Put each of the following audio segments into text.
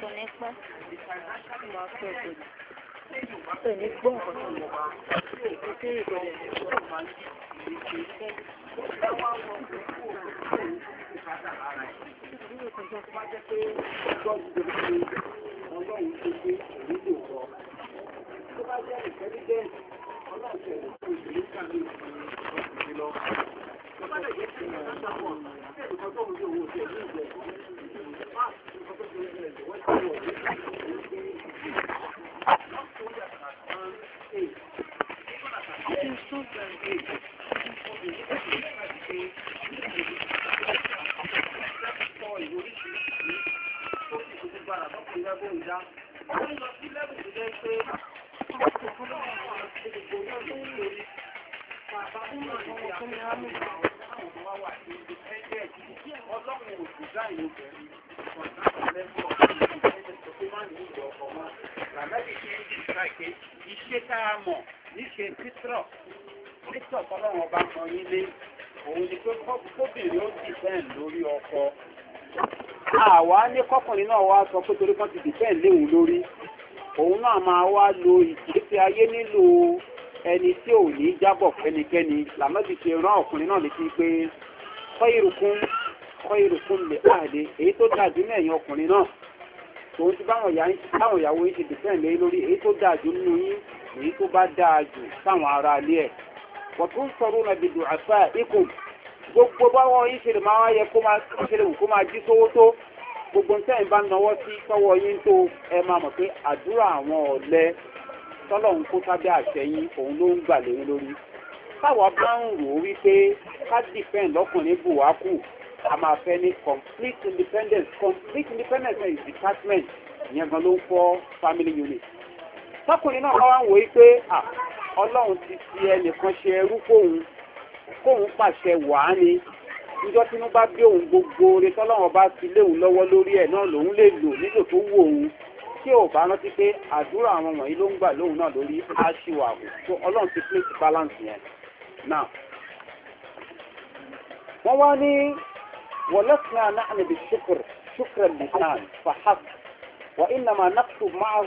kò ní pẹ́. Kò ní gbọ́ nǹkan tó lọ. Ètò ìgbọ̀dẹ̀ iṣẹ́ tá a mọ̀ níṣe títọ̀ ọlọ́run ọba kan yín lé òun ni pé kóbìnrin ó dìfẹ́ǹ lórí ọkọ. Àwa ní kọkùnrin náà wá sọ pé torí kan ti dìfẹ́ǹ léwu lórí òun náà máa wá lo ìgbésí ayé nílò ẹni tí ò ní jábọ̀ fẹ́nikẹ́ni. Làmọ́bí ṣe rán ọkùnrin náà létí pé kọ́ lè pàdé èyí tó dájú ní ẹ̀yìn ọkùnrin náà tòun ti báwọn ìyàwó yìí ṣe dìfẹ́ǹ lé lórí èyí tó dájú nínú yín èyí tó bá dáa jù sáwọn ará ilé ẹ̀. Wọ̀tún sọ̀rọ̀ náà bìdù àṣà ikú gbogbo báwọn yìí ṣe lè máa yẹ kó máa jí sówó tó gbogbo ntẹ́yìn bá náwó sí tọ́wọ́ yín tó ẹ máa mọ̀ pé àdúrà àwọn ọ̀lẹ tọ́lọ̀ ń kó sábẹ́ àṣẹ yín òun ló ń gbà lóyún lórí. Táwa bá ń rò ó wípé ká dìfẹ́ǹ lọ́kùnrin bù wá kù a máa fẹ́ ní complete independence is detachment ìyẹn gan ló ń fọ́ family unit. Tọkùnrin náà wá ń wò ó pé ọlọ́run ti fi ẹnìkan ṣe ẹrú kóun pàṣẹ wàá ni níjọ́ tí wọ́n bá gbé òun gbogbo oore tọ́lọ́run bá fi léwu lọ́wọ́ lórí ẹ̀ náà lòun lè lò nílò tó wù òun tí ò bá rántí pé àdúrà àwọn wọ̀nyí ló ń gbà lóhun náà lórí aṣíwàwò tó ọlọ́run ti place balance yẹn. Now wọ́n wá ní ولسنا نحن بالشكر شكر اللسان فحسب وإنما نكتب معه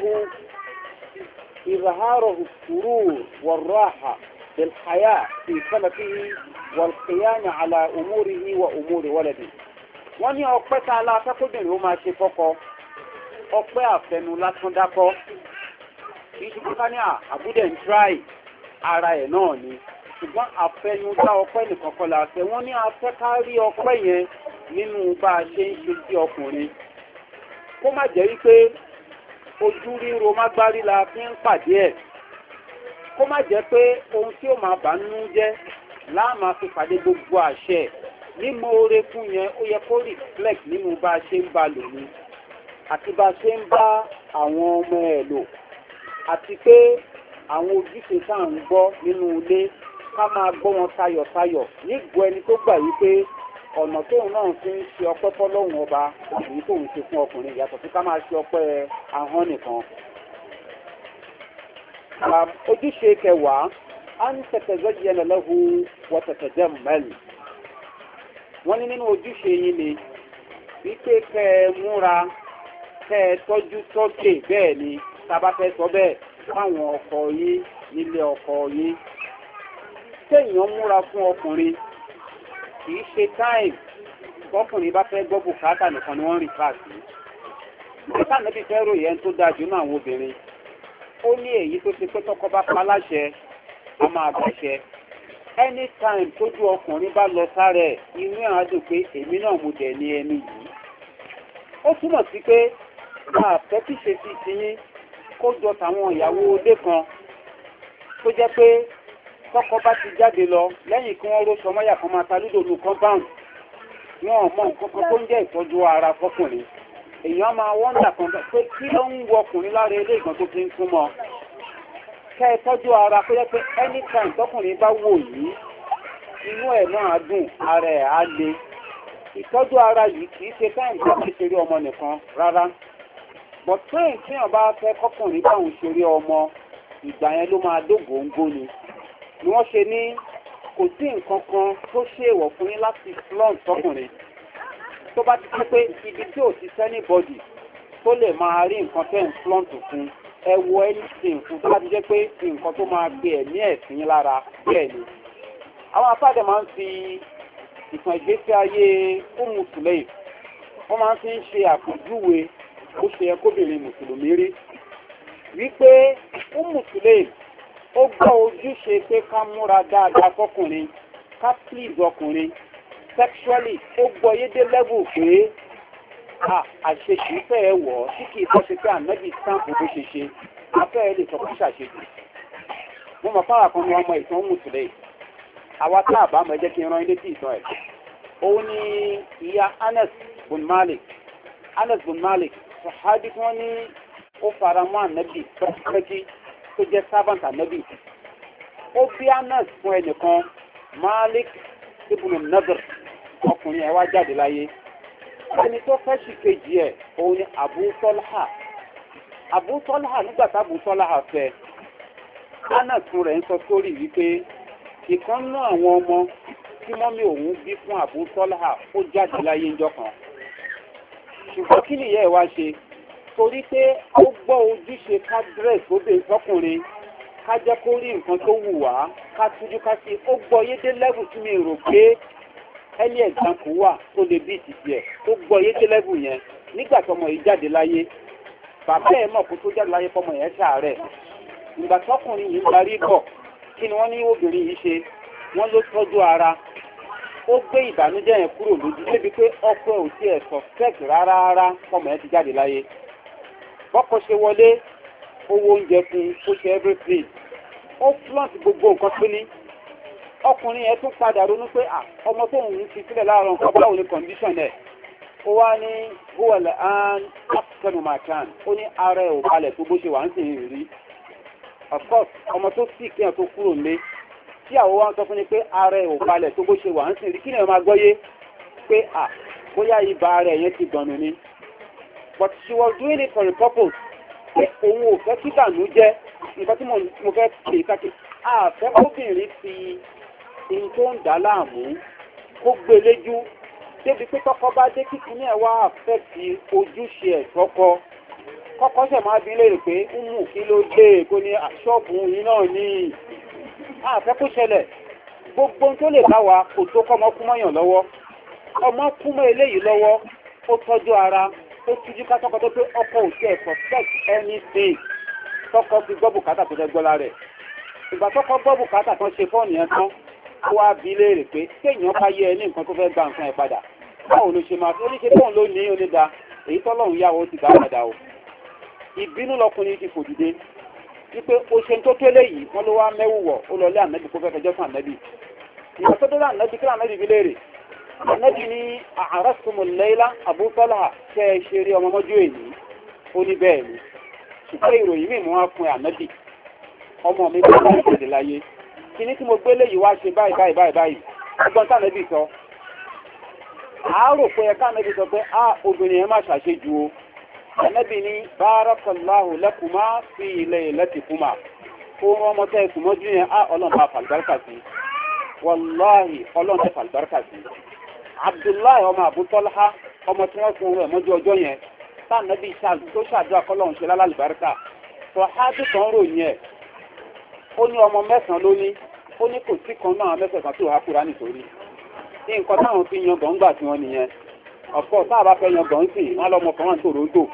إظهاره السرور والراحة بالحياة في سلفه والقيام على أموره وأمور ولده. wọ́n ní ọpẹ́ tá a la akẹ́kọ̀ọ́bìnrin ó máa ṣe fọ́kọ ọpẹ́ àfẹnu lásán dákọ́ kì í ṣe kíkà ní àbúdẹ̀ ń tíráì ara ẹ̀ náà ni ṣùgbọ́n àfẹnu dá ọpẹ́ nìkan kọ́ la fẹ́ wọ́n ní afẹ́ ká rí ọpẹ́ yẹn nínú bá a ṣe ń ṣe sí ọkùnrin kó má jẹ́ wípé ojú ríro mágbárí la fi ń pàdé ẹ̀ kó má jẹ́ pé ohun tí ó máa bà nínú jẹ́ láàmà fi pàdé gbogbo àṣẹ mímọ̀ oore fún yẹn ó yẹ kó reflect nínú bá a ṣe ń bá lò ní àti bá a ṣe ń bá àwọn ọmọ ẹ̀ lò àti pé àwọn ojúṣe tá à ń gbọ́ nínú ilé ká máa gbọ́ wọn tayọ̀tayọ̀ nígbọ́ ẹni tó gbà wípé ọ̀nà tóun náà fi ń ṣe ọpẹ́ fọ́lọ́hun ọba èyí tóun ṣe fún ọkùnrin yàtọ̀ sí ká máa ṣe ọpẹ́ ahọ́n nìkan. ojúṣe kẹwàá á ń tẹ̀tẹ̀zẹ́ yẹn lọ́hu wọ́n tẹ̀tẹ̀jẹ́ mẹ́lì. wọ́n ní nínú ojúṣe yín ni wípé kẹ́ ẹ múra kẹ́ ẹ tọ́jú tọ́kè bẹ́ẹ̀ ni tábà fẹ́ sọ bẹ́ẹ̀ fáwọn ọkọ yín nílé ọkọ yín. kéèyàn múra fún ọkùnrin kìí ṣe táìmù tọkùnrin bá fẹ́ gbọ́ bùkátà nìkan ni wọ́n rìn káàkiri. bùkátà níbi fẹ́ ròyìn ẹni tó dájú náà àwọn obìnrin. ó ní èyí tó ṣe pé tọkọ bá pa láṣẹ a máa bàṣẹ. anytime tójú ọkùnrin bá lọ sára ẹ̀ inú ẹ̀ á dùn pé èmi náà mo dẹ̀ ní ẹni yìí. ó túmọ̀ sí pé àfẹ́ tí ṣe ti tiyín kó jọ tàwọn ìyàwó ilé kan tó jẹ́ pé tọ́kọ bá ti jáde lọ lẹ́yìn kí wọ́n ró sọmọ́yà kan máa ta lúdò ní compound wọn mọ nǹkan kan tó ń jẹ́ ìtọ́jú ara fọkùnrin èèyàn máa wọ́ndà kan pé kí ló ń wọ ọkùnrin lára ilé ìgbọ̀n tó fi ń súnmọ́ kẹ́ ẹ tọ́jú ara pé jẹ́ pé anytime tọkùnrin bá wò yìí inú ẹ̀ náà dùn ara ẹ̀ á le ìtọ́jú ara yìí kì í ṣe táìmù tó ti ṣeré ọmọ nìkan rárá but táìmù tí wọ́n bá fẹ́ kọkùnrin báwọn ṣeré ọmọ ìgbà yẹn ló máa dógóńgó ni wọ́n ṣe ní kò sí nǹkan kan tó ṣèwọ̀ fún yín láti flaunt tọkùnrin tó bá ti pẹ́ pé ibi tí ò ti sẹ́ni bọ́dì tó lè máa rí nǹkan tẹ́ ń flọ́ǹtù fún ẹ wọ anything fún tó bá ti jẹ́ pé nǹkan tó máa gbé ẹ̀mí ẹ̀sìn lára bẹ́ẹ̀ ni. àwọn afáàdé máa ń fi ìtàn ìgbésí ayé Ummu Sulaym wọ́n máa ń fi ń ṣe àpèjúwe ó ṣe ẹ kóbìnrin mùsùlùmí rí wípé Ummu Sulaym ó gbọ́ ojúṣe pé ká múra dáadáa fọkùnrin ká please ọkùnrin sexually ó gbọ́ yédé level pé àṣeṣì fẹ́ wọ̀ ọ́ tí kì í fẹ́ ṣe pé ànábì stamp bó ṣe ṣe afẹ́ ẹ lè sọ fún ṣàṣejù. mo mọ̀ fáwọn kan ní ọmọ ìtàn Ummu Sulaym àwa tá a bá mọ̀ ẹ jẹ́ kí n rán ilé tí ìtàn ẹ̀. òun ni ìyá Anas bin Malik sọ̀hádì tí wọ́n ní ó fara mọ́ ànábì pẹ́kí tó jẹ́ servant ànábì. ó bí Anas fún ẹnìkan Malik ibn Nadr ọkùnrin ẹ̀ wá jáde láyé. ẹni tó fẹ́ sì kejì ẹ̀ òun ni Abu Talha nígbà tí Abu Talha fẹ́ Anas fún rẹ̀ ń sọ sórí wípé ìkan náà àwọn ọmọ tí mọ́mí òun bí fún Abu Talha ó jáde láyé ńjọ́ kan. ṣùgbọ́n kí nìyẹn ẹ̀ wá ṣe torí pé ó gbọ́ ojúṣe ká dírẹ́sì ó bèèrè sọ́kùnrin ká jẹ́ kó rí nǹkan tó wù wá ká tújú ká sí ó gbọ́ yédé lẹ́bù tí mi rò pé ẹni ẹ̀gbáǹkù wà tó lè bí ìtìtì ẹ̀ ó gbọ́ yédé lẹ́bù yẹn nígbà tọmọ yìí jáde láyé bàbá ẹ̀ mọ̀ kó tó jáde láyé fọmọ yẹn ṣàárẹ̀ ìgbà tọkùnrin yìí ń darí bọ̀ kí ni wọ́n ní obìnrin yìí ṣe wọ́n ló tọ́jú ara ó gbé ìbànújẹ́ yẹn kúrò lójú débi pé ọkọ ò tiẹ̀ suspect rárá fọmọ yẹn ti jáde láyé bọ́kọ ṣe wọlé owó oúnjẹ fún ó ṣe everything ó flaunt gbogbo nǹkan tó ní ọkùnrin yẹn tún padà ronú pé ọmọ tó ń fi sílẹ̀ láàárọ̀ nǹkan báwo ni condition ẹ̀ ó wá ní bówẹ̀lẹ̀ án african marcan ó ní ara ẹ̀ ò balẹ̀ tó bó ṣe wà ń sìn rí of course ọmọ tó sì kéèyàn tó kúrò lé tí àwọn wa ń sọ fún ni pé ara ẹ̀ ò balẹ̀ tó bó ṣe wà ń sìn rí kí ni ẹ̀ máa gbọ́yé pé bóyá ibà ara ẹ̀ yẹn ti gbọ̀nù ni but she was doing it for a purpose pé òun ò fẹ́ kí bànújẹ́ nǹkan tí mo fẹ́ pè káàkiri àfẹ́ kóbìnrin fi ohun tó ń dà láàmú kó gbé léjú débi pé tọkọ bá dé kíkí ní ẹ̀wá àfẹ́tì ojúṣe ẹ̀ tọkọ kọ́kọ́ ṣẹ̀ máa bí léèrè pé ń mú kí ló dé kó ní ṣọ́ọ̀bù yìí náà ní àfẹ́ kó ṣẹlẹ̀ gbogbo tó lè bá wa kò tó kọ́ ọmọ kú mọ́yàn lọ́wọ́ ọmọ kú mọ́ eléyìí lọ́wọ́ ó tọ́jú ara ó tújú ká tọkọ tó pé ọkọ ò tiẹ̀ suspect anything tọkọ fi gbọ́ bùkátà tó fẹ́ gbọ́ lára ẹ̀ ìgbà tọkọ gbọ́ bùkátà tán ṣe fọ́ọ̀nù yẹn tán ó wá bí léèrè pé kéèyàn bá yẹ ẹ ní nǹkan tó fẹ́ gba nǹkan ẹ̀ padà báwo ló ṣe máa fi oníṣe tóun ló ní onída èyí tọ́lọ́run yáwó ó ti gbà padà o ìbínú lọkùnrin ti fò dìde wípé o ṣe ń tó tó léyìí wọ́n ló wá mẹ́wù wọ̀ ó lọ lé ànábì kó fẹ́ fẹjọ́ fún ànábì ìgbà tó dé ànábì kí ànábì bí léèrè ànábì ní àrásùmù lẹ́yìnlá Abu Talha kẹ́ ẹ ṣe rí ọmọ mọ́jú èyí ó ní bẹ́ẹ̀ ni ṣùgbọ́n ìròyìn mímú wá fún ànábì ọmọ mi bá wà ìṣẹ̀lẹ̀ láyé kíní tí mo gbé léyìí wá ṣe báyìí ọgbọ́n tí ànábì sọ àárò pé ẹ̀ka ànábì sọ pé obìnrin yẹn má ṣàṣejù o ànábì ní barakallahu lakuma fi laylatikuma ohun ọmọ tẹ́ ẹ̀sùn mọ́jú yẹn ọlọ́run bá fàlùbáríkà sí wàláhì ọlọ́run tẹ́ fàlùbáríkà sí Abdullahi ọmọ Abu Talha ọmọ tí wọ́n fún ohun ẹ̀ mọ́jú ọjọ́ yẹn tánàbí tó ṣàdúrà kọ́lọ́run ṣe lálàlùbáríkà sọ̀hádì kan ròyìn ẹ̀ ó ní ọmọ mẹ́sàn-án lóní ó ní kò sí kan náà mẹ́sàn-án tó há Kùránì nítorí ní nǹkan táwọn fi yan gọ̀ǹgbà tí wọ́n nìyẹn ọ̀pọ̀ tá a bá fẹ́ yan gọ̀ǹsì wọ́n lọ́mọ kan wà ní Toronto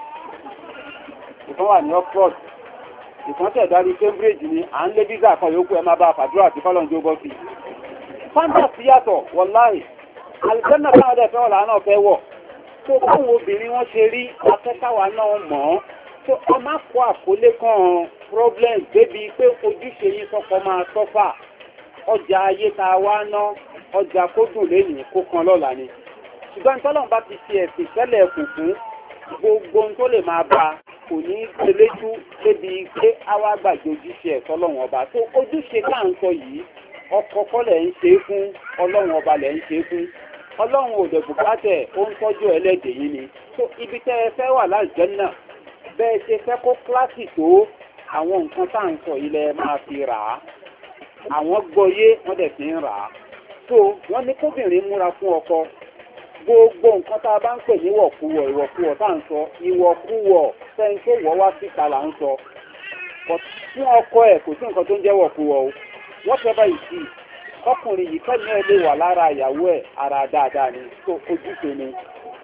ìkan wà ní Oxford ìkan tẹ̀dárí Cambridge ni à ń lé visa kan yòókù ẹ má bá fàdúrà àti kọ́lọ́n jó bọ́ sí fantasy yàtọ̀ wọláì alìsẹ́nà táwọn ọdẹ fẹ́ wọ̀ làwọn náà fẹ́ wọ̀ tó báwọn obìnrin wọn ṣe rí akẹ́kọ̀ọ́ náà mọ̀ ọ́ tó ẹ má kó àkólé kan problem débi pé ojúṣe yín sọ́kọ máa sọ́fà ọjà ayé tá a wá ná ọjà kó dùn lẹ́yìn kó kan lọ́la ni ṣùgbọ́n tọ́lọ́n bá ti fi ẹ̀sìn tẹ́lẹ̀ kù fún gbogbo ohun tó lè máa bá kò ní gbẹlẹ́jú débi pé àwa gbàgbé ojúṣe ẹ̀ tọ́lọ́run ọba tó ojúṣe tá à ń sọ yìí ọkọ kọ́ lẹ̀ ń ṣe é fún ọlọ́run ọba lẹ̀ ń ṣe é fún ọlọ́run ò dẹ̀ bùkátẹ̀ ó ń tọ́jú ẹlẹ́dẹ̀ yìí ni tó ibi tẹ́ ẹ fẹ́ wà l'Àlùjánnà bẹ́ẹ̀ ṣe fẹ́ kó kíláàsì tó àwọn nǹkan tá à ń sọ yìí lẹ máa fi rà á àwọn gbọ́yé wọ́n dẹ̀ fi ń rà á tó wọ́n ní kóbìnrin múra fún ọkọ gbogbo nǹkan tá a bá ń pè ní ìwọ̀kuwọ̀ tá à ń sọ ìwọ̀kuwọ̀ sẹ́ńké wọ́ wá síta là ń sọ fún ọkọ ẹ̀ kò sí nǹkan tó ń jẹ́ wọ̀kuwọ̀ o wọ́n fẹ́ báyìí sí ọkùnrin yìí kẹ́ni ẹ̀ lè wà lára ìyàwó ẹ̀ ara dáadáa ni tó ojúṣe ni.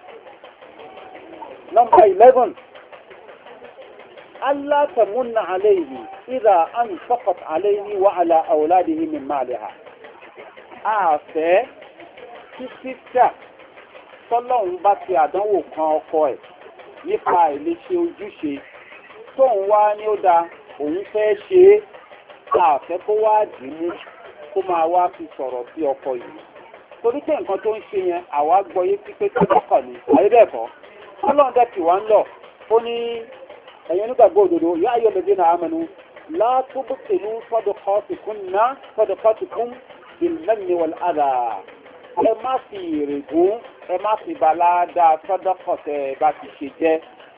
Number 11. ألا تمن عليه إذا أنفقت عليه وعلى أولاده من مالها. àfẹ́ kí sísà tọ́lọ́run bá ti àdánwò kan ọkọ ẹ̀ nípa ìléṣe ojúṣe tóun wá ní ó da òun fẹ́ ṣe é àfẹ́ kó wá dìímú kó máa wá fi sọ̀rọ̀ sí ọkọ yìí torí pé nǹkan tó ń ṣe yẹn àwa gbọ́ yé pípé tó lọ́kàn ní àyébẹ̀kọ́ ọlọ́run dẹ̀ tì wá ń lọ ó ní ẹ̀yin onígbàgbọ́ òdodo yá ayọ̀ lóde náà amẹnu látúbù pẹ̀lú fọ́dọ̀kọ́tìkún bìlmẹ́ni wọ̀l àdà ẹ má fi ìrègùn ẹ má fi balada fọ́dọ̀kọ̀tẹ̀ bá ti ṣe jẹ́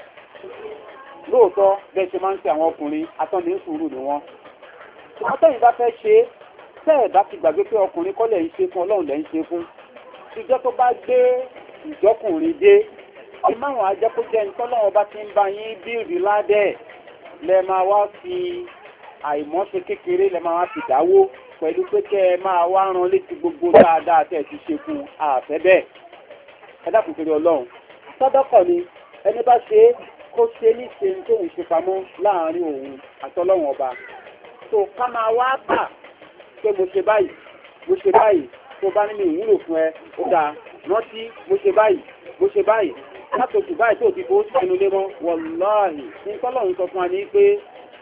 lóòótọ́ bẹ́ẹ̀ ṣe máa ń ṣe àwọn ọkùnrin atọ́ni sùúrù ni wọ́n àtọ́yìn bá fẹ́ ṣe tẹ́ẹ̀ bá ti gbàgbé pé ọkùnrin kọ́ lẹ̀ ń ṣe fún ọlọ́run lẹ̀ ń ṣe fún ìjọ tó bá gbé ìjọkùnrin dé ìmáwọn ajẹ́kójẹ́ ìtọ́lọ́wọ́ bá ti ń bá yín bíìrì ládẹ́ lẹ máa wá fi àìmọ́ṣe kékeré lẹ máa wá fi dáwó pẹ̀lú pé kẹ́ ẹ máa wá ran létí gbogbo dáadáa tẹ́ ẹ ti ṣe fún àfẹ́ bẹ́ẹ̀ ẹ dákun torí ọlọ́run sọ́dọ́kọ̀ ni ẹni bá ṣe kó ṣe ní ṣe tó ń ṣe pamọ́ láàrin òun àtọ́lọ́wọ̀n ọba tó ká máa wá bà pé mo ṣe báyìí tó bá nínú ìwúlò fún ẹ ó dáa rántí mo ṣe báyìí látòkù báyìí tó ti fowó sínú lé mọ́ wọ̀láhì ní tọ́lọ́run sọ fún wa ní pé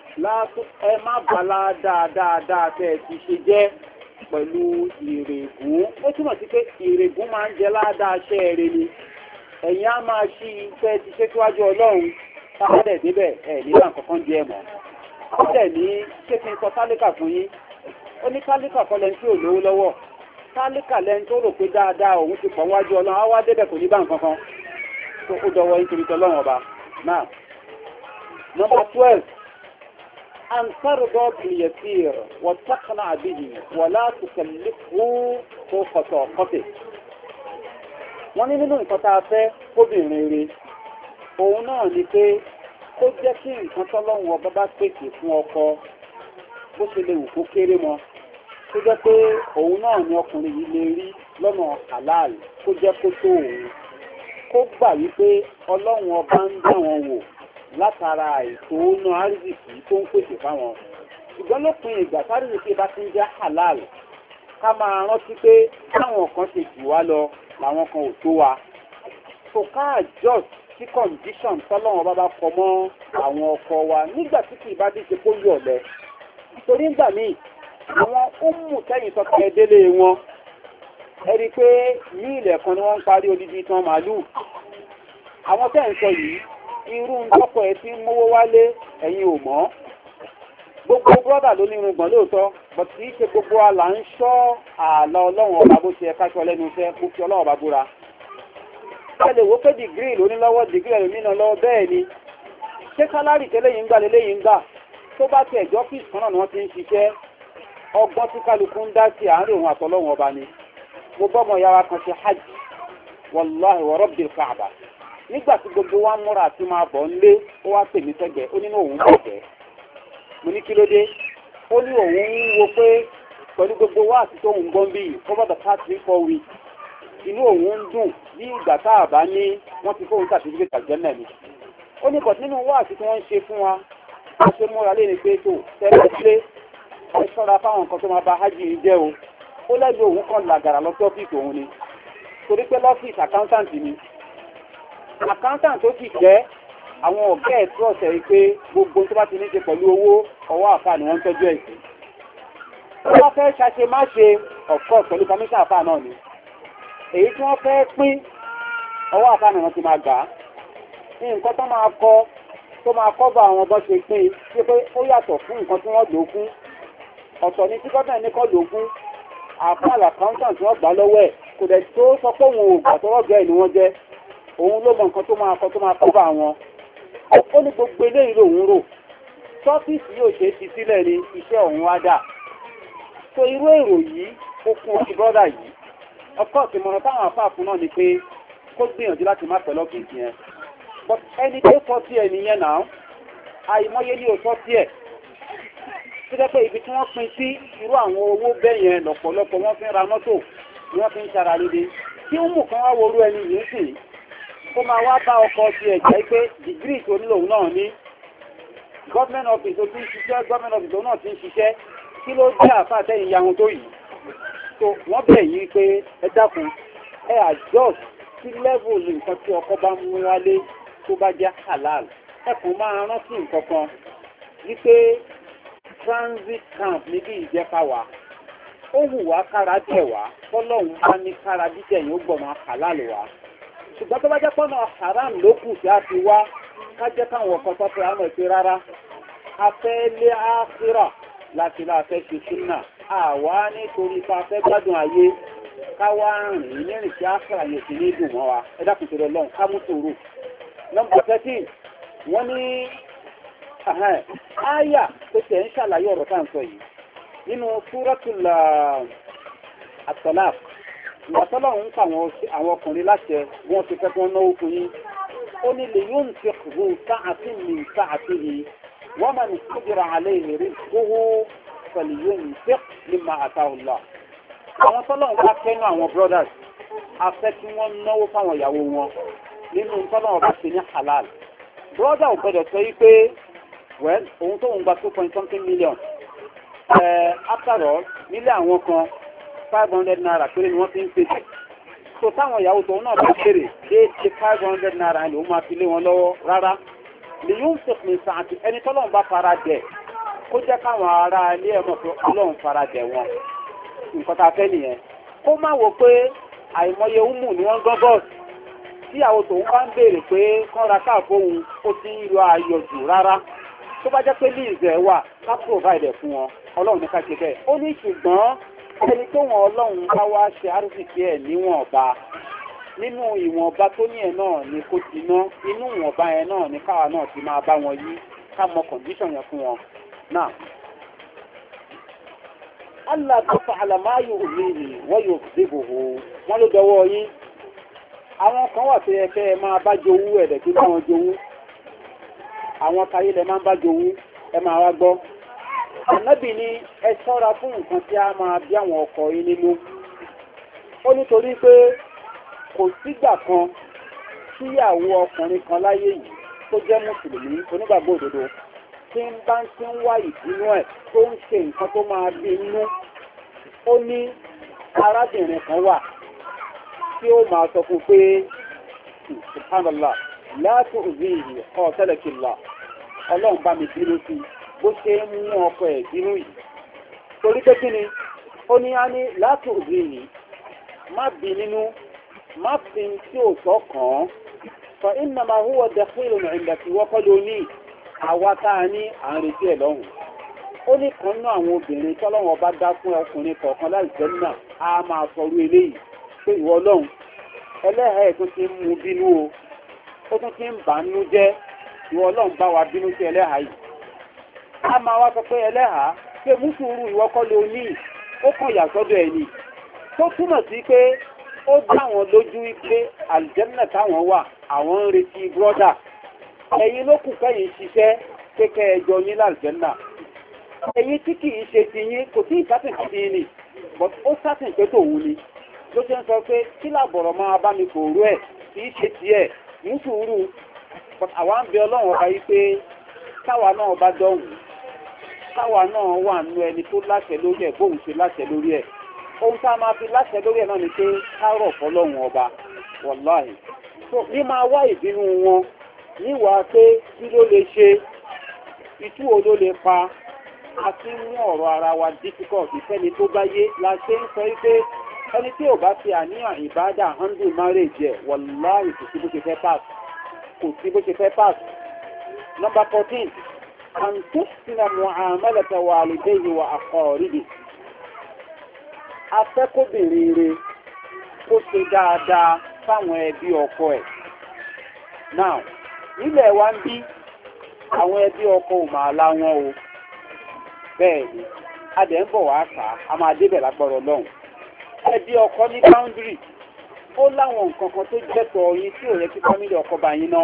ẹ má bàlá dáadáa tẹ́ ẹ ti ṣe jẹ́ pẹ̀lú ìrègùn ó túmọ̀ sí pé ìrègùn máa ń jẹ ládàá ṣẹ́ ẹrẹ ni ẹ̀yin á máa ṣí iṣẹ́ ti ṣe síwájú ọlọ́run tábàdẹ̀ débẹ̀ ẹ̀ nígbà kankan jẹ́ mọ́ ó dẹ̀ ní ṣé kí n sọ tálíkà fún yín ó ní tálíkà kọ́ lẹ́ni tí ò lówó lọ́wọ́ tálíkà lẹ́ni tó rò pé dáadáa òun ti pọ̀ wájú ọlọ́run á wá débẹ̀ kò ní bá nǹkan kan tó ó dọwọ́ nítorí tọ́lọ́run ọba náà. Number 12. أن ترضى باليسير وتقنع به ولا تكلفه فوق طاقته. wọ́n ní nínú nǹkan tá a fẹ́ kóbìnrin rẹ̀ òun náà ni pé kó jẹ́ kí nǹkan tọ́lọ́run ọba bá pèsè fún ọkọ bó ṣe lè wù kó kéré mọ́ kó jẹ́ pé òun náà ni ọkùnrin yìí lè rí lọ́nà halal kó jẹ́ kó tó òun kó gbà wípé ọlọ́run ọba ń dá wọn wò látara ìtòónú àrísìkì tó ń pèsè fáwọn ṣùgbọ́n lópin ìgbà àrísìkì bá ti ń jẹ́ halal ká máa rántí pé táwọn kan ṣe jù wá lọ làwọn kan ò tó wa so ká adjust sí condition tọ́lọ́wọ́n bá kọ mọ́ àwọn ọkọ wa nígbà tí kì í bá ti ṣe kó yọ̀ lẹ torí nígbà míì àwọn ọmọ tẹ́yìn sọ́kọ̀ ẹdẹ́lé wọn ẹ rí i pé ní ilẹ̀ kan ni wọ́n ń parí odidi tán màálùú àwọn tẹ́ ń sọ yìí irú ńdọ́kọ̀ ẹ ti ń mówó wálé ẹ̀yin ò mọ̀ gbogbo brọ́dà ló ní irùngbọ̀n lóòótọ́ but kì í ṣe gbogbo àlà ń ṣọ́ ààlà ọlọ́run ọba bó ṣe ẹ̀ka ṣọ lẹ́nu iṣẹ́ kó fi ọlọ́run ọba búra ẹ lè wó pé dìgírì ló ní lọ́wọ́ dìgírì ẹlòmínà lọ́wọ́ bẹ́ẹ̀ ni ṣé sálárì tẹ́lẹ̀yìn ń gbà lélẹ́yìn ń gbà tó bá ti ẹ̀jọ́ fíìsì kan náà ni wọ́n ti ń ṣiṣẹ́ ọgbọ́n tí kálukú ń dá sí àárín òun àtọlọ́run ọba ni mo bọ́mọ yàrá kan ṣe hajj wàláhì wa rabbil káàbà nígbà tí gbogbo wa múra àti máa bọ̀ ńlé ó wá pè mí sẹ́gbẹ̀ẹ́ ó nínú òun bọ̀jẹ́ mo ní kí ló dé ó ní òun ń wo pé pẹ̀lú gbogbo wa àti tó ń gbọ́n bíi over the past 3-4 weeks inú òun ń dùn bí ìgbà tá a bá ní wọ́n ti fóun certificate àjẹ́mẹ̀ ni ó ní bọ̀t nínú wa àti tí wọ́n ń ṣe fún wa wọ́n ṣe múra lé ní pé tó tẹ́lẹ̀ sílé ẹ ṣọ́ra fáwọn nǹkan tó máa ba hajj yìí jẹ́ o ó lẹ́bi òun kan làgàrà lọ sí ọ́fíìsì òun ni torí pé lọ́fíìsì accountant ni accountant tó sì jẹ́ àwọn ọ̀gá ẹ̀ tí ọ̀sẹ̀ yìí pé gbogbo tó bá ti ní ṣe pẹ̀lú owó ọwọ́ àfà ni wọ́n ń tọ́jú ẹ̀ sí. wọ́n fẹ́ ṣàṣe má ṣe of course pẹ̀lú commission àfà náà ni èyí tí wọ́n fẹ́ pín ọwọ́ àfà ni wọ́n ti máa gbà á ní nǹkan tó máa kọ́bà àwọn bọ́ ṣe pín ṣe pé ó yàtọ̀ fún nǹkan tí wọ́n lò ó fún ọ̀tọ̀ ní tí gọ́ọ̀mẹ̀ ní kọ́ lò ó fún àfà accountant tí wọ́n gbà lọ́wọ́ ẹ̀ kò dẹ̀ tó sọ pé òun ò gbà tọ́wọ́ gẹ́ ẹ̀ ni wọ́n jẹ́ òun ló mọ nǹkan tó máa kọ́bà wọn ó ní gbogbo eléyìí lòun rò sọ́fíìsì yóò ṣe é ti sílẹ̀ ní iṣẹ́ òun wá dà so irú èrò yìí ó kún ọtí brọ́dà yìí ọkọ̀ ìmọ̀ràn táwọn afáàfún náà ni pé kó gbìyànjú láti má pẹ̀lú ọ̀kìnkì yẹn but ẹni tó sọ sí ẹ nìyẹn náà àìmọye ní òótọ́ sí ẹ̀ tó jẹ́ pé ibi tí wọ́n pin sí irú àwọn owó bẹ́ẹ̀ yẹn lọ̀pọ̀lọpọ̀ wọ́n fi ń ra mọ́tò ni wọ́n fi ń ṣara lédè tí ó mú kan wá worú ẹni yìí sì kó máa wá bá ọkọ̀ ti ẹ̀jẹ̀ pé dìgírì tó nílò náà ní government office tó ti ń ṣiṣẹ́ government office tó náà ti ń ṣiṣẹ́ kí ló jẹ́ àfáàtẹ́yìn yahun tó yìí so wọ́n bẹ̀ yí pé ẹ dákun ẹ adjust sí level nǹkan tí ọkọ̀ bá mú wálé tó bá jẹ́ halal ẹkùn máa rántí nǹkan kan wípé transit camp níbi ìjẹ́ka wà ó hù wá kára tẹ̀ wá fọlọ́hún bá ní kára dídẹ̀ yóò gbọ̀mọ̀ halal wá ṣùgbọ́n tó bá jẹ́ pọ́nà haram ló kù sí àti wá ká jẹ́ káwọn ọkọ̀ tó fẹ́ àmọ̀ ìpè rárá afẹ́ lé áfírà láti láfẹ́ ṣe súnà àwa nítorí pa fẹ́ gbádùn ayé káwá rìn nírìn tí áfírà yóò fi ní dùn mọ́ wa ẹ dákun tó lọ lọ́hùn ká mú sòrò. nọ́mbà 13 wọ́n ní áyà tó tẹ̀ ń ṣàlàyé ọ̀rọ̀ tá à ń sọ yìí nínú súratul at-talaq ìwàsọ́lọ̀ ń pa àwọn ọkùnrin láṣẹ wọ́n ti fẹ́ kí wọ́n náwó fún yín ó ní lè yóò ń fi kùrù sáàtì mi sáàtì yìí wọ́n máa ní kúndìrà alẹ́ ìlérí gbówó pẹ̀lú yóò ń fi ní ma àtàwùlà. àwọn tọ́lọ̀ ń bá kẹ́nu àwọn brothers afẹ́ kí wọ́n náwó fáwọn ìyàwó wọn nínú tọ́lọ̀ ọba ṣe ní halal. brother ò gbọdọ̀ sọ yí pé well òun tó ń gba 2.something million after all nílé àwọn kan 500 naira péré ni wọ́n fi ń pèsè so táwọn ìyàwó tòun náà bá kéré déédéé 500 naira ni òun máa fi lé wọn lọ́wọ́ rárá lè yóò ń sèpin sàǹtì ẹni tọ́lọ́run bá fara dẹ̀ kó jẹ́ káwọn ará ilé ẹ̀mọ́ pé ọlọ́run fara dẹ̀ wọn nǹkan tá a fẹ́ nìyẹn kó má wo pé àìmọye umu ni wọ́n gán bọ́ọ̀sì tí ìyàwó tòun bá ń béèrè pé kán ra káà fóun ó ti ń yọ ayọ̀ jù rárá tó bá jẹ́ pé líìzẹ̀ wà ká provide fún wọn ọlọ́run ní ká ṣe bẹ́ẹ̀ ó ní ṣùgbọ́n ẹni tó wọn ọlọ́run bá wá ṣe àrùsìkí ẹ̀ níwọ̀nba nínú ìwọ̀nba tó ní ẹ̀ náà ni kó ti ná inú ìwọ̀nba yẹn náà ni káwa náà ti máa bá wọn yí ká mọ condition yẹn fún wọn náà. Allah tó fa àlàmáyò òmìnir wọ́n yóò dìbò hó wọ́n ló dọwọ́ yín àwọn kan wà tó yẹ kẹ́ ẹ máa bá jowú ẹ̀dẹ̀ tó bá wọn jowú àwọn tayé lẹ máa ń bá jowú ẹ máa wá gbọ́. Ànábì ni ẹ ṣọ́ra fún nǹkan tí a máa bí àwọn ọkọ yín nínú. Ó nítorí pé kò sígbà kan tíyàwó ọkùnrin kan láyé yìí tó jẹ́ mùsùlùmí onígbàgbọ́ òdodo tí ń bá ti ń wá ìbínú ẹ̀ tó ń ṣe nǹkan tó máa bí inú. Ó ní arábìnrin kan wà tí ó máa sọ fún pé subhanallah láti òbí ìhì ọ̀tẹ́lẹ̀kìlá ọlọ́run bá mi bínú sí bó ṣe ń mú ọkọ ẹ̀ bínú yìí torí pé kí ni ó ní á ní láti òbí ìhì má bí nínú má fi tí ò tọ́ kàn án sọ iná máa húwọ́ dẹ́kìlù ìrìnlẹ̀ tí wọ́kọ́ ló ní àwa tá a ní à ń retí ẹ̀ lọ́hùn. Ó ní kan náà àwọn obìnrin tọ́lọ́wọ́n bá dá fún ọkùnrin kọ̀ọ̀kan láì jẹ́ náà á máa sọrú eléyìí pé ìwọ ọlọ́run ẹlẹ́hàá ẹ̀ tó ti ń mú bínú o ó tún ti ń bà nínú jẹ́ ìwọ ọlọ́run bá wa bínú sí ẹlẹ́hàá yìí. A máa wá sọ pé ẹlẹ́hàá pé mú sùúrù ìwọ kọ́ ló ní ó kàn yà sọ́dọ̀ ẹ̀ ni tó túmọ̀ sí pé ó dá wọn lójú pé àlùjẹ́mínà táwọn wà àwọn ń retí brọ́dà ẹ̀yin ló kù kẹ́yìn ṣiṣẹ́ kékẹ́ ẹjọ́ yín lálùjẹ́mínà ẹ̀yin tí kì í ṣe ti yín kò tí ì sátìn sí yín ni but ó sátìn pé tòun ni ló ṣe ń sọ pé kí làbọ̀rọ̀ máa bá mi kòró ẹ̀ kì í ṣe tiẹ̀ mú sùúrù but àwa ń bẹ ọlọ́run ọba yìí pé káwa náà bá dọ̀hùn káwa náà wà nínú ẹni tó láṣẹ lórí ẹ̀ bóun ṣe láṣẹ lórí ẹ̀ ohun tá a máa fi láṣẹ lórí ẹ̀ náà ni pé kárọ̀ fọlọ́run ọba wọ̀láhì so ní máa wá ìbínú wọn níwàá pé kí ló lè ṣe itú wo ló lè pa àti mú ọ̀rọ̀ ara wa difficult ìfẹ́ni tó bá yé la ṣe ń sọ pé ẹni tí ò bá fi àníyàn ìbádà handle marriage ẹ̀ wọ̀láhì kò sí bó ṣe fẹ́ pass kò sí bó ṣe fẹ́ pass. Number 14 an tuhsina mu'amalata walidayhi wa aqaribi afẹ́kóbìnrin rẹ̀ kó ṣe dáadáa fáwọn ẹbí ọkọ ẹ̀. Now nílẹ̀ wa ń bí àwọn ẹbí ọkọ ò máa lá wọn o bẹ́ẹ̀ ni adẹ̀ ń bọ̀ wá kà á a máa débẹ̀ lágbọ́rọ̀ lọ́hùn. Ẹbí ọkọ ní boundary ó láwọn nǹkan kan tó jẹ́tọ̀ yín tí ò yẹ kí fámílì ọkọ bá yín ná.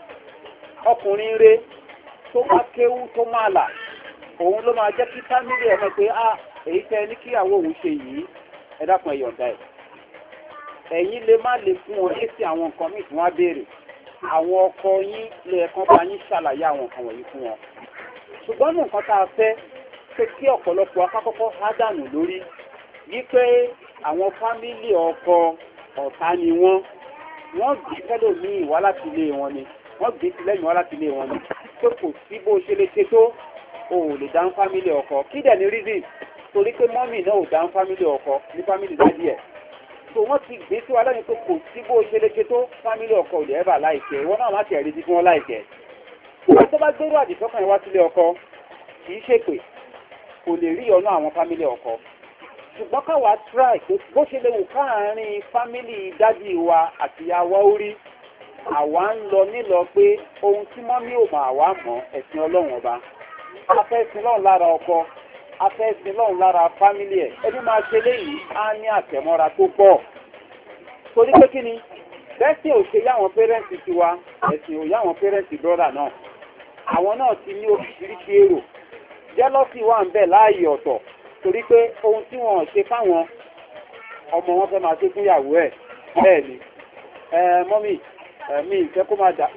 Ọkùnrin rẹ̀ tó bá kéwú tó máa là òun ló máa jẹ́ kí fámílì ẹ̀ mọ̀ pé èyí tẹ́ ní kíyàwó òun ṣe yìí ẹ dákun ẹ yọ̀ǹda ẹ̀. Ẹ̀yin lè má lè fún wọn lésì àwọn nǹkan míì tí wọ́n á béèrè. Àwọn ọkọ yín lè ẹ̀kan bá yín ṣàlàyé àwọn nǹkan wọ̀nyí fún wọn. Ṣùgbọ́n ní nǹkan tá a fẹ́ pé kí ọ̀pọ̀lọpọ̀ akákọ́kọ́ há dànù lórí wípé àwọn fámílì ọkọ ọ̀tá ni wọ́n gbé fẹ́lòmíì wá láti ilé wọn ni wọ́n gbé tìlẹ́yìn wá láti ilé wọn ni pé kò sí bó ṣe lè ṣe tó o ò lè dáhùn fámílì ọkọ kí dẹ̀ ní reason torí pé mọ́mì náà ò dáhùn fámílì ọkọ ní fámílì dádì ẹ̀ so wọ́n ti gbé sí wa lẹ́yìn pé kò sí bó ṣe lè ṣe tó fámílì ọkọ ò lè ẹ̀bà láìkẹ́ ìwọ náà má ti ẹ̀rí sí fún wọn láìkẹ́ wọ́n tó bá gbérú àdìsọ́kàn yẹn wá sílé ọkọ kì í ṣèpè kò lè rí ọ̀nà àwọn fámílì ọkọ ṣùgbọ́n káwa try bó ṣe lè wù káàárín fámílì dádì wa àti ìyàwó orí àwa ń lọ nílọ pé ohun tí mọ́mí ò mọ̀ àwa mọ̀ ẹ̀sìn ọlọ́run ọba afẹ́sìn lọ́run lára ọkọ afẹ́sìn lọ́run lára fámílì ẹ̀ ẹbí máa ṣe léyìí á ní àtẹ̀mọ́ra tó pọ̀ torí pé kí ni bẹ́sìn ò ṣe yáwọn pẹ́rẹ́ǹtì tiwa ẹ̀sìn ò yáwọn pẹ́rẹ́ǹtì brọ́dà náà àwọn náà ti ní oríṣiríṣi èrò jẹ́lọ́sì wà ń bẹ̀ láàyè ọ̀tọ̀ torí pé ohun tí wọ́n ṣe fáwọn ọmọ wọn fẹ́ máa ṣe fún ìyàwó ẹ̀ bẹ́ẹ̀ ni mọ́mì mi ìfẹ́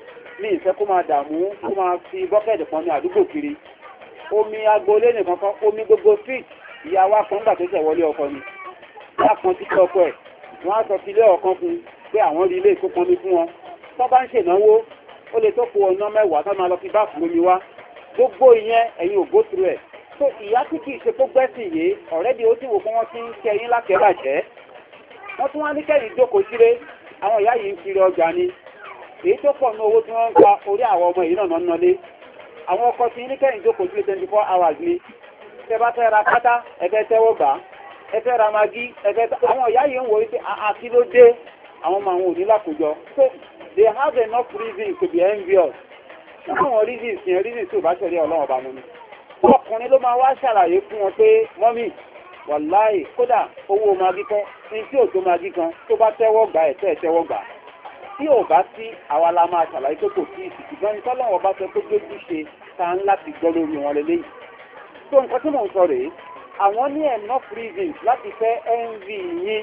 kó máa dààmú kó máa fi bọ́kẹ̀dì kan ní àdúgbò kiri omi agboolé nìkan kan omi gbogbo street ìyàwó akọ̀ǹgbà tó ṣẹ̀ wọlé ọkọ ni lákan títí ọkọ ẹ̀ wọ́n á sọ sí ilé ọ̀kan fún pé àwọn rí ilé ìkópọn mi fún wọn tó bá ń ṣènáwó ó lè tó kó ọ̀nà mẹ́wàá tó máa lọ fi báàfù lómi wá gbogbo ìyẹn ẹ̀yin ò bó turu ẹ̀ so ìyá tí kìí ṣe tó gbẹ́sìn yìí ọ̀rẹ́dì ó sì wò fún wọn tí ń ṣe yín lákẹ́bàjẹ́ wọ́n tún wá ní kẹ́yìn jókòó sílé àwọn ìyá yìí ń kiri ọjà ni èyí tó pọ̀ ní owó tí wọ́n ń gba orí àwọn ọmọ yìí náà nọ́lé àwọn ọkọ̀ tí ní kẹ́yìn jókòó sílé 24 hours ni tẹ bá fẹ́ ra pátá ẹgbẹ́ tẹ́wọ́ gbà ẹ fẹ́ ra magi ẹgbẹ́ àwọn ìyá yìí ń wò wípé àti ló dé àwọn ọmọ àwọn òní lákòjọ so they have enough reason to be envious àwọn reasons yẹn reasons tó bá ṣẹlẹ̀ ọlọ́run ọba mu ni ọkùnrin ló máa wá ṣàlàyé fún wọn pé mọ́mì wàláì kódà owó magi kan ní tí ò tó magi kan tó bá tẹ́wọ́ gbà ẹ̀tọ́ ẹ̀tẹ́wọ́ gbà tí ò bá sí àwa la máa ṣàlàyé pé kò sí ìsìnkú gan ní tọ́lọ́wọ́ bá sọ pé jójú ṣe ta ń láti gbọ́ lórí wọn lélẹ́yìí tó nǹkan tí mò ń sọ rèé àwọn ní enough reasons láti fẹ́ envy yín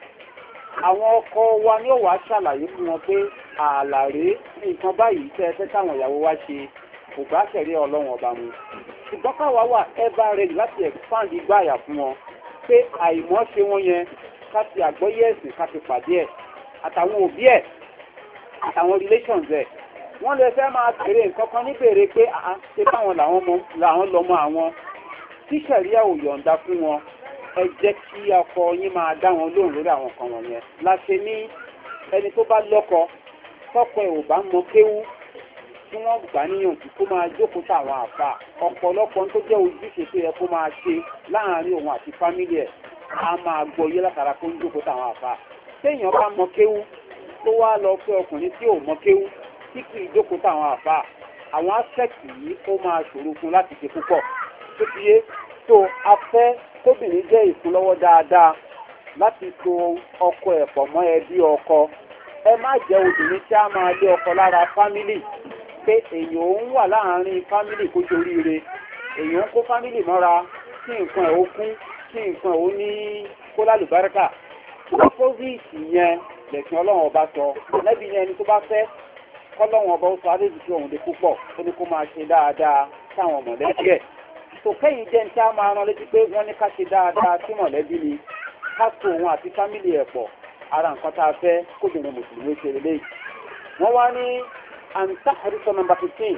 àwọn ọkọ wa ní òwà ṣàlàyé fún wọn pé ààlàré nǹkan báyìí tẹ́ ẹ fẹ́ táwọn ìyàwó wa ṣe kò bá ṣẹ̀rí ọlọ́run ọba mu ṣùgbọ́n káwa wà ever ready láti expand igbá àyà fún wọn pé àìmọ́ ṣe wọ́n yẹn ká ti àgbọ́yé ẹ̀sìn ká ti pàdé ẹ̀ àtàwọn òbí ẹ̀ àtàwọn relations ẹ̀ wọ́n lè fẹ́ máa bèèrè nǹkan kan níbèrè pé ṣe báwọn làwọn lọ́mọ àwọn tí ṣẹ̀ríà ò yọ̀ǹda fún wọn ẹ jẹ́ kí ọkọ yín máa dá wọn lóhùn lórí àwọn kan wọ̀nyẹn láṣẹ ní ẹni tó bá lọ́kọ tọ́kọ ẹ̀ ò bá mọ kéwú tí wọ́n gbà níyànjú kó máa jókòó táwọn àfà ọ̀pọ̀lọpọ̀ tó jẹ́ ojúṣe tó yẹ kó máa ṣe láàárín òun àti fámílì ẹ̀ á máa gbọ́ yé látara kó ń jókòó táwọn àfà téèyàn bá mọ kéwú tó wá lọ fẹ́ ọkùnrin tí ò mọ kéwú tí kì í jókòó táwọn àfà àwọn aspect yìí ó máa ṣòro fún láti ṣe púpọ̀ tó ti yé tó afẹ́ kóbìnrin jẹ́ ìfúnlọ́wọ́ dáadáa láti so ọkọ ẹ̀ pọ̀ mọ́ ẹbí ọkọ ẹ má jẹ́ obìnrin tí a máa lé ọkọ lára fámílì pé èèyàn ń wà láàárín fámílì kó ṣoríire èèyàn ń kó fámílì mọ́ra kí nǹkan ẹ̀ ó kún kí nǹkan ẹ̀ ó ní kó lálùbáríkà opposite yẹn lẹ̀sìn ọlọ́run ọba sọ lẹ́bi yẹn ni tó bá fẹ́ kọ́lọ́run ọba ó sọ adébísí òun lè púpọ̀ ó ní kó máa ṣe dáadáa sáwọn mọ̀lẹ́bí ẹ̀ tó kẹ́yìn jẹ́ ní tí a máa rán létí pé wọ́n ní ká ṣe dáadáa sí mọ̀lẹ́bí ni ká so òun àti fámílì ẹ̀ pọ̀ ara nǹkan tá a fẹ́ kóbìnrin mùsùlùmí ṣe lélẹ́yìí wọ́n wá ní أن تحرص number 15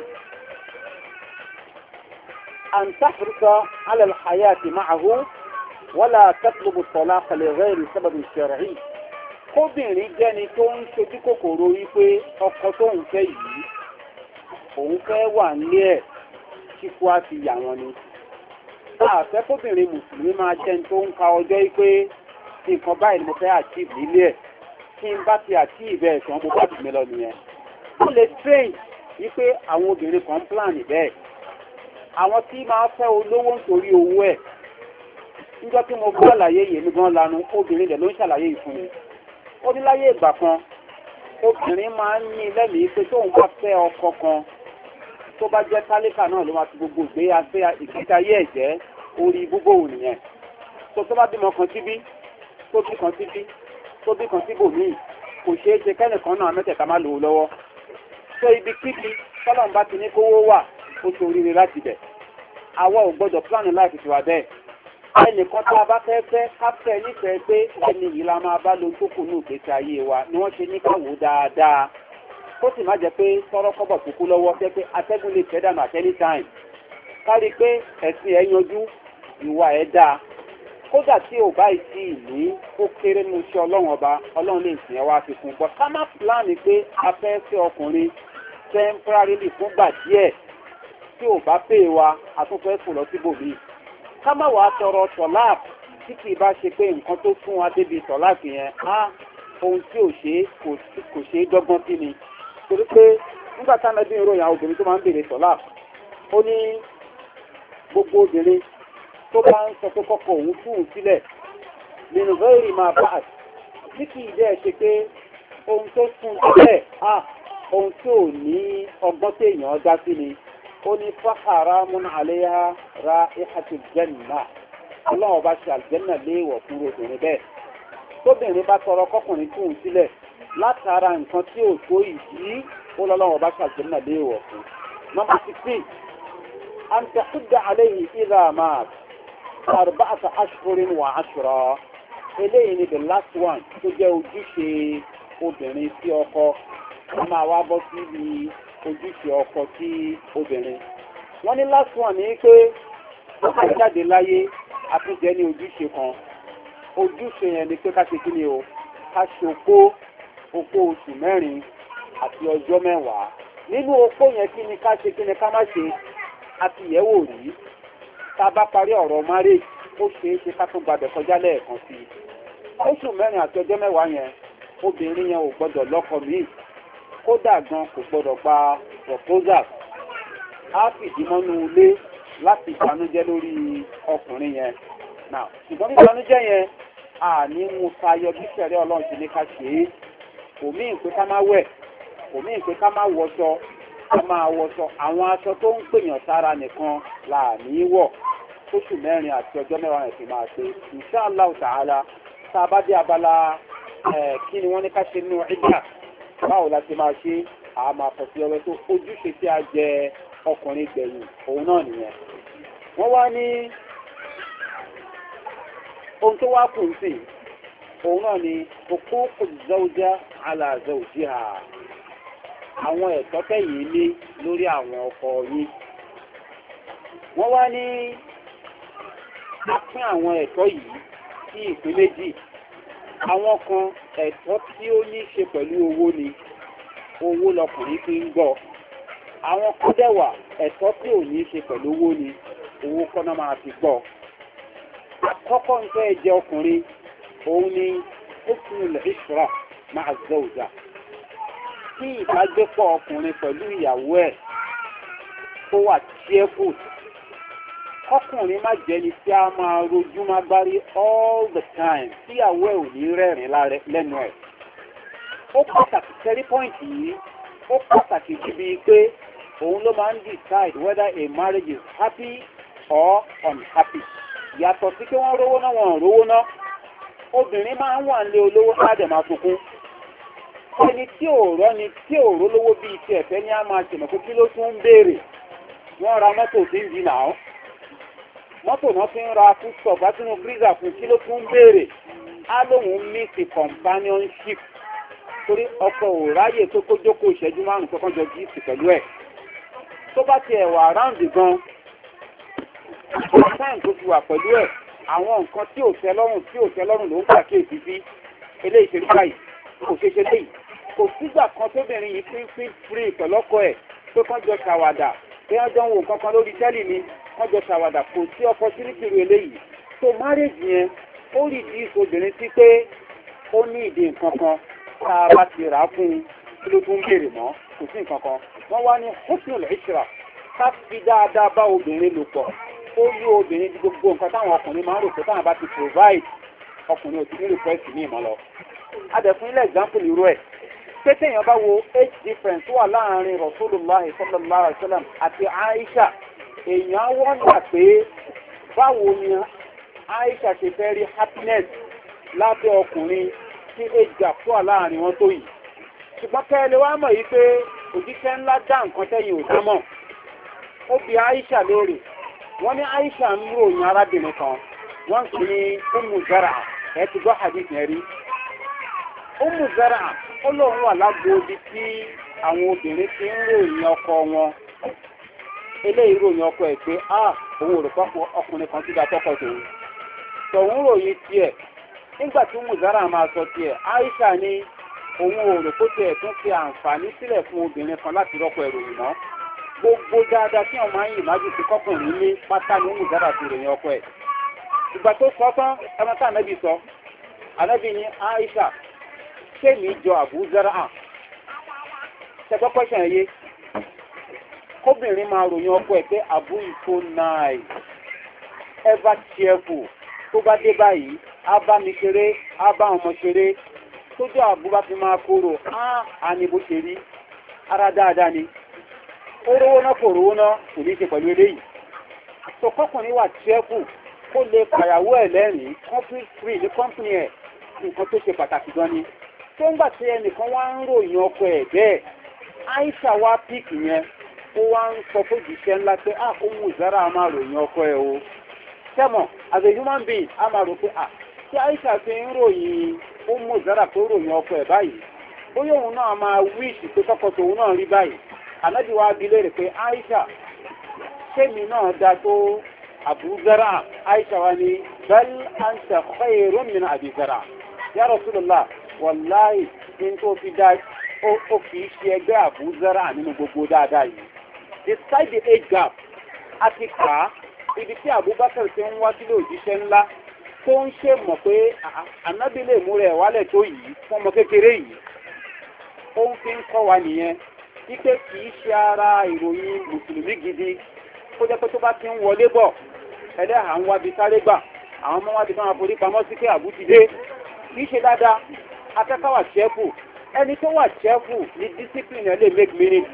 أن تحرص على الحياة معه ولا تطلب الطلاق لغير سبب شرعي kóbìnrin jẹ́ni tó ń ṣojú kòkòrò wípé ọkọ tó ń fẹ́ yìí òun fẹ́ wà nílé ẹ̀ kíkú á ti yà wọn ni àfẹ́ kóbìnrin mùsùlùmí máa jẹ́ni tó ń ka ọjọ́ wípé nǹkan báyìí ni mo fẹ́ achieve nílé ẹ̀ tí n bá ti achieve ẹ̀ tán mo bá dùn mí lọ nìyẹn ó lè strange wípé àwọn obìnrin kan ń plan bẹ́ẹ̀ àwọn tí máa fẹ́ olówó nítorí owó ẹ̀ níjọ́ tí mo gbọ́ àlàyé yèmí gan lanu obìnrin dẹ̀ ló ń ṣàlàyé ìfún mi ó ní láyé ìgbà kan obìnrin máa ń ní lẹ́mìí pé tóun bá fẹ́ ọkọ kan tó bá jẹ́ tálíkà náà ló máa fi gbogbo ìgbésí ayé ẹ̀jẹ̀ orí gbogbo òun nìyẹn tó bá bímọ kan síbí tó bí kan síbí tó bí kan síbòmíì kò ṣeé ṣe kẹ́nìkan náà mẹ́tẹ̀ẹ̀ta má lò ó lọ́wọ́ tó ibi kíbi tọ́lọ́n bá ti ní kówó wà ó ṣe oríire láti bẹ̀ àwa ò gbọ́dọ̀ plan life tiwa bẹ́ẹ̀ ẹnìkan tó a bá fẹ́ fẹ́ káfẹ́ nífẹ̀ẹ́ pé ẹni yìí la máa bá lo tó kù ní ìgbésí ayé wa ni wọ́n ṣe ní káwò dáadáa kó sì má jẹ́ pé tọ́rọ́ kọ́bọ̀ kúkú lọ́wọ́ jẹ́ pé atẹ́gùn lè fẹ́ dànù at any time kárí pé ẹ̀sìn ẹ̀ yanjú ìwà ẹ̀ dáa kódà tí ò bá ìsí ìlú ó kéré ní iṣẹ́ ọlọ́run ọba ọlọ́run lè sìn ẹ́ wá fi kún bọ́ ká má pílánì pé a fẹ́ fẹ́ ọkùnrin temporarily fúngbà díẹ̀ tí ò bá pè wa a tún fẹ́ fò lọ síbòmíì ká má wàá tọrọ tọ̀láàp tí kì í bá ṣe pé nǹkan tó fún wa débi tọ̀láàp yẹn á ohun tí ò ṣe kò ṣe é dọ́gbọ́n sí ni torí pé nígbà táwọn ẹbí ń ròyìn àwọn obìnrin tó máa ń béèrè tọ̀láàp ó ní gbogbo obìnrin tó bá ń sọ pé kọ́kọ́ òun fún un sílẹ̀ nínú rẹ́ẹ̀rì máa bá àti tí kì í dẹ́ ṣe pé ohun tó fún un sílẹ̀ ohun tí ò ní ọgbọ́n tí èèyàn dá sí ni ó ní fáhàrá múná àléyá ra ìhàtì jẹ́nà ọlọ́run bá ṣe àlùjẹ́nà léèwọ̀ fún obìnrin bẹ́ẹ̀ tóbìnrin bá tọrọ kọkùnrin fún un sílẹ̀ látara nǹkan tí ò tó ìdí ó lọ́lọ́run bá ṣe àlùjẹ́nà léèwọ̀ fún. nọ́mbà 16 àǹtẹ̀kúdà àléyìn ìlà máa arba'ata ashhurin wa ashra eléyìí ni the last one tó jẹ́ ojúṣe obìnrin sí ọkọ wọ́n máa wá bọ́ síbi ojúṣe ọkọ sí obìnrin wọ́n ní last one ní pé ó ká jáde láyé àtúnjẹ ní ojúṣe kan ojúṣe yẹn ni pé ká ṣe kí ni o ká ṣe opó oṣù 4 àti ọjọ́ 10 nínú opó yẹn kí ni ká ṣe kí ni ká má ṣe àti yẹ̀wò rí tá a bá parí ọ̀rọ̀ marriage ó ṣeé ṣe ká tún gbàgbẹ́ kọjá lẹ́ẹ̀kan sí i oṣù 4 àti ọjọ́ 10 yẹn obìnrin yẹn ò gbọ́dọ̀ lọ́kọ míì kódà gan kò gbọ́dọ̀ gba proposal á fìdí mọ́nú ilé láti ìbànújẹ́ lórí ọkùnrin yẹn náà ṣùgbọ́n ní ìbànújẹ́ yẹn a ní mú tayọ bí sẹ̀rẹ́ ọlọ́run ti ní ká ṣe é kò mí ìpè ká má wẹ̀ kò mí ìpè ká má wọṣọ ká máa wọṣọ àwọn aṣọ tó ń pèèyàn sára nìkan là ní wọ̀ oṣù 4 àti ọjọ́ 10 ẹ̀sìn máa ṣe inshallah ta'ala tá a bá dé abala kí ni wọ́n ní ká ṣe nínú ìgbà báwo la ṣe máa ṣe àmà àfọ̀sí ọwẹ́ tó ojúṣe tí a jẹ ọkùnrin gbẹ̀yìn òun náà nìyẹn wọ́n wá ní ohun tó wá kù sí òun náà ni huququ zawja ala zawjiha àwọn ẹ̀tọ́ tẹ̀yìn ní lórí àwọn ọkọ yín wọ́n wá ní a pín àwọn ẹ̀tọ́ yìí sí ìpín méjì àwọn kan ẹ̀tọ́ tí ó ní ṣe pẹ̀lú owó ni owó lọkùnrin fi ń gbọ́ àwọn kan dẹ̀wà ẹ̀tọ́ tí ò ní ṣe pẹ̀lú owó ni owó kọ́nà máa fi gbọ́ àkọ́kọ́ ń fẹ́ jẹ ọkùnrin òun ni husnul ishra ma'a zawja kí ìbágbépọ̀ ọkùnrin pẹ̀lú ìyàwó ẹ̀ kó wà cheerful ọkùnrin má jẹ́ni tí a máa rojú má gbárí all the time tíyàwó ẹ̀ ò ní rẹ́rìn lẹ́nu ẹ̀ ó pàtàkì tẹ́rí pọ́ìntì yìí ó pàtàkì síbi pé òun ló máa ń decide whether a marriage is happy or unhappy yàtọ̀ sí pé wọ́n rówó náà wọ́n rówó náà obìnrin máa ń wà nílé olówó láàdẹ̀ máa sunkún ẹni tí ò rọ́ni tí ò rólówó bíi ti ẹ̀fẹ́ ní a máa ṣèmọ̀ pé kí ló tún ń béèrè wọ́n ra mọ́tò tí ń di náà mọ́tò náà fi ń ra foodstuff látínú freezer fún kí ló tún ń béèrè á lóun miss companionship torí ọkọ ò ráyè pé kó jókòó ìṣẹ́jú 5 tó kàn jọ gift pẹ̀lú ẹ̀ tó bá ti ẹ̀wà ráǹdì gan time tó fi wà pẹ̀lú ẹ̀ àwọn nǹkan tí ò tẹ́ lọ́rùn ló ń pàkíyèsí sí eléyìí ṣe báyìí kò ṣe ṣe léyìí kò sígbà kan tóbìnrin yìí fi ń free pẹ̀lọ́kọ ẹ̀ pé kán jọ ṣàwàdà pé wọ́n jọ ń wo nǹkan kan lórí tẹ́lì ni wọ́n jọ ṣàwàdà kò sí opportunity rẹ̀ eléyìí so marriage yẹn ó rí di obìnrin sí pé ó ní ìdí nǹkan kan tá a bá ti rà á fún un kí ló tún béèrè mọ́ kò sí nǹkan kan wọ́n wá ní husnul ishra ká fi dáadáa bá obìnrin lò pọ̀ ó yí obìnrin di gbogbo nǹkan táwọn ọkùnrin máa ń rò pé táwọn bá ti provide ọkùnrin ò ti ní request ní ìmọ̀ lọ adẹ̀fún ilẹ̀ example irú ẹ̀ pé téèyàn bá wo age difference wà láàrin Rasulullah sallallahu alaihi wasallam àti Aisha èèyàn wọ́n gbà pé báwo ni Aisha ṣe fẹ́ rí happiness lábẹ́ ọkùnrin tí age gap wà láàrin wọn tó yìí ṣùgbọ́n kẹ́lẹ́ wá mọ̀ yìí pé òjíṣẹ́ ńlá dá nǹkan tẹ́yìn ò dámọ̀ ó bi Aisha léèrè wọ́n ní Aisha ń ròyìn arábìnrin kan wọ́n sì ní Ummu Zara ẹ ti gbọ́ hadith yẹn rí Ummu Zara ó lóun wà lágbóòdì tí àwọn obìnrin ti ń ròyìn ọkọ wọn eléyìí ròyìn ọkọ ẹ̀ pé òun ò rò pọ́pọ́ ọkùnrin kan síbi àtọ́kọ̀ tòun ròyìn tiẹ̀ nígbà tí Ummu Zara máa sọ tiẹ̀ Aisha ní òun ò rò kó tiẹ̀ tún fi àǹfààní sílẹ̀ fún obìnrin kan láti rọ́pò ìròyìn náà gbogbo dáadáa tí ọmọ ayé ìmájú ti kọkùnrin ní pátá ní Ummu Zara ti ròyìn ọkọ ẹ̀ ìgbà tó sọ tán ẹmọ tá ànábì sọ ànábì ní Aisha kéèmì jọ Abu Zara ṣẹgbọ́ pẹ́ṣẹ̀ ẹ̀yẹ kóbìnrin máa ròyìn ọkọ ẹ̀ pé Abu is so nice ever cheerful tó bá dé báyìí á bá mi ṣeré á bá ọmọ ṣeré tójú Abu bá fi máa kóró á ní bó ṣe rí ara dáadáa ni ó rówó náà kò rówó náà kò ní ṣe pẹ̀lú eléyìí tó kọkùnrin wà cheerful kó lè pàyàwó ẹ̀ lẹ́rìn conflict free ní company ẹ̀ nǹkan tó ṣe pàtàkì gan ni tó ń gbà tí ẹnìkan wá ń ròyìn ọkọ ẹ̀ bẹ́ẹ̀ Aisha wá píìkì yẹn ó wá ń sọ fún ìjíṣẹ́ ńlá pé Ummu Zara máa ròyìn ọkọ ẹ̀ o tẹ́mọ̀ as a human being a máa rò pé tí Aisha fi ń ròyìn Ummu Zara tó ròyìn ọkọ ẹ̀ báyìí bóyá òun náà máa wíṣì pé kọ́kọ́ tòun náà rí báyìí ànábì wa bi léèrè pé Aisha kémi náà da tó Abu Zara Aisha wa ni bal anta khayrun min Abi Zara ya Rasulullah wallahi in tó fi dá ó fi ṣe ẹgbẹ́ Abu Zara nínú gbogbo dáadáa yìí despite the age gap àti kà ibi tí Abubakar ti ń wá sílé òjíṣẹ́ ńlá tó ń ṣe mọ̀ pé ànábì lè mú rẹ̀ wálẹ̀ tó yìí fún ọmọ kékeré yìí ó ń fi ń kọ́ wa nìyẹn wípé kì í ṣe ara ìròyìn mùsùlùmí gidi kó jẹ́ pé tó bá ti ń wọlé bọ̀ ẹlẹ́hà ń wábi sáré gbà àwọn ọmọ wábi kan àforí pamọ́ sí pé Àbú ti dé kì í ṣe dáadáa akẹ́kọ̀ọ́ wà chẹ́fù ẹni tó wà chẹ́fù ní discipline ẹ̀ lè make meaning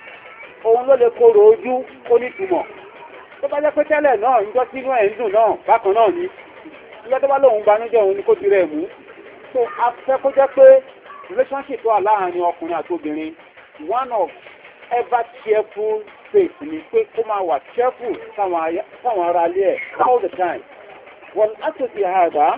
òun ló lè kóró ojú ó nítumọ̀ tó bá jẹ́ pé tẹ́lẹ̀ náà níjọ́ tí inú ẹ̀ ń dùn náà bákan náà ni níjọ́ tó bá lóun banújẹ́ òun ni kó ti rẹ̀ mú so a fẹ́ kó jẹ́ pé relationship wà láàárín ọkùnrin àti obìnrin one of ever cheerful faith ni pé kó máa wà cheerful sáwọn ará ilé ẹ̀ all the time wọ́n láti àdá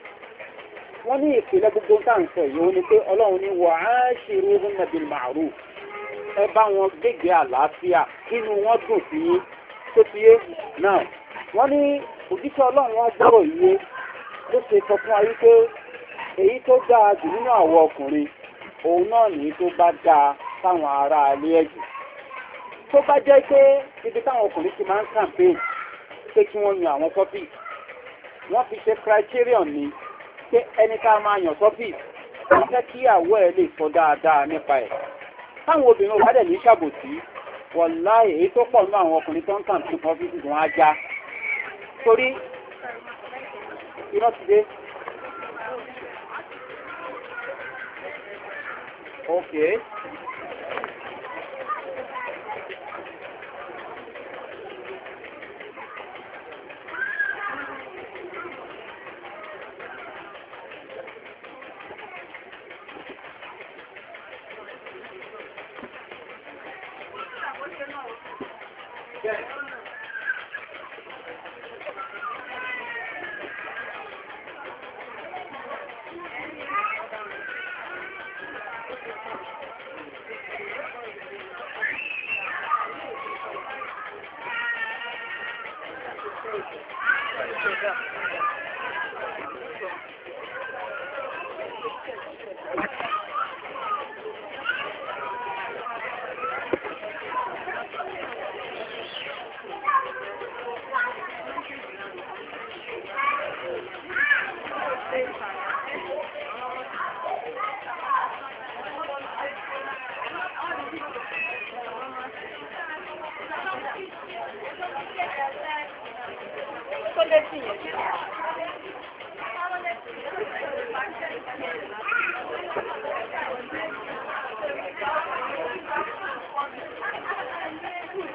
wọ́n ní ìpìlẹ̀ gbogbo tá à ń sọ yìí ó ní pé Ọlọ́run ní wa ashiruhunna bil ma'ruf ẹ bá wọn gbégbé àlàáfíà kínú wọn dùn sí yín tó ti yé náà wọ́n ní òjíṣẹ́ Ọlọ́run wọn gbọ́rọ̀ yìí ló ṣe sọ fún wa wípé èyí tó dáa jù nínú àwọn ọkùnrin òun náà nìyí tó bá dáa sáwọn ará ilé ẹ̀jù tó bá jẹ́ pé ibi táwọn ọkùnrin ti máa ń campaign pé kí wọ́n yan àwọn topic wọ́n fi ṣe criterion ni pé ẹni ká máa yàn topic wọ́n fẹ́ kí àwọ̀ ẹ̀ lè sọ dáadáa nípa ẹ̀ táwọn obìnrin ò bá dẹ̀ ní ṣàbòsí wọ̀láì èyí tó pọ̀ nínú àwọn ọkùnrin tó ń campaign topic wọn á já torí iná ti dé. Okay.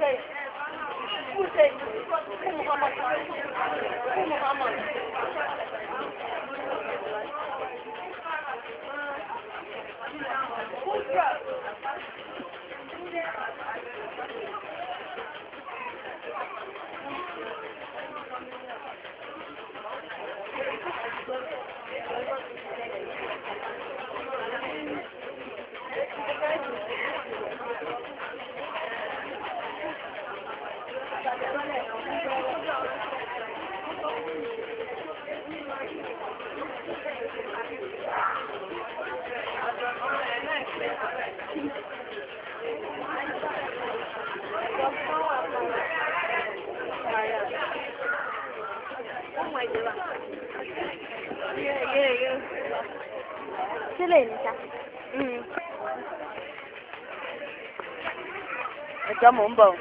Ẹjọ́ mò ń bọ̀.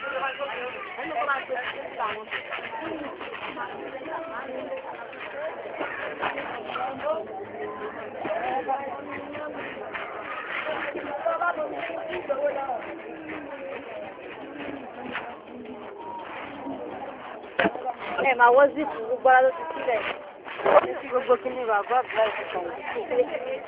Ẹ máa wọ́ zipu gbogbo ara ló ti sílẹ̀. Ní gbogbo kí ni bàbá àbúrò ìfọ̀kàn yìí.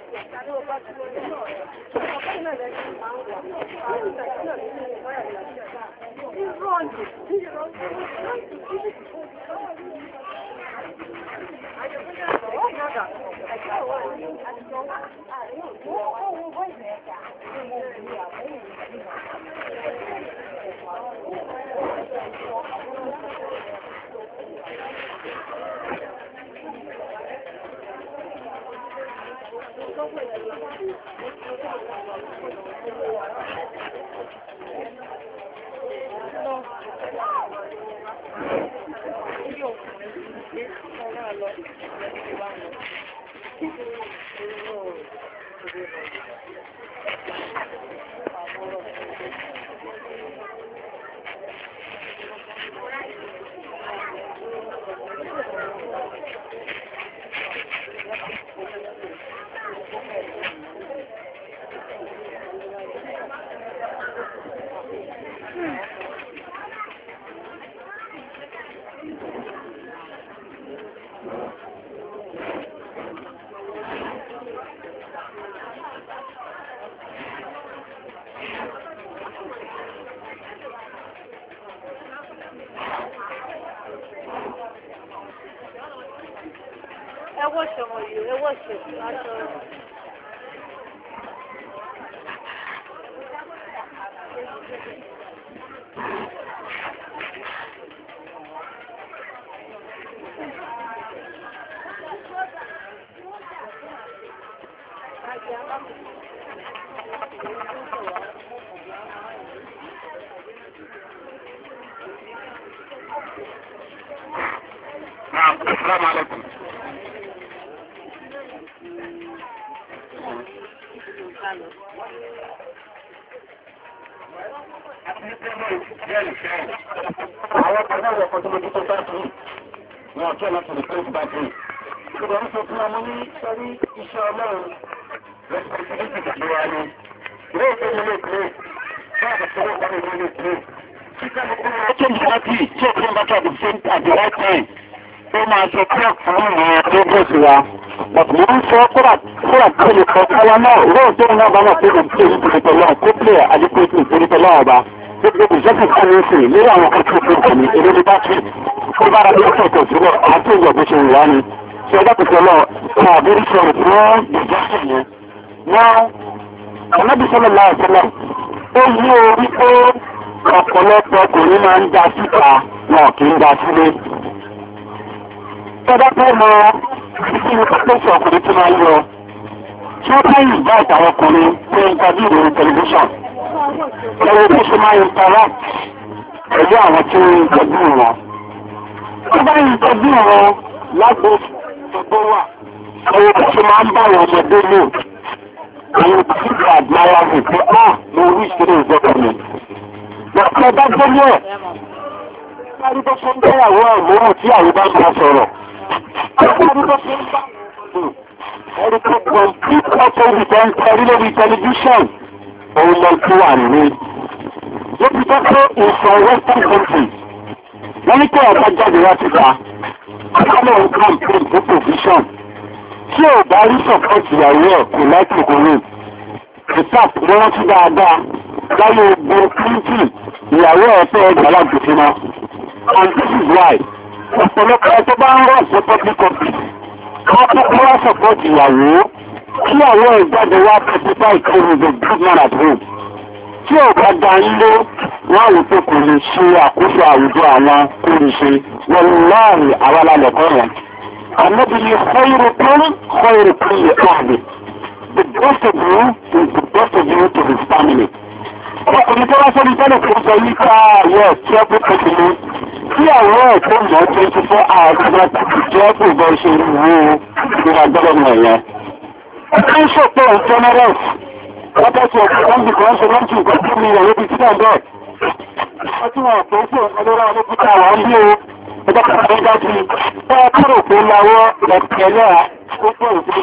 السلام عليكم. àwọn ọ̀pọ̀lọpọ̀ ọ̀pọ̀ tó lójú tó bá tún ní ọjọ́ láti lè pé ìgbà tún. ìgbà ń sọ fún ọmọ ní sọ́rí iṣẹ́ ọlọ́run responsibility ìjọba ni. ilé ìfẹ́ ilé ìpínlẹ̀ fún àkọsílẹ̀ ìpínlẹ̀ ilé ìpínlẹ̀. títà ní kí wọ́n change party tí òkú bá tọ́ at the right time. ó máa ṣe clock fún àwọn progress wa. but mo ń sọ kódà tó lè kọ́ káwa náà lóòótọ́ náà bá wà pé kò pè ní ìpínlẹ̀ kó pè àdínkù ìpínlẹ̀ ọba. gbogbo ìjọsìn kan ní ìsìn lórí àwọn akẹ́kọ̀ọ́ tó ní èrè ní bátìrì tó bára ní ọ̀tọ̀ọ̀tọ̀ síbẹ̀ àti ìjọ bó ṣe wà ní. ṣé ọjọ́ pẹ̀lú ọ̀nà àbúrú sọ̀rọ̀ fún ìjọsìn yẹn. wọ́n Ànábì sallallahu alaihi wasallam ó yí orí pé ọ̀pọ̀lọpọ̀ ọkùnrin máa ń da síta wọn kì í da sílé. tọ́jà pé mọ ìdí pàtẹ́sì ọkùnrin tó máa ń yọ. tí ó bá yìí bá ìtàwọn ọkùnrin tó ń tajú ìròyìn tẹlifíṣàn. ẹ̀rọ tó ṣe máa ń interact pẹ̀lú àwọn tí ó ń tọ́jú wọn. tó bá ń tọ́jú wọn lágbo tó wà ẹ̀rọ tó ṣe máa ń bá àwọn ọmọdé lò. àwọn ìpàdé àgbáyà rẹ̀ pé mo rí ìṣẹ̀lẹ̀ ìjọba mi. lọ́pọ̀ bá gbọ́lé ẹ̀ lárí bó ṣe ń bẹ́yàwó ẹ̀ lóhùn tí àwọn bá ń bá sọ̀rọ̀. lárí bó ṣe ń bá ẹ̀rọ tó gbọ́n tí ọ̀pọ̀ ìtàn tẹ̀rí lórí tẹlifíṣàn òun lọ tó wà ní. ó ti tọ́ pé ìsọ̀ western countries wọ́n ní pé ọ̀gá jáde wá síta akálẹ̀ ń campaign for position tí ò bá rí support ìyàwó ẹ̀ kò láti kúrò ìtàp ló rántí dáadáa láyé ogun clinton ìyàwó ẹ̀ fẹ́ gbàlá gbèsè and this is why ọ̀pọ̀lọpọ̀ ẹ̀ tó bá ń rọ̀ sí public office káàkiri wá support ìyàwó kí àwọn ẹ̀ jáde wá pẹ̀sífà ìkọlù the good man at home tí ò bá da ilé wọ́n rò pé kò lè ṣe àkóso àwùjọ àwọn kórìṣe wọn láàrin àwọn alálẹ̀kọ́ rẹ̀. Ànábi ni kọ́ìrò yẹ káàdì. The best of you is the best of you to his family. Ọkùnrin tó wá sọ́ni tẹ́lẹ̀ tó sọ yí ká yẹ tí ó pé kòtìlú. Tí àwọn ẹ̀ tó mọ̀ 24 hours tí ó pè bọ́ ṣe wú ìwà gbọ́dọ̀ yẹn. Ọkùnrin ń ṣòpọ̀ generous. Wọ́n tẹ́sí ọ̀pọ̀ ọ̀gbìn kan ṣe lọ́tún nǹkan tó mi ìyàwó bíi títà bẹ́ẹ̀. Wọ́n tí wọ́n pè é sí ọ̀pọ̀lọpọ̀ olókùtà àwọn bí o. Ẹjọ́ kan tó dájú bẹ́ẹ̀ kúrò pé láwọ́ ẹ̀kẹ́lẹ́ àkókò ìdílé.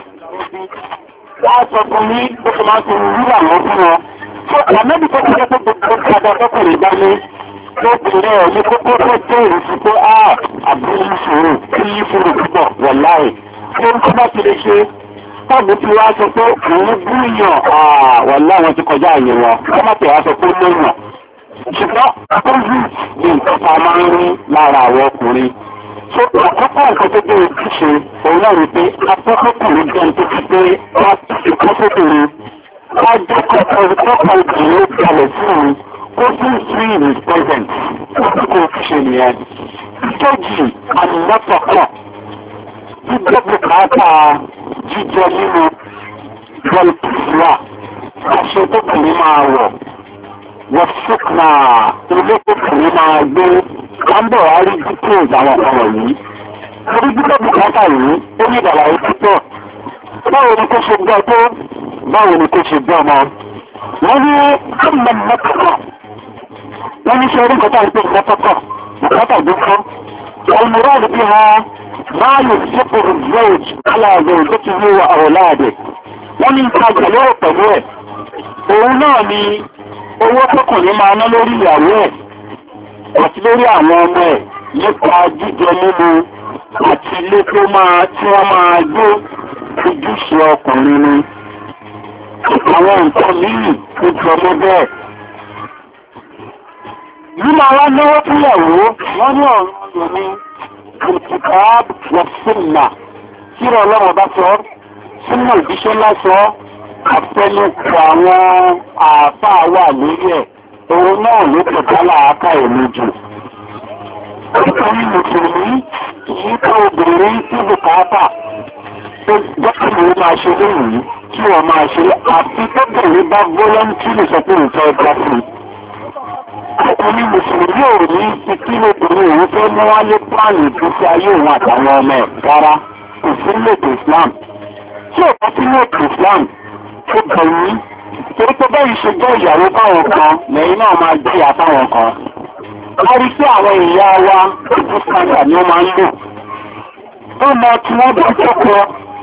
Wọ́n sọ fún mi bó ṣe máa ń fi wúrà wọn fún wọn. Àmẹ́bí tó ti jẹ́ pé gbogbo ìjọba ọkùnrin dání lóbìnrin ẹ̀ ní kókó tó tó ìrìsí pé àbúrú ìṣòro kí ìṣòro púpọ̀ wọ̀ láì. Ṣé ń kọ́ bá ti lè ṣe? Táàbù tí wá sọ pé òun búrúyàn wà láwọn ti kọjá àyè wọn kọ́mọ̀tẹ̀ wá sọ pé lóyàn ṣùgbọ́n àkójú ní nǹkan tá a máa ń rí lára àwọn ọkùnrin tó àkọ́kọ́ nǹkan tó dé ojúṣe òun náà rí pé afẹ́fẹ́kùnrin jẹun tó ti pé wọ́n ti fi kọ́fẹ́kùnrin wọ́n jẹ́ kọ́kọ́ ìkìlẹ̀ ó kalẹ̀ sí òun kó sì sí his present ó kò ṣe nìyẹn. Ìkejì àmìlọ́pọ̀pọ̀ tí gbogbo kàákà jíjẹ nínú bọ́ọ̀lùpùsùlà aṣọ tó kùnrin máa wọ̀ wọ́n fúnkà ilé tó kùnrin máa gbé kámbọ̀ àárí details àwọn ọ̀kan wọ̀nyí. Orí gbígbọ́ bùkátà yìí ó ní ìdàlàyé púpọ̀. Báwo ni kó ṣe gbọ́ tó? Báwo ni kó ṣe gbọ́ ọmọ? Wọ́n ní ọmọ mọ́tọ́kọ̀. Wọ́n ní ṣe orí nǹkan tá à ń pè mọ́tọ́kọ̀. Bùkátà dúkọ́. المراد بها ما ينفقه الزوج على زوجته وأولاده wọ́n ní nǹkan àjẹ̀lẹ́ pẹ̀lú ẹ̀ òun náà ni owó tọkùnrin máa ná lórí ìyàwó ẹ̀ àti lórí àwọn ọmọ ẹ̀ nípa jíjẹ mímu àti ilé tó tí wọ́n máa gbé ojúṣe ọkùnrin ni àwọn nǹkan míì tó jọ mọ́ bẹ́ẹ̀. Nígbà wá náwó fúnyàwó wọ́n ní ọ̀rọ̀ ọ̀yọ̀ ni الكتاب والسنة كيرو الله بصر سنة البشر الله سو àtẹnukọ àwọn àáfàá wà lórí ẹ̀ òun náà ló kọjá láàáká èmi jù. Nítorí mùsùlùmí kìí kọ́ obìnrin tí bùkátà tó gbọ́kànlé máa ṣe lóyìí kí wọ́n máa ṣe àfi tóbìnrin bá volunteer sọ pé nǹkan ẹgbẹ́ fún un. Ọkùnrin mùsùlùmí ò ní ti kí lóbìnrin òun fẹ́ mú wáyé pláàni ìgbésí ayé òun àtàwọn ọmọ ẹ̀ rárá kò sí lètò Islam. Tí ò bá sí lètò Islam tó bẹ̀rù torí pé bẹ́ẹ̀ ṣe jẹ́ ìyàwó báwọn kan lẹ́yìn náà máa jẹ́ ìyá báwọn kan. A rí sí àwọn ìyá wa ojú kàńtà ni wọ́n máa ń lò. Ọmọ tí wọ́n bá jọ́kọ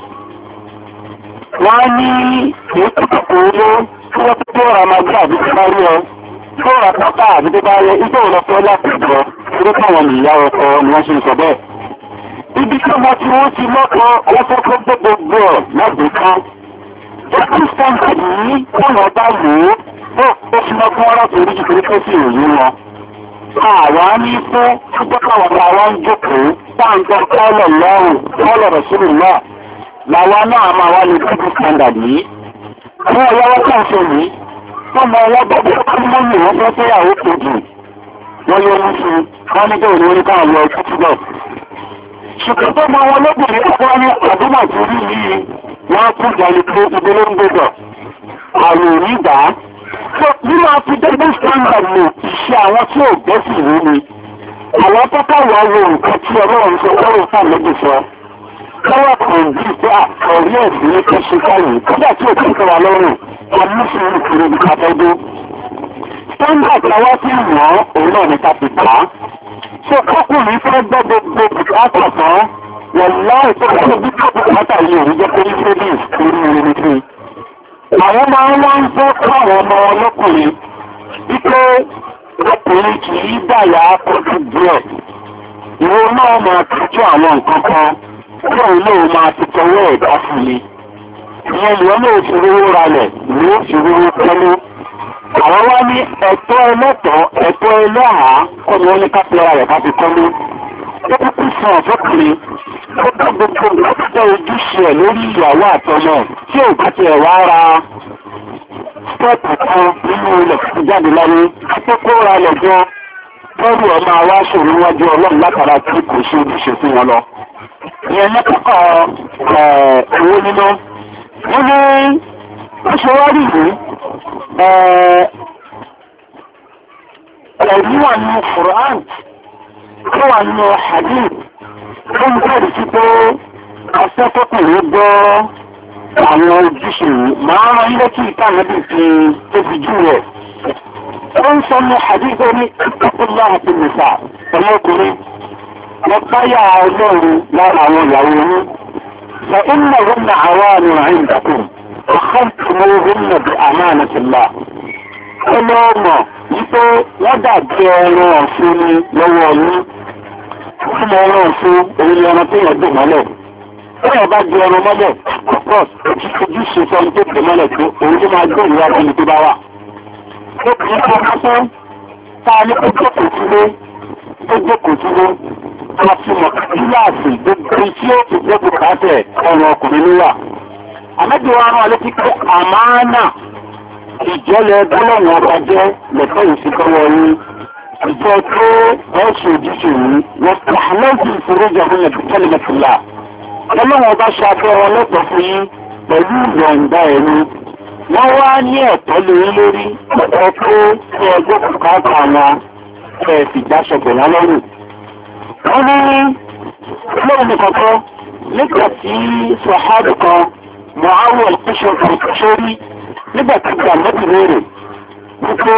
wọ́n á ní èyí tó kòkòrò ló tí wọ́n tó ra máa gbé àbí tó bá rí ọ. Tó ra pátá àbí tó bá yẹ iṣẹ́ òlọ́pẹ́ lápẹ̀jọ torí káwọn ìyá ọkọ ni wọ́n ṣe ń sọ bẹ́ẹ̀. Ibi tí wọ́n ti lọ́kọ ọlọ́pẹ́ tó gbogbo ẹ̀ lágbèéká. Ẹkùn sọ́ǹtì yìí ọ̀nà ọba lò ó fi mọ́kún ọ́rọ́ torí ìpínlẹ̀ tó sì òyí wọn. Àwa ní fún ọjọ́kàwọ̀ làwa ń jókòó táǹtọ́ kọ́lọ̀ lọ́rùn kọ́lọ̀ rẹ̀sùlù náà làwa náà máa wá ní people standard yìí. Àwọn ọlọ́wọ́ kan ṣe yìí wọ́n mọ ọlọ́gbọ́dọ̀ tó mọ́ ní wọ́n fẹ́ fẹ́yàwó kejì wọ́n yóò ń fi wọ́n ní bẹ́ẹ̀ ni wọ́n ní káwọn lọ títí bẹ̀. Ṣùgbọ́n tó mọ wọn lóbìnrin ọkọ̀ ní àdúmọ̀ tó rí yìí wọ́n tún jẹ́ pé ibi ló ń gbogbo àrùn onígbà nínú àfidẹ́gbẹ́ standard lò iṣẹ́ àwọn tí ò gbẹ́sì rí ni àwọn tọ́kàwọ̀ wo nǹkan tí ọlọ́run sọ lọ́rùn fàlẹ́gbẹ̀ sọ lọ́wọ́ kan bí pé àkọ̀rí ẹ̀sìn ní kẹ́ṣe káyìí kódà tí ò kí kọ́ wa lọ́rùn amúṣùn ìkiri ní káfẹ́dó standard làwọn tí wọ́n òun náà ní kápítà so kọ́kùnrin fẹ́ gbọ́ gbogbo bùkátà tán wọ̀láì tó kọ́ bí bùkátà yìí ò ní jẹ́ pé ní savings orí orin sí. Àwọn máa ń wá ń fẹ́ kọ́ àwọn ọmọ ọlọ́kùnrin wípé ọkùnrin kì í gbàyà kọjú díẹ̀. Ìwọ náà máa tọ́jú àwọn nǹkan kan kí òun náà máa ti tọwọ́ ẹ̀dá fún mi. Ìyẹn ìwọ náà fi rówó ralẹ̀ ìwé fi rówó pẹ́lú. Àwọn wá ní ẹ̀tọ́ ẹlẹ́tọ̀ọ́ ẹ̀tọ́ ẹlẹ́hàá kọ́ ni wọ́n ní ká fi ara rẹ̀ ká fi kọ́lé. Ó kúkú sàn ọ̀fọ́kùnrin ó bá gbogbo ìgbàgbọ́ ojúṣe ẹ̀ lórí ìyàwó àtọmọ tí ò bá tiẹ̀ wá ra stẹ́ẹ̀pù kan nínú ilẹ̀ tó jáde láyé akẹ́kọ̀ọ́ ra ilẹ̀ jọ lọ́rù ọmọ àwa ṣòro níwájú ọlọ́run látara tí kò ṣe ojúṣe fún wọn lọ. Ìyẹn lẹ́kọ̀ọ́ owó níná. Wọ́n ní ó ṣe wá rí ìlú ẹ̀rí wà nínú Quran tó wà nínú hadith tó ń bẹ̀rẹ̀ sí pé afẹ́kọ̀ọ́kùnrin gbọ́ àwọn ojúṣe yìí máa ń ilé tí ìtànàbí fi tó fi jú rẹ̀. Ó ń sọ ní hadith ní ìpínlẹ̀ àti nìsà ọmọkùnrin wọ́n báyà ọlọ́run lára àwọn ìyàwó ní. Fa inna hunna awanu 'indakum akhadtumuhunna bi amanati Allah. Ọlọ́mọ wípé wọ́n dàbí ẹran ọ̀fun ni lọ́wọ́ yín. Wọ́n ẹran ọ̀fun òun ni ẹran tó yàn dùn mọ́lẹ̀. Bẹ́ẹ̀ bá di ẹran mọ́lẹ̀, of course, ojúṣe sọ́ni tó dùn mọ́lẹ̀ tó òun ló máa gbé ìwà ẹni tó bá wà. Ó kì í ṣe lásán tá a ní kó jókòó sílé, a fi mọ̀ kíláàsì gbogbo tí ó ti gbé bùkátẹ̀ ọ̀rọ̀ ọkùnrin ló wà. Àmẹ́jọ wa rán létí pé àmánà ìjọ́lẹ̀ gbọ́lọ̀wọ̀n ọba jẹ́ lẹ́tọ́ ìfikọ́wọ́ yín. Ìjọ tó ẹ̀ṣẹ̀ ojúṣe yìí wọ́n tààlọ́jì ìforójà fún ẹ̀kú kẹ́lẹ̀mẹ́tìlá. Ọlọ́wọ̀n ọba ṣe abẹ́rẹ́ lẹ́tọ̀ fún yín pẹ̀lú ìyọ̀ǹda ẹ̀mí. Wọ́n wá ní ẹ̀tọ́ lórí lórí ọ̀tọ̀ tó ṣe ẹgbẹ́ bùkátà wọn fẹ́ fìjáṣọ̀gbẹ̀ lálọ́rùn. Wọ́n ní ọlọ́run nìkan kan nígbà tí sọ̀hádù kan Mu'awiyah al-Qushayri nígbà tí ìgbà mẹ́tì léèrè wípé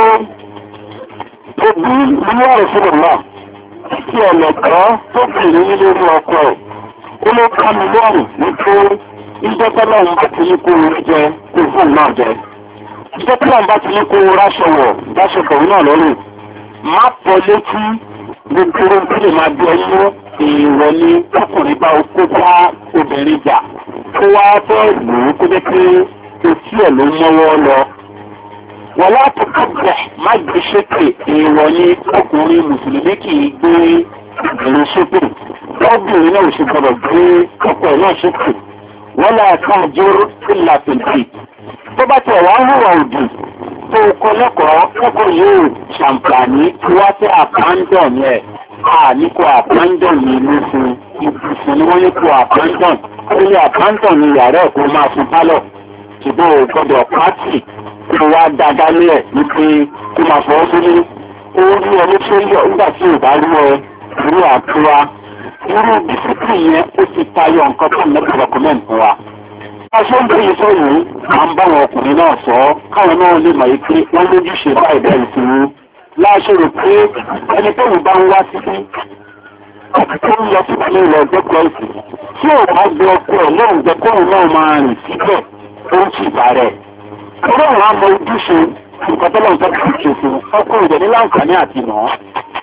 òbí nínú ọ̀rọ̀ sílẹ̀ náà tí ọ̀lẹ̀kọ́ tó bèèrè ní lórí ọkọ̀ ẹ̀ ó ló ká mi lọ́rùn wípé ìjọ́tọ́lọ́run bá ti ní kó orí jẹ kó fún náà jẹ. Ìjọ́tọ́lọ́run bá ti ní kó ráṣọwọ̀ dáṣọkọ̀ náà lọ́rùn má pọ̀ létí gbogbo tó lè máa bí ọyún èèwọ̀ ní ọkùnrin bá okó bá obìnrin jà tó wá fẹ́ lò ó kó jẹ́ pé etí ẹ̀ ló mọ́wọ́ lọ. Wọ́n láti kọ́gbẹ̀ má gbé ṣépè èèwọ̀ ní ọkùnrin mùsùlùmí kì í gbé obìnrin ṣépè. Lọ́bìnrin náà ṣe gbọ́dọ̀ gbé ọkọ ẹ̀ náà ṣépè. Wọ́n láti káàjóró ìlà pèntè. Tó bá tẹ̀ wá ń hùwà òdì tó kọ́ lẹ́kọ̀ọ́ yóò ṣàǹfààní tí wá sí àpáńdọ̀n ẹ̀ ní kó àpáńdọ̀n ní inú fún ibùsùn ni wọ́n ní kó àpáńdọ̀n ó ní àpáńdọ̀n ní yàrá ẹ̀kọ́ máa fún pálọ̀ ṣùgbọ́n ò gbọ́dọ̀ pàtì kó wá dáadáa ní ẹ̀ ní pé kó máa fọwọ́ sílé ó rí ẹni tó yọ nígbà tí ò bá rí ẹ irú àtúwá irú bísíkì yẹn ó ti tayọ nǹkan tó mẹ́tò dọ́kúmẹ́ǹtì fún wa. Aṣọ ń bẹ̀rẹ̀ sọ yìí, à ń bá wọn ọkùnrin náà sọ, káwọn náà lè mọ̀ pé wọ́n lójúṣe báyìí bẹ́ẹ̀ ìṣòro. Láṣẹ rò pé ẹni tó ń bá ń wá títí, àti tó ń lọ sí ilé ilẹ̀ ọjọ́ ìsìn, tí ò bá gbé ọkọ ẹ̀ lóun jẹ́ kóun náà máa rìn síbẹ̀ tó ń sì bá rẹ̀. Ọlọ́run á mọ ojúṣe nǹkan tó lọ́n tọ́jú ṣe fún ọkùnrin ìdẹ̀ ní láǹfààní àti nà án.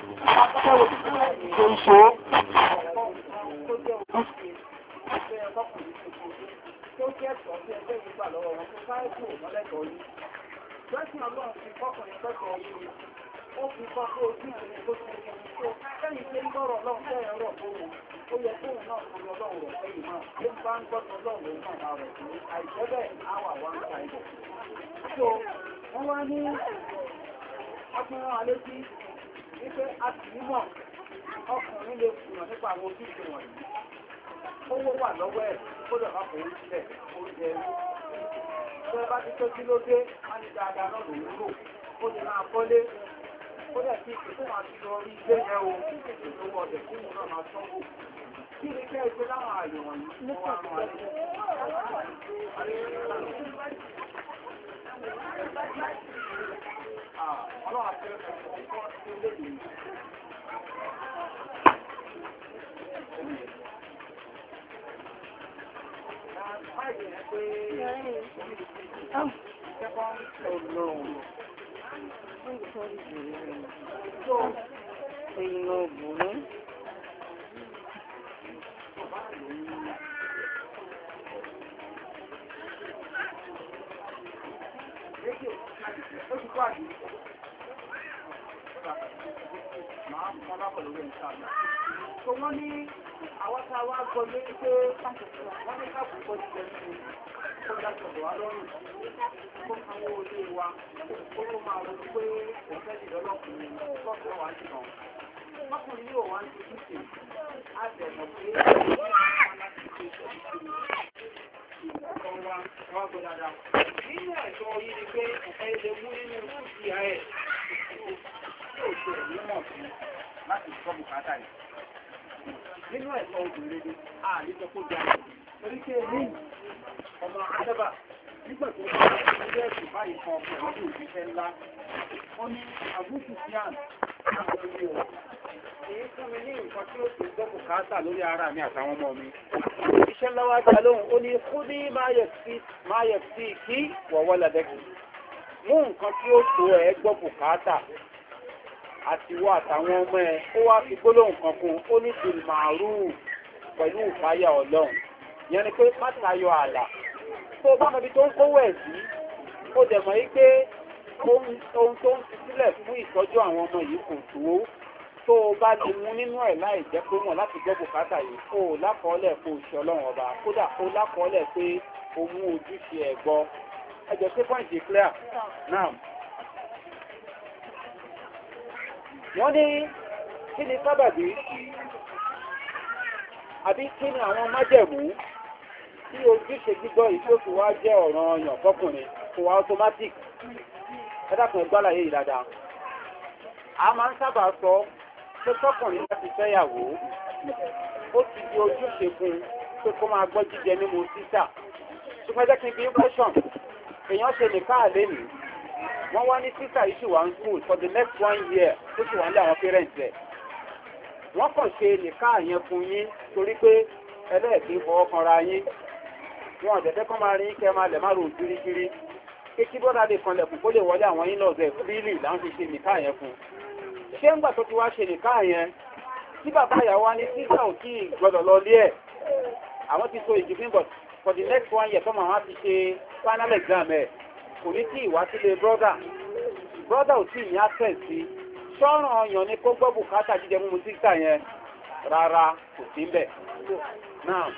Lẹ́sìn ọlọ́run fi kọ́kùnrin pẹ́kọ̀ọ́ yìí, ó fi kọ́ pé ojú ìrìn tó ti rí tó kẹ́yìn pé ń gbọ́rọ̀ ọlọ́run tẹ́yẹ̀ rọ̀ fóun, ó yẹ fóun náà fún ọlọ́run rẹ̀ fẹ́yìn náà, ló bá ń gbọ́tọ̀ ọlọ́run náà máa rẹ̀ sí àìjẹ́ bẹ́ẹ̀ àwà wá ń ta ìbò. So, wọ́n wá ní ọkùnrin alé sí wípé a sì nímọ̀ ọkùnrin lè fùnà nípa àwọn ojúṣe wọ̀nyí. Owó wà lọ́wọ́ ẹ̀ kó lè má fòó sílẹ̀ oúnjẹ rí. Ṣé bá ti tó kí ló dé, a ní dáadáa náà lòún lò, ó lè máa kọ́lé, ó dẹ̀ sí ìpè fún àti lọ rí ilé ẹ̀ o, ìlówó ọ̀dẹ̀ fún òun náà máa sanwó. Kí ni kẹ́ ìpé láwọn ààyè wọ̀nyí? Wọ́n wá rán alẹ́. Ọlọ́run àti ẹ̀kọ́ ìfọ́ sí ilé yìí. So wọ́n ní àwọn tá a wá gbọ́ lé pé wọ́n ní ká púpọ̀ sí ẹni tó dájọ̀dọ̀ wá lọ́rùn tó sanwó olé wa ó ló máa rò pé òfẹ́ ìdọ́lọ́kùnrin lọ́sọ̀ wá jùlọ. Mọ́kùnrin yóò wá ń ti títì á bẹ̀rẹ̀ pé nínú ẹ̀tọ́ yìí ni pé ẹ lè mú nínú dúkìá ẹ̀ yóò ṣe ẹ̀mí mọ̀ sí láti sọ bùkátà yìí. Nínú ẹ̀tọ́ obìnrin ni a lè sọ kó jà torí pé ní ọmọ àdábà nígbà tó bá ilé ẹ̀sùn báyìí kan pẹ̀lú òṣìṣẹ́ ńlá wọ́n ní àbúkù fian láti ọ̀ èyí fún mi ní nǹkan tí ó ti gbọ́ bùkátà lórí ara mi àtàwọn ọmọ mi. Iṣẹ́ ńlá wá dá lóhùn ó ní kú ní máa yẹ sí kí wọ̀wọ́ lẹ́dẹ́kì mú nǹkan tí ó tó ẹ gbọ́ bùkátà àti wọ àtàwọn ọmọ ẹ ó wá fi gbólóhùn kan fún ó ní bìl màrú pẹ̀lú ìfáyà ọlọ́run yẹn ni pé má tayọ ààlà tó bá mọbi tó ń kówó ẹ̀ sí ó dẹ̀ mọ̀ yí pé ohun tó ń fi sílẹ̀ fún ìtọ́jú àwọn ọmọ yìí kò tó o bá lè mú nínú ẹ̀ láì jẹ́ pé mọ̀ láti gbọ́ bùkátà yìí o lákọọ́lẹ̀ kó o ṣe ọlọ́run ọba kódà o lákọọ́lẹ̀ pé o mú ojúṣe ẹ̀ gbọ́ ẹ jẹ́ pé point is clear now. Wọ́n ní kí ni sábàbí àbí kí ni àwọn májẹ̀mú tí ojúṣe gbígbọ́ yìí tó fi wá jẹ́ ọ̀ràn ọyàn fọ́kùnrin kò wá automatic ẹ́dàkùn ẹgbàlá yìí dáadáa. A máa ń sábà sọ pé fọ́kùnrin láti fẹ́yàwó ó ti di ojúṣe fún pé kó máa gbọ́ jíjẹ nínú títà. Ṣùgbọ́n jẹ́ kí n bí question èèyàn ṣe lè káà lénìí wọ́n wá ní títà yìí sì wà ń school for the next 1 year tó sì wà ń lé àwọn parents rẹ̀. Wọ́n kàn ṣe lè káà yẹn fún yín torí pé ẹlẹ́ẹ̀kí fọwọ́ kanra yín wọn ọ̀dẹ̀dẹ́ kan máa rí kẹ́ máa lẹ̀ máa rò gírígírí pé kí bọ́dá lè kan lẹ̀kùn kó lè wọlé àwọn yín lọ́ọ̀dẹ̀ fílì láwọn fi ṣe nìká yẹn fún. Ṣé ń gbà tó ti wá ṣe nìká yẹn tí bàbá ìyàwó wa ní títà ò tí gbọdọ̀ lọ lé ẹ̀ àwọn ti so ìjì fún bọ̀ for the next 1 year tọ́mọ àwọn ti ṣe final exam ẹ̀ kò ní tí ìwá sílé brọ́dà ò tí ìyá tẹ̀ sí ṣọ́ràn ọyàn ni kó gbọ́ bùkátà jíjẹ múmu títà yẹn rárá kò sí ń bẹ̀ náà.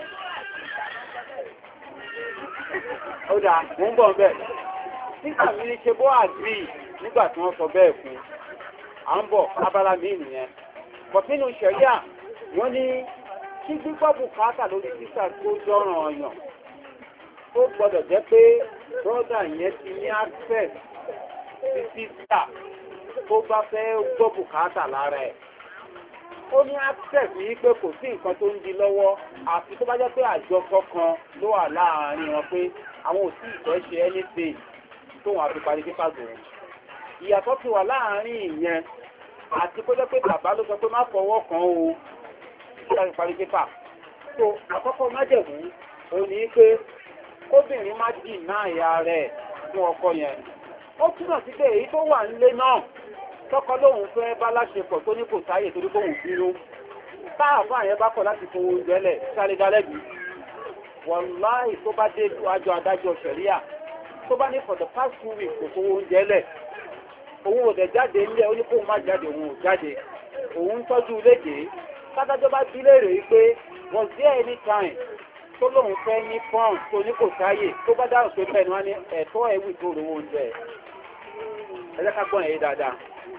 Ó dà mò ń bọ̀ bẹ́ẹ̀ títà mi ní ṣe bó àgbì nígbà tí wọ́n sọ bẹ́ẹ̀ fún à ń bọ̀ abala mi nìyẹn bọ̀ nínú ìṣẹ̀lẹ̀ wọ́n ní kí gbígbọ́ bùkátà lórí títà tó jọ́ràn ọyàn ó gbọ́dọ̀ jẹ́ pé brọ́dà yẹn ti ní access sí títà tó bá fẹ́ gbọ́ bùkátà lára ẹ̀. Ó ní access ní pé kò sí nǹkan tó ń di lọ́wọ́ àfi tó bá jẹ́ pé àjọsọ kan ló wà láàárín wọn pé àwọn ò sí ìfẹ́ ṣe anything tó wọn àfi parí pípa tòun. Ìyàtọ̀ ti wà láàárín ìyẹn àti kó jẹ́ pé bàbá ló sọ pé má fọwọ́ kan o láti parí pípa. So àkọ́kọ́ májẹ̀mú òun ní pé kóbìnrin má dì náà ìyá rẹ̀ fún ọkọ yẹn. Ó túnmọ̀ sí pé èyí tó wà nílé náà tọ́kọ lóhun fẹ́ bá láṣepọ̀ tó ní kò sáyè torí kóhun bínú. Táàfà yẹn bá kọ̀ láti fowó oúnjẹ lẹ̀ sáré dálẹ́bí. Wàláì tó bá dé àjọ adájọ́ ṣẹ̀ríà tó bá ní for the past 2 weeks kò fowó oúnjẹ lẹ̀. Òun ò dẹ̀ jáde ńlẹ̀ ó ní kóhun má jáde òun ò jáde. Òun ń tọ́jú léde. Tádájọ́ bá bí léèrè wípé was there any time tó lóun fẹ́ ní pọ́ùn tó ní kò sáyè tó bá dáhùn pé bẹ́ẹ̀ ni wọ́n ní ẹ̀tọ́ ẹ̀wì tó rówó oúnjẹ. Ẹ jẹ́ ká gbọ́n ẹ̀yẹ dáadáa.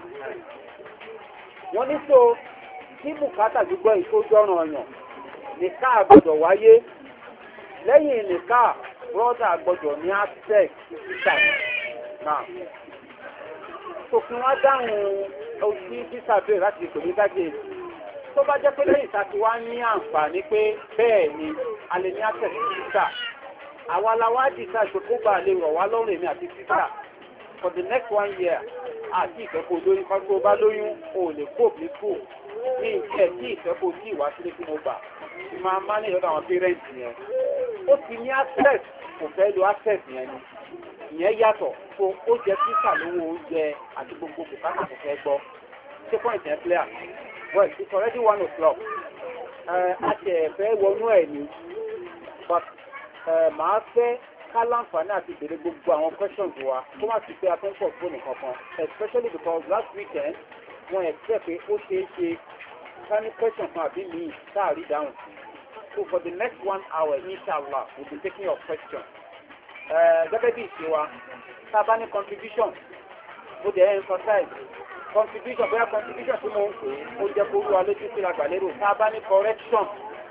Wọ́n ní so kí bùkátà gbígbọ́ ìkójọ́ràn ọ̀yàn nìká gbọ́dọ̀ wáyé lẹ́yìn nìká brọ́dà gbọ́dọ̀ ní access títà náà. So kí wọ́n dáhùn oṣù títà bẹ́ẹ̀ láti ìpè ní dájé tó bá jẹ́ pé lẹ́yìn tàbí wá ní àǹfààní pé bẹ́ẹ̀ ni a lè ní access títà àwa la wá dìtà ìpèkó bá lè rọ̀ wá lọ́rùn èmi àti títà for the next 1 year àti ìfẹ́kọ̀ọ́ lórí kan tó bá lóyún o lè kó bí kò ní ìfẹ́ tí ìfẹ́kọ̀ọ́ tí ìwà sílé tí mo gbà tí máa má ní ìyọ́dọ̀ àwọn parents yẹn ó ti ní access kò fẹ́ lo access yẹn ni ìyẹn yàtọ̀ so ó jẹ́ kíkà lówó oúnjẹ àti gbogbo bùkátà tó fẹ́ gbọ́ ṣé point yẹn clear well it's already 1 o'clock a ti ẹ̀fẹ́ wọnú ẹ̀ ni but màá fẹ́ ká láǹfààní àti béèrè gbogbo àwọn questions wa kó má sì pé a fẹ́ ń pọ̀ fóònù kankan especially because last weekend wọ́n expect pé ó ṣeé ṣe ká ní question kan àbí míì táàrí dáhùn so for the next 1 hour inshallah we'll be taking your question gẹ́gẹ́ bí ìṣe wa tá a bá ní contribution mo dẹ̀ emphasize contribution bóyá contribution tí mo ń pè é ó jẹ́ kó rú wa lójú sí agbàlérò tá a bá ní correction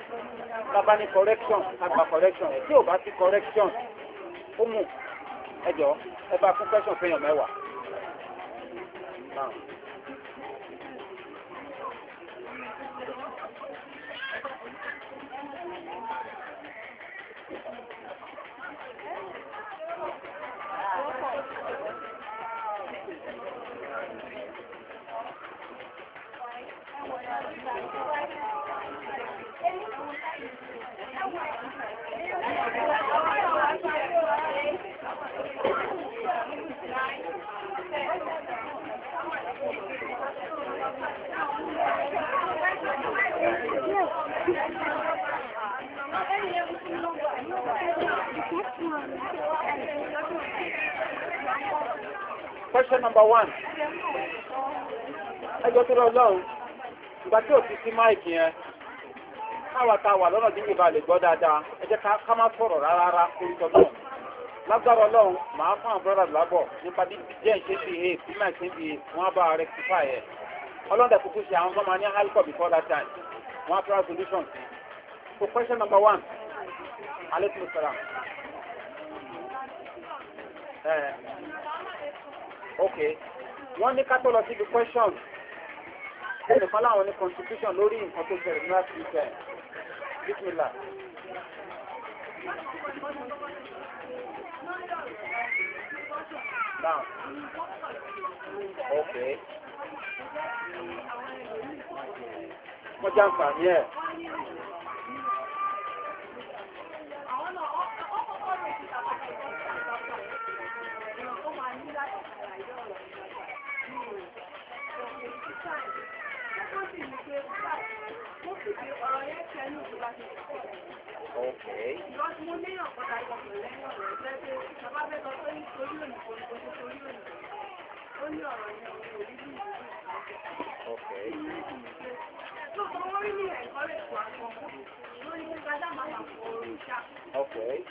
a gba correction ẹ̀ tí ò bá sí correction ó mú ẹjọ́ ẹ bá fún question fẹ́yàn mẹ́wàá. Question number 1. Ẹjọ́ tó lọ lọ́run, ìgbà tí ò ti sí máìkì yẹn, káwa ta wà lọ́nà tí ìbá lè gbọ́ dáadáa, ẹ jẹ́ ká má sọ̀rọ̀ rárá orúkọ náà. Lágbára ọlọ́run, màá fún àwọn brọ́dà lábọ̀ nípa bí jẹ́ ìṣe fi he bí máa ṣe ń fi wọ́n bá rectify ẹ̀. Ọlọ́dẹ kúkú ṣe àwọn ọmọ ní alcohol before that time. Wọ́n á try solution. So question number 1. Alaykum salam. Okay. Wọ́n ní ká tó lọ síbi questions. Ẹnìkan láwọn ní contribution lórí nǹkan tó ṣẹlẹ̀ ní last weekend. Bismillah. Now. Okay. Wọ́n já nǹkan yẹn. Okay. Okay. Okay.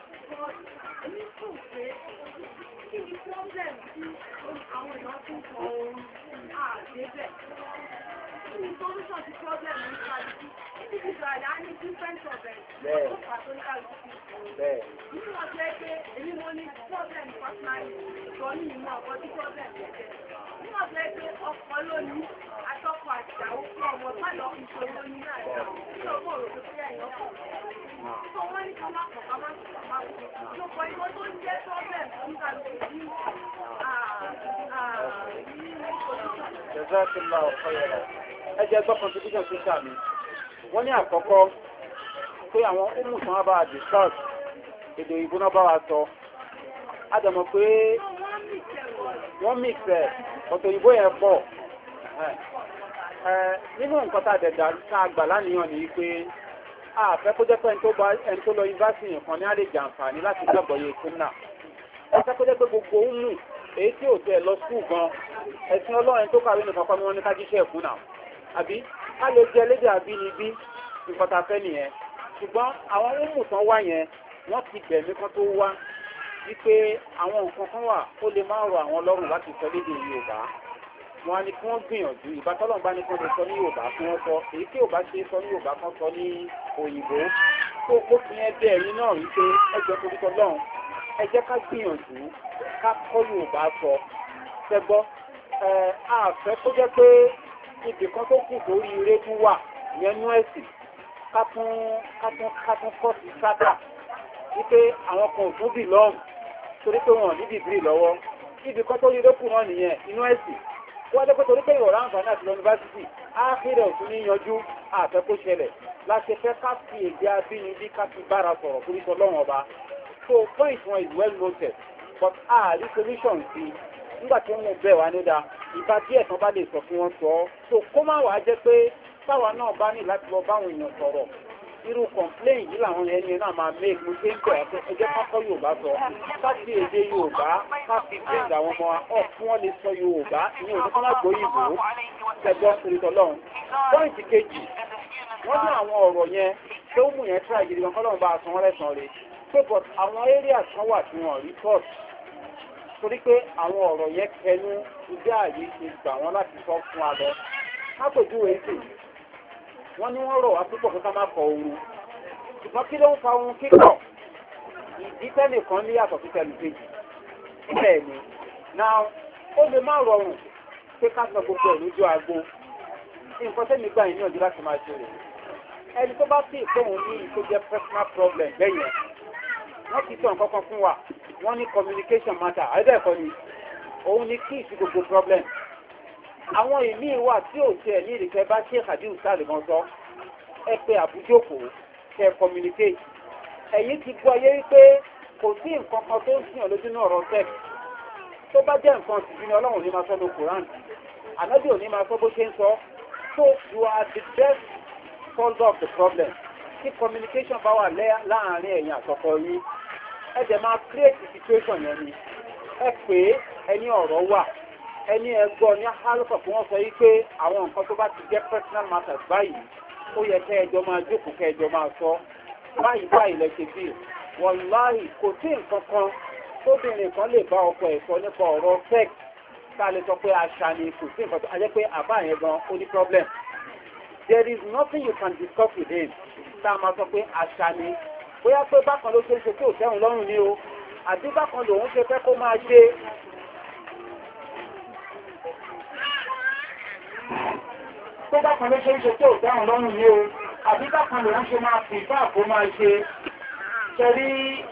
Jazakallahu khairan. Ẹ jẹ́ gbọ́ contribution tó sàmì. Wọ́n ní àkọ́kọ́ pé àwọn ọmọ ìsàn bá discuss èdè ìbò náà bá wa sọ. A dẹ̀mọ̀ pé wọ́n mix ẹ̀ ọ̀tọ̀ ìbò yẹn pọ̀. Nínú nǹkan tá a dẹ̀dà tá a gbà lánìyàn ni pé a fẹ́ kó jẹ́ pé ẹni tó lọ yunifásitì nǹkan ní á lè jàǹfààní láti gbàgbọ́ yẹ kúnnà. Ẹ fẹ́ kó jẹ́ pé gbogbo ń mú èyí tí ò tẹ̀ lọ skul gan ẹ̀sìn ọlọ́run tó kàwé nìkan kọ́ ni wọ́n ní ká jíṣẹ́ ẹ̀kún náà àbí ká lè jẹ lédè àbínibí nǹkan ta fẹ́ nìyẹn ṣùgbọ́n àwọn ọmọ tán wá yẹn wọ́n ti bẹ̀mí kan tó wá wípé àwọn nǹkan kan wà ó lè máa rọ àwọn lọ́rùn láti sọ lédè Yorùbá wọn á ní kí wọ́n gbìyànjú ìbátọ́lọ́run bá ní kí wọ́n lè sọ ní Yorùbá kí wọ́n sọ èyí tí ò bá ṣe sọ ní Yorùbá kan sọ ní òyìnbó tó kó fi yẹn bẹ́ẹ̀ yín náà wípé ẹjọ́ torí tọ́lọ́run ẹ jẹ́ ká gbìyànjú ká kọ́ Yorùbá sọ ṣẹgbọ́ àfẹ́ tó jẹ́ pé ibì kan tó kù tó rí ire tún wà yẹnú ẹ̀sìn ká tún kọ́ sí sátà wípé àwọn kan ò tún bì lọ́rùn torí pé wọn ò ní dìgírì lọ́wọ́ ibì kan tó rí ire kù náà nìyẹn inú ẹ̀sìn wọ́n jẹ́ pé torí pé ìwọ̀n ráǹfà náà ti lọ yunifásitì áhìrẹ̀ òtún ní yanjú àfẹ́ kó ṣẹlẹ̀ láti fẹ́ ká fi èdè abínibí ká fi bára sọ̀rọ̀ torí sọ lọ́wọ́n ọba so point one is well noted but ààrí solution sí nígbà tí wọ́n bẹ̀ wá nídà ìbá díẹ̀ tán bá lè sọ fún wọn sọ so kó má wàá jẹ́ pé táwa náà bá ní láti lọ báwọn èèyàn sọ̀rọ̀ irú complain yìí làwọn ẹni náà máa make mo ṣe ń bẹ̀ ẹjẹ́ kọ́kọ́ yorùbá sọ káàkiri èdè yorùbá káàkiri bring àwọn ọmọ ọ̀ fún wọn lè sọ yorùbá ìyẹn òní kọ́ má gbóyìnbó ṣẹgbọ́n ìrìtọ́lọ́run pọ́ìntì kejì wọ́n ní àwọn ọ̀rọ̀ yẹn tó mú yẹn tíra gidi gan kọ́lọ́run bá a san wọ́n lẹ́sàn-án rẹ̀ pé but àwọn area kan wà tí wọ́n rí tọ́ọ̀t torí pé àwọn ọ̀rọ̀ yẹn kẹnu ìdí ààyè ti gbà wọ́n láti sọ fún wa lọ lápèjúwe sí wọ́n ní wọ́n rọ̀ wá púpọ̀ kí ká má kọ ooru ṣùgbọ́n kí ló ń fa ohun kíkọ̀ ìdí tẹ́lẹ̀ kan ní yàtọ̀ sí tẹ́lẹ̀ kejì bẹ́ẹ̀ ni now ó lè má rọrùn pé ká sọ gbogbo ẹ̀ lójú agbo nǹkan tẹ́mi gbà yín ní ọjọ́ láti máa ṣe rẹ̀ ẹni tó bá sì tóun ní tó jẹ́ personal problem bẹ́yẹn wọ́n ti sọ nǹkan kan fún wa wọ́n ní communication matter àìdẹ́ẹ̀kọ́ ni òun ni kí ìsí gbogbo problem àwọn ìmí wà tí ò tiẹ̀ ní ìrìkẹ́ bá ṣe àdíhùn sáàlì kan sọ ẹ pé àbújókòó kẹ communicate ẹ̀yìn ti gbọ́ ayé wípé kò sí nǹkan kan tó ń sìn lójú náà ọ̀rọ̀ sex tó bá jẹ́ nǹkan sì ní ọlọ́run ní máa sọ ní koran ànábì ò ní máa sọ bó ṣe ń sọ so you are the best solver of the problem tí communication bá wà láàárín ẹ̀yin àtọkọ yín ẹ dẹ̀ máa create the situation yẹn ni ẹ pé ẹni ọ̀rọ̀ wà ẹni ẹgbọ́ ní hálùkọ̀ fún wọn sọ yí pé àwọn nǹkan tó bá ti jẹ́ personal matters báyìí ó yẹ kẹ́ ẹjọ́ máa jókòó kẹ́ ẹjọ́ máa sọ báyìí báyìí lẹ ṣe bí wọláhì kò sí nǹkan kan tóbìnrin kan lè bá ọkọ ẹ̀ sọ nípa ọ̀rọ̀ sex ká lè sọ pé àṣà ni kò sí nǹkan tó a jẹ́ pé àbá yẹn gan ó ní problem there is nothing you can discuss with him tá a máa sọ pé àṣà ni bóyá pé bákan ló ṣe ń ṣe pé òtẹ́hùn lọ́rùn ni o àbí bákan lòun ṣe fẹ́ kó máa ṣe tó bákan ló ṣe ń ṣe pé òtẹ́hùn lọ́rùn ni o àbí bákan lòun ṣe máa fi ìfá àpò máa ṣe ṣẹ̀rí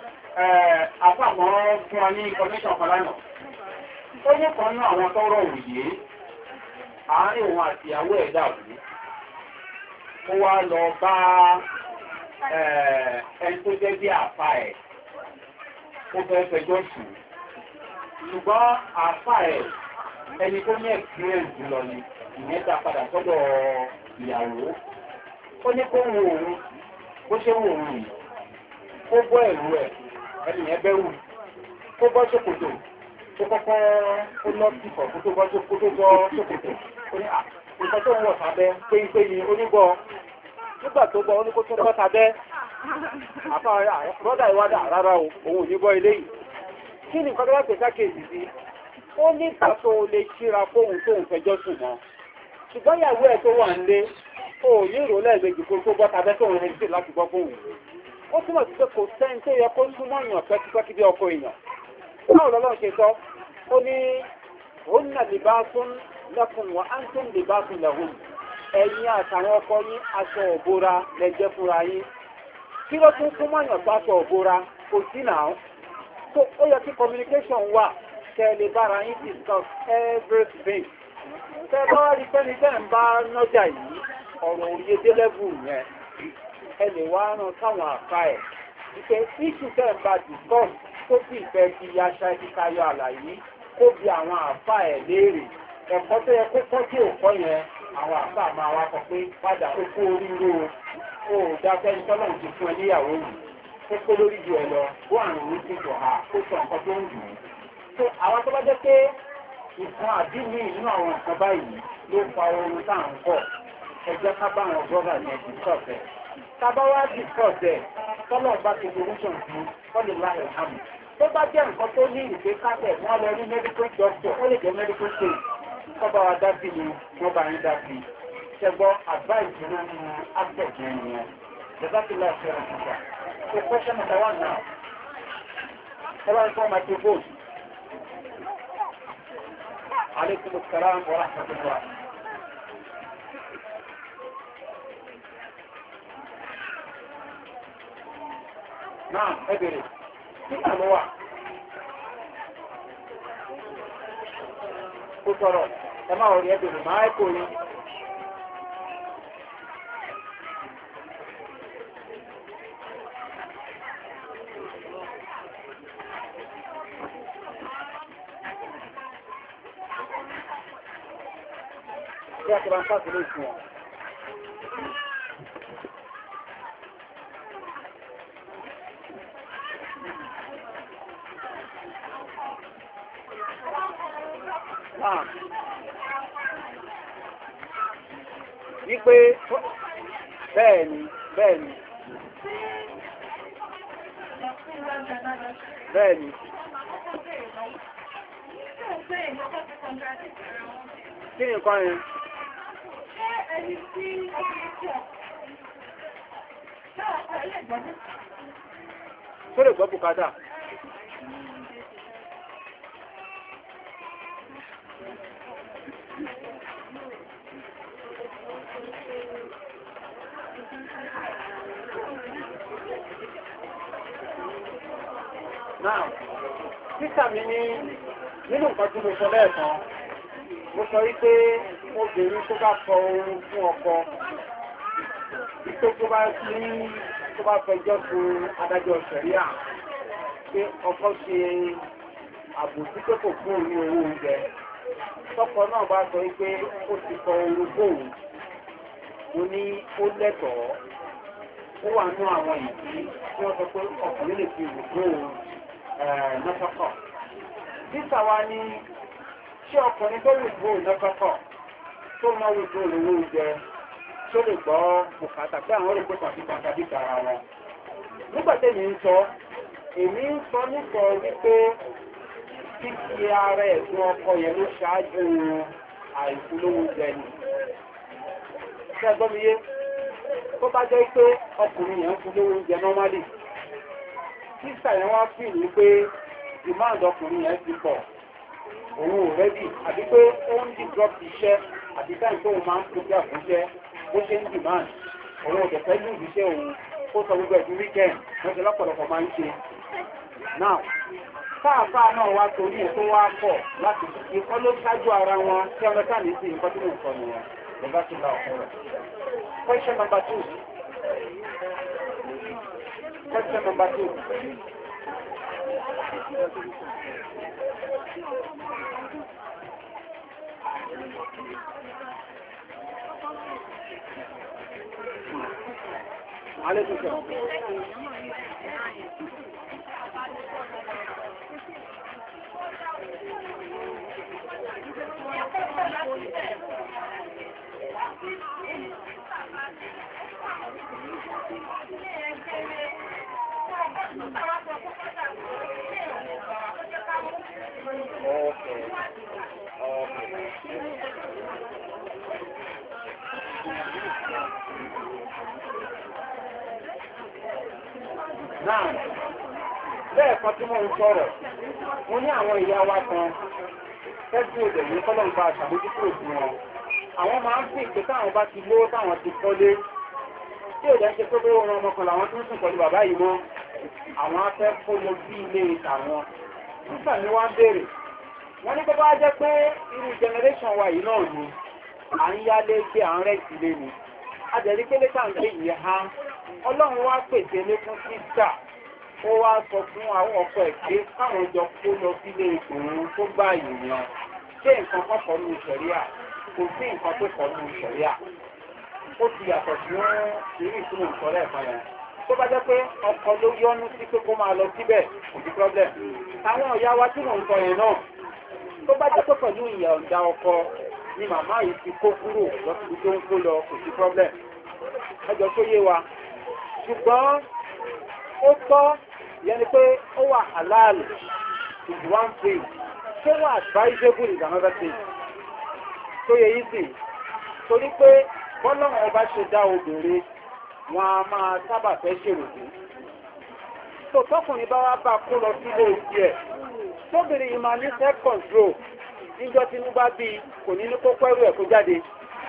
àpapọ̀ fún wa ní information kan lánàá ó ní kan ní àwọn tọ́rọ òye àárín òun àti ìyàwó ẹ̀ dàbí ó wá lọ bá ẹni tó jẹ́ bí àpá ẹ̀ ó fẹ́ fẹjọ́ sùn ṣùgbọ́n àpá ẹ̀ ẹni tó ní experience jùlọ ni ìyẹn dá padà sọ́dọ̀ ìyàwó ó ní kó wo òun bó ṣe wo òun yìí kó bọ́ ẹ̀rù ẹ̀ ẹni yẹn bẹ́rù kó bọ́ ṣòkòtò tó kọ́kọ́ ó lọ sí ìfọ̀ kó tó bọ́ ṣòkòtò ó ní nǹkan tó ń wọ̀ sábẹ́ péńpé ni onígbọ́ nígbà tó gbọ́ oníkó tó bọ́ sábẹ́ àfáàrà rọ́dà ìwádà rárá o òun ò ní bọ́ ilé yìí kí ni nǹkan tó wá pè sákèjì sí ó ní ìgbà tó lè ṣíra fóun tóun fẹjọ́ sùn mọ́ ṣùgbọ́n ìyàwó ẹ̀ tó wà ń lé ó ní ìrò lẹ́ẹ̀mejì kó tó bọ́ sábẹ́ tóun rẹ̀ sí láti gbọ́ fóun ó túmọ̀ sí pé kò sẹ́ni tó yẹ kó súnmọ́ èèyàn pẹ́kípẹ́kí bí ọkọ èèyàn báwo lọ́lọ́run ṣe sọ ó ní òun náà lè bá tún lẹ́kùn wọn á ń tún lè bá tún lẹ́hùn ẹ̀yin àtàwọn ọkọ yín aṣọ òbora lẹ́jẹ́ fúnra yín kí ló tún súnmọ́ èèyàn tó aṣọ òbora kò sí náà so ó yẹ kí communication wà kẹ́ ẹ lè bára yín discuss everything tẹ́ bá wá rí pẹ́ni tẹ́ ń bá nọ́jà yìí ọ̀rọ̀ òye dé level yẹn ẹ lè wá rán sáwọn àká ẹ̀ ìpè iṣu tẹ́ ń bá discuss tó sì fẹ́ fi aṣa ìkayọ àlàyé kó bi àwọn àfá ẹ̀ léèrè ẹ̀kọ́ tó yẹ kó kọ́ tí ò kọ́ yẹn àwọn àfá máa wá sọ pé padà ó kó oríro ó dákẹ́ ní tọ́lọ̀ ti fún ẹ níyàwó yìí ó kó lórí ju ẹ lọ ó àrùn orí ti tọ̀ ha ó sọ nǹkan tó ń dùn ún. tó àwọn tó bá jẹ́ pé nǹkan àdínní nínú àwọn nǹkan báyìí ló fa oorun tá à ń kọ̀ ẹjẹ́ ká bá àwọn brọ́dà yẹn discuss ẹ̀ tábá wá discuss ẹ̀ tọ́lọ̀ bá ti solution fún kọ́lé láì hàmù tó bá jẹ́ nǹkan tó ní ìgbé kásẹ̀ wọ́n lọ rí medical doctor ó lè jẹ́ medical state tọ́ba wa dá sí ni wọ́n bá yín dá sí ṣẹgbọ́ advice nínú aspect yẹn nìyẹn jẹ́sàkìlá ṣẹlẹ̀ nígbà so question number 1 now ṣẹlẹ̀ ń fọ́ microphone aleykum salaam wa rahmatulah. náà ẹ bèrè nígbà ló wà kó sọ̀rọ̀ ẹ máa rí ẹ bèrè máa ẹ kò rí. tí a ti bá ń pàṣẹ lórí fún wọn. Wípé bẹ́ẹ̀ni bẹ́ẹ̀ni bẹ́ẹ̀ni kí ni nǹkan yẹn? Tó lè gbọ́ bùkátà. Náà, títà mi ní nínú nǹkan tí mo sọ lẹ́ẹ̀kan, mo sọ wípé obìnrin tó bá sọ oorun fún ọkọ, wípé tó bá fẹjọ́ fún adájọ́ ṣẹ̀ríà, pé ọkọ ṣe àbòsí pé kò fún òun ní owó oúnjẹ. Tọ́kọ náà bá sọ wípé ó ti sọ oorun fóun, mo ní ó lẹ́tọ̀ọ́, ó wà nú àwọn ìdí tí wọ́n sọ pé ọkùnrin lè fi ìwòkó nọ́tọ́kọ̀. Títà wa ní ṣé ọkùnrin tó wìdúró nọ́tọ́kọ̀ tó máa wìdúró lówó oúnjẹ tó lè gbọ́ bùkátà pé àwọn olùkọ́ tàbí tàbí tara wọn. Nígbà tẹ́mi ń sọ, èmi ń sọ nípa wípé títí ara ẹ̀sùn ọkọ yẹn ló ṣáájú àìfúnlówó oúnjẹ ni. Ṣé ẹgbọ́n mi yé? Tó bá jẹ́ pé ọkùnrin yẹn fún lówó oúnjẹ normally, títà yẹn wá fìlú wípé demand ọkùnrin yẹn ti pọ̀, òun ò rẹ́dì, àbí pé ó ń di drop iṣẹ́ àti táì tó máa ń tóbi àfúnṣẹ́ bó ṣe ń demand, òun ò tẹ̀fẹ́ lù iṣẹ́ òun ó sọ gbogbo ẹ̀dùn weekend wọ́n ṣe lọ́pọ̀lọpọ̀ máa ń ṣe. Now, káàkáà náà wá torí ẹ̀ tó wá pọ̀ láti ikọ́ ló ṣáájú ara wọn tí ọmọ táà ní sí nǹkan tí mò ń sọ nìyẹn. Lọ́gbà tó la ọ̀pọ̀ rẹ̀. Question number 2. Question number 2. Alaikum salam. Náà, lẹ́ẹ̀kan tí mo ń sọ̀rọ̀, mo ní àwọn ìyá wa kan, tẹ́jú òdè ní kọ́lọ̀mbà àṣàbójúkú òfin wọn. Àwọn máa ń fi ìpé táwọn bá ti lówó táwọn ti kọ́lé, tí ò jẹ́ ṣe pé pé wọn ọmọkan làwọn tó ń sùn pẹ̀lú bàbá yìí mọ́, àwọn afẹ́ kó lọ sí ilé ìtàwọn. Nígbà ni wọ́n béèrè, wọ́n ní bọ́bá jẹ́ pé irú generation wa yìí náà ni, à ń yálé gbé à ń rẹ̀ sílé ni. Adẹ̀rí pé lẹ́tà ń gbé ìyẹn ha, Ọlọ́run wá pèsè lékún sísà, ó wá sọ fún àwọn ọkọ ẹ̀ pé káwọn jọ kó lọ sílé ìtòrún tó gbá ìyẹn. Ṣé nǹkan kan kọ́ ní ìṣẹ̀ríà? Kò sí nǹkan tó kọ́ ní ìṣẹ̀ríà. Ó ti yàtọ̀ sí irú ìtumọ̀ ìṣọ̀rẹ́ ẹ̀kan yẹn. Tó bá jẹ́ pé ọkọ ló yọ́nú sí pé kó máa lọ síbẹ̀, kò sí problem. Àwọn ìyá wa tí mò ń sọ yẹn náà, tó bá jẹ́ pé pẹ̀lú ìyọ̀ǹda ọkọ ni màmá yìí ti kó kúrò lọ́sibí tó ń kó lọ, kò sí problem. Ẹjọ́ tó yé wa. Ṣùgbọ́n ó tọ́ yẹn ni pé ó wà halal is one thing, ṣé wà advisable is another thing. Tó yẹ yìí sì, torí pé bọ́lọ́run ọba ṣe dá obìnrin, wọn a máa sábà fẹ́ ṣèròdú. Tó tọkùnrin bá wá bá kó lọ sílé ìdí ẹ̀, tóbìnrin yìí máa ní self-control, níjọ́ tí inú bá bí kò ní ní kó pẹ́rù ẹ̀ kó jáde.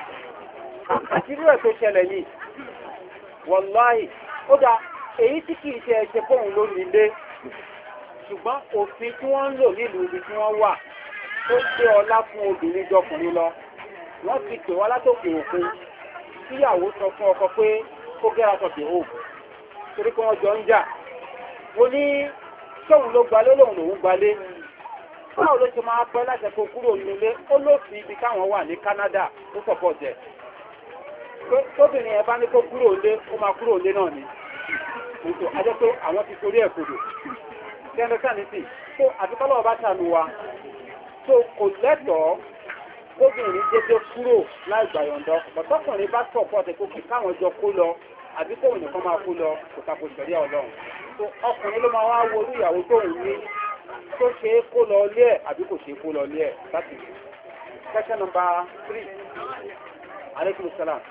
Àti irú ẹ̀ tó ṣẹlẹ̀ yìí, wàláhì, ó dá èyí tí kìí ṣe ẹ̀ṣẹ̀ fóun ló nílé, ṣùgbọ́n òfin tí wọ́n ń lò nílùú ibi tí wọ́n wà tó gbé ọlá fún obìnrin jọkùnrin lọ. Wọ́n ti pè wá látòkè òkun, tíyàwó sọ fún ọkọ pé kó gẹ́ra sọ̀tẹ̀ hò, torí pé wọ́n jọ ń jà. Mo ní ṣóun ló gbalé lòun lòun gbalé, báwo ló ṣe máa pẹ́ láti kó kúrò nílé ó ló fi ibi táwọn wà ní Canada ó sọ̀pọ̀ jẹ́ tóbìnrin ẹ̀ bá ní kó kúrò nílé ó máa kúrò nílé náà ni ètò ajẹ́ pé àwọn ti torí ẹ̀ kodò kẹ́ńdọ́sán ní sí tó àtikọ́lọ́ ọba ṣàánú wa tó kò lẹ́tọ̀ọ́ kóbìnrin dédé kúrò láì gbàyọ̀ǹdọ́ ọ̀tọ́kùnrin bá sọ̀pọ̀ tẹ̀ kó kí káwọn jọ kó lọ àbí tóun nìkan máa kó lọ kò tako ìṣẹ̀rí ọlọ́run tó ọkùnrin ló máa wá wo orí ìyàwó tóun ní tó ṣe é kó lọ lé ẹ̀ àbí kò ṣe é kó lọ lé ẹ̀ láti question number 3 aleykum salaam.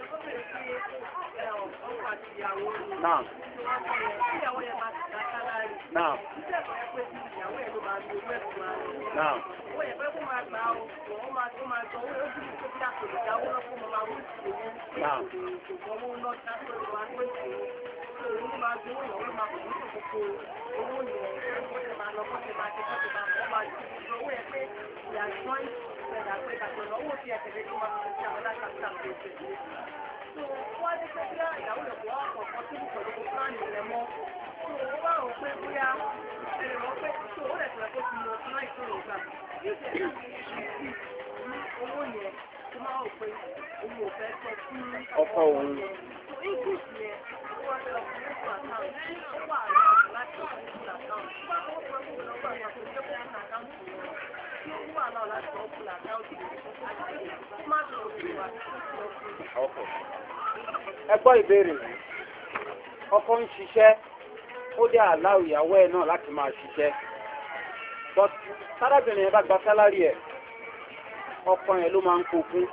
Naam. Naam. Naam. Naam. Wọ́n ti pẹ́ bí ìyàwó ìyàwó ọ̀pọ̀ tí kò lè kó láàrin rẹ̀ mọ́. Tó o bá rò pé bóyá ẹ̀rọ pé tó o lè tẹ̀lé kó ti lọ sí láì tó lè gbà. Yóò ṣe é ṣe owó yẹn tó máa rò pé òun ò fẹ́ sọ fún ọkọ òun. So English yẹn ó wá fẹ́ lọ fún fún account. Ó wà láti láti fún fún account. Ó bá wọ́n fún fún lọ́gbà yẹn kò jẹ́ fún account yẹn. Tí ó wà náà láti fún fún account yẹn. Ó má sọ òfin wa lọ fún. Ẹ gbọ́ ìbéèrè ọkọ ń ṣiṣẹ́ ó dé àláwò ìyàwó ẹ̀ náà láti máa ṣiṣẹ́ but sárábìnrin yẹn bá gba sálárì ẹ̀ ọkọ yẹn ló máa ń kó fún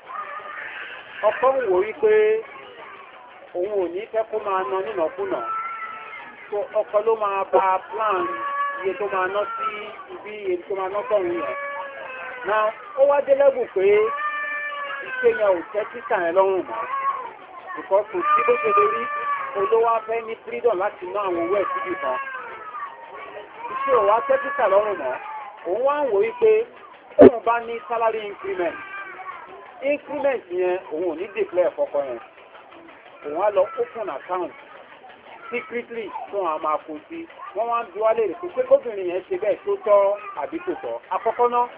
ọkọ ń wò wípé òun ò ní fẹ́ kó máa ná nínàkúnà so ọkọ ló máa bá plan iye tó máa ná sí ibi iye tó máa ná sọ̀run yẹn náà ó wá dé lẹ́bù pé iṣẹ́ yẹn ò tẹ́ títà yẹn lọ́rùn mọ́ because kò sí bó ṣe lè rí olówó afẹ́ ní freedom láti ná àwọn owó ẹ̀ síbì kan iṣẹ́ ò wá tẹ́ títà lọ́rùn mọ́ òun wá ń wò wípé tóun bá ní salary increment yẹn òun ò ní declare fọkọ yẹn òun á lọ open account secretly tó wọn a máa kó sí wọ́n wá ń bi wá léèrè pé gómìnà yẹn ṣe bẹ́ẹ̀ tó tọ́ àbí tó tọ́ àkọ́kọ́ náà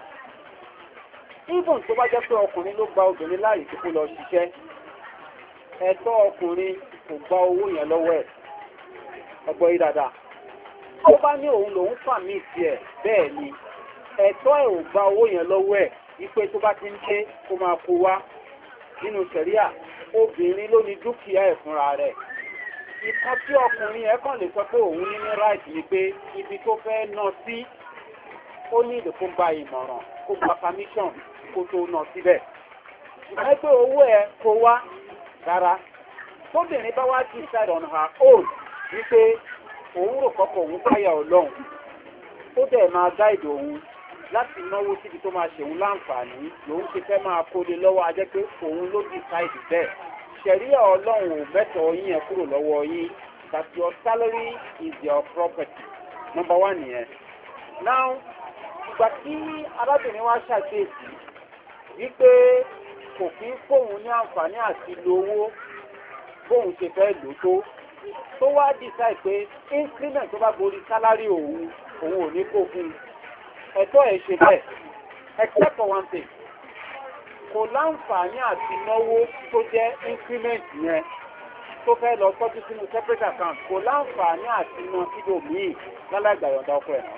even tó bá jẹ́ pé ọkùnrin ló gba obìnrin láàyè tó kó lọ ṣiṣẹ́ ẹ̀tọ́ ọkùnrin kò gba owó yẹn lọ́wọ́ ẹ̀ ọgbọ́ yìí dáadáa tó bá ní òun lòun fà mí tiẹ̀ bẹ́ẹ̀ ni ẹ̀tọ́ ẹ̀ ò gba owó yẹn lọ́wọ́ ẹ̀ wípé tó bá ti ń dé kó máa kó wá nínú sẹ̀ríà obìnrin ló ní dúkìá ẹ̀ fúnra rẹ̀ ìkan tí ọkùnrin ẹ̀ kàn lè sọ pé òun ní ní right ni pé ibi tó fẹ́ ná sí ó ní ìdè kó gba ìmọ̀ràn kó gba permission kó tó ná síbẹ̀ ìgbà pé owó ẹ̀ kó wá rárá tóbìnrin bá wá decide on her own wípé òun rò kọ́kọ́ òun káyà ọlọ́run ó dẹ̀ máa gáìdì òun láti náwó síbi tó máa ṣe òun láǹfààní lòun ṣe fẹ́ máa kólé lọ́wọ́ ajẹ́ pé òun ló decide bẹ́ẹ̀ ṣẹ̀ríà ọlọ́run ò mẹ́tọ̀ọ́ yín ẹ̀ kúrò lọ́wọ́ yín that your salary is your property number 1 nìyẹn. now ìgbà tí arábìnrin wa ṣàkíyèsí wípé kò kí ń fóun ní àǹfààní àti lo owó bóun ṣe fẹ́ lò tó wá decide pé increment tó bá borí sálárì òun ò ní kó fún un ẹ̀tọ́ ẹ̀ ṣe bẹ́ẹ̀ except for one thing kò láǹfààní àti náwó tó jẹ́ increment yẹn tó fẹ́ lọ tọ́jú sínú separate account kò láǹfààní àti ná síbò míì lálàgbà yọ̀ǹda ọkọ ẹ̀ náà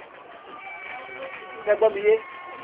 ṣẹgbọ́n mi yé.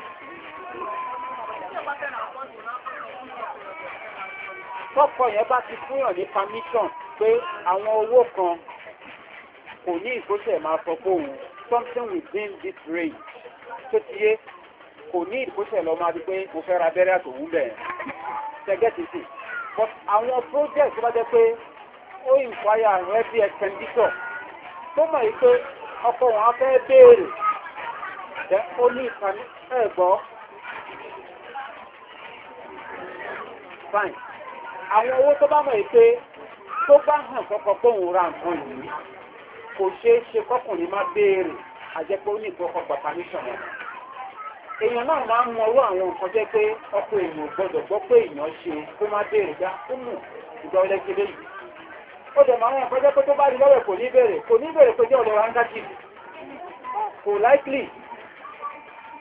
tọ́kọ yẹn bá ti fúnyàn ní permission pé àwọn owó kan kò ní ìkóṣẹ̀ máa sọ fóun something within this range tó ti yé kò ní ìkóṣẹ̀ lọ máa di pé mo fẹ́ ra abẹ́rẹ́ àtòwú bẹ́ẹ̀ ṣẹgẹ́tì sí but àwọn project tó bá jẹ́ pé ó inquire heavy expenditure tó mọ̀ yìí pé ọkọ wọn á fẹ́ béèrè jẹ́ ó ní ìkànnì ẹ̀gbọ́ fine àwọn owó tó bá mọ̀ yìí pé tó bá hàn kọ́kọ́ fóun ra nǹkan yìí kò ṣeé ṣe kọkùnrin má béèrè àjẹpọ̀ ó ní ìkọ́kọ́ gbà permission wọn. èèyàn náà máa ń mọ orú àwọn nǹkan jẹ́ pé ọkọ èèyàn gbọ́dọ̀ gbọ́ pé èèyàn ṣe kó má béèrè já ó mú ìgbà ọlẹ́kẹ́lẹ́ yìí. ó dẹ̀ máa ń wọ̀n pẹ́jẹ́ pé tó bá rí lọ́wọ́ kò ní béèrè pé jẹ́ ọ̀dọ̀ ráńgájì kò likely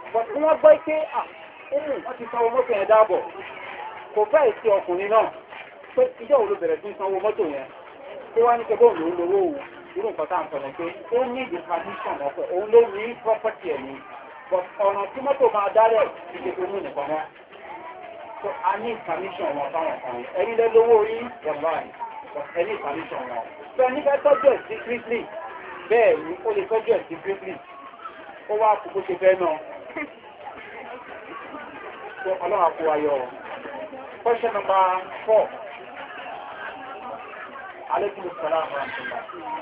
but tí wọ́n gbọ́ pé wọ́n ti sanwó mọ́tò yẹn dáàbọ̀ kò fẹ́ sí ọkùnrin náà pé ìjọ wo ló bẹ̀rẹ̀ sí sanwó mọ́tò yẹn tó wá ní kẹ́kọ̀ọ́ lòún lówó òun irú nǹkan tá à ń sọ pé ó ní ìdí permission ọ̀pẹ òun ló ní property ẹ̀ ní but ọ̀nà tí mọ́tò máa dárẹ̀ ti ṣe tó mú nìkan náà so a ní permission wọn fáwọn kan ẹ̀yin lẹ́ lówó yín wọ̀lá ẹ̀ but ẹ ní permission wọn so ẹni fẹ́ tọ́jú ẹ̀ secretly bẹ́ẹ̀ ni ó lè tọ́jú ẹ̀ secretly ó wá kó bó ṣe fẹ́ náà so ọlọ́run àpò ayọ̀ question number 4 alaikum salaam wa rahmatullah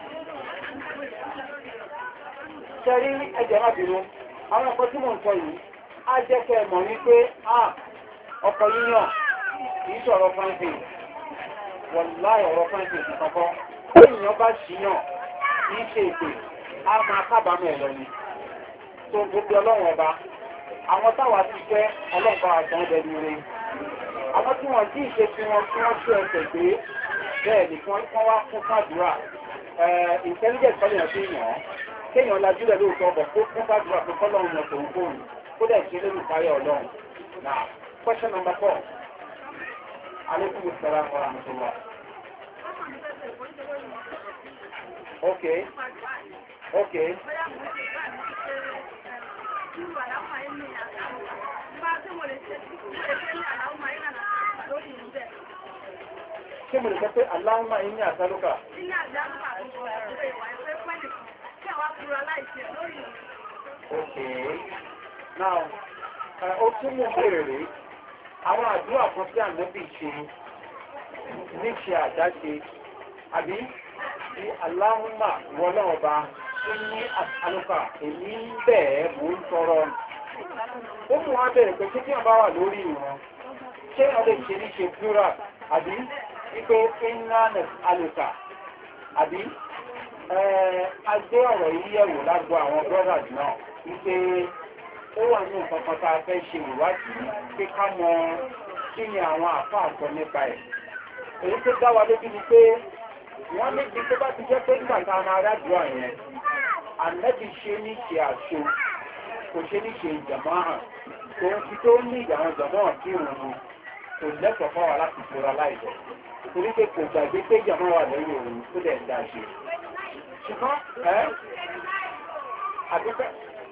ṣẹ́rí ẹjẹ̀ má bínú àwọn ọkọ̀ tí mò ń sọ yìí á jẹ́ kẹ́ ẹ mọ̀ wípé ọkọ̀ yíyàn kìí sọ̀rọ̀ fáńtì wọ̀láì ọ̀rọ̀ fáńtì kankan ó èèyàn bá ṣìyàn kìí ṣe èpè á máa kábàámọ̀ ẹ̀ lọ ni tó gbogbo ọlọ́run ọba àwọn táwa ti fẹ́ ọlọ́pàá àtàn ọdẹni rẹ̀ àwọn tí wọ́n tí ì ṣe tí wọ́n ṣe ẹsẹ̀ gbé bẹ́ẹ̀ ni wọ́n wá fún fàdúrà intelligence kọ́lé yàn sí yàn kéèyàn lajú rẹ̀ lóòótọ́ ọ̀bọ̀ kó fún fàdúrà pé kọ́lọ́run yàn tòun fóònù kó dẹ̀ ṣe lórí ìparí ọlọ́run. Now, question number 4. Alaikum salaam wa rahmatullah. Okay. Okay. Ṣé mo lè sọ pé aláwọ̀má yín ní àtàlùkà? Okay. Now, ó tún mú bèrè rí. Àwọn àdúrà kan tí ànábì ṣe ní ṣe àdáṣe, àbí ní aláwọ̀má wọlé ọba tó ní àtàlùkà èyí ń bẹ̀ẹ́ mò ń tọrọ. Ó mú wá bẹ̀rẹ̀ pé kí wọ́n bá wà lórí ìwọ̀n. Ṣé ọdẹ ṣe ní ṣe plural, àbí? Wípé iná àlùkà, àbí? Agbé ọ̀rọ̀ yìí yẹ̀wò lágbo àwọn brothers náà, wípé ó wà ní nǹkan kan tá a fẹ́ ṣe ìwádìí pé ká mọ kí ni àwọn àfa àsọ nípa ẹ̀. Èyí tó dá wa lójú ni pé wọ́n níbi tó bá ti jẹ́ pé nígbà tá a máa rádùúrà yẹn, ànẹ́bí ṣe ní ṣe àṣọ, kò ṣe ní ṣe ìjàmọ́ hàn, tòun ti tó ní ìjàmọ́ hàn kí òun kò lẹ́tọ̀ọ́ fún wa láti fura láìpẹ́ torí pé kò gbàgbé pé jàmọ́ wà lẹ́yìn òun tó dẹ̀ ń dá ṣe. Ṣùgbọ́n àdúgbò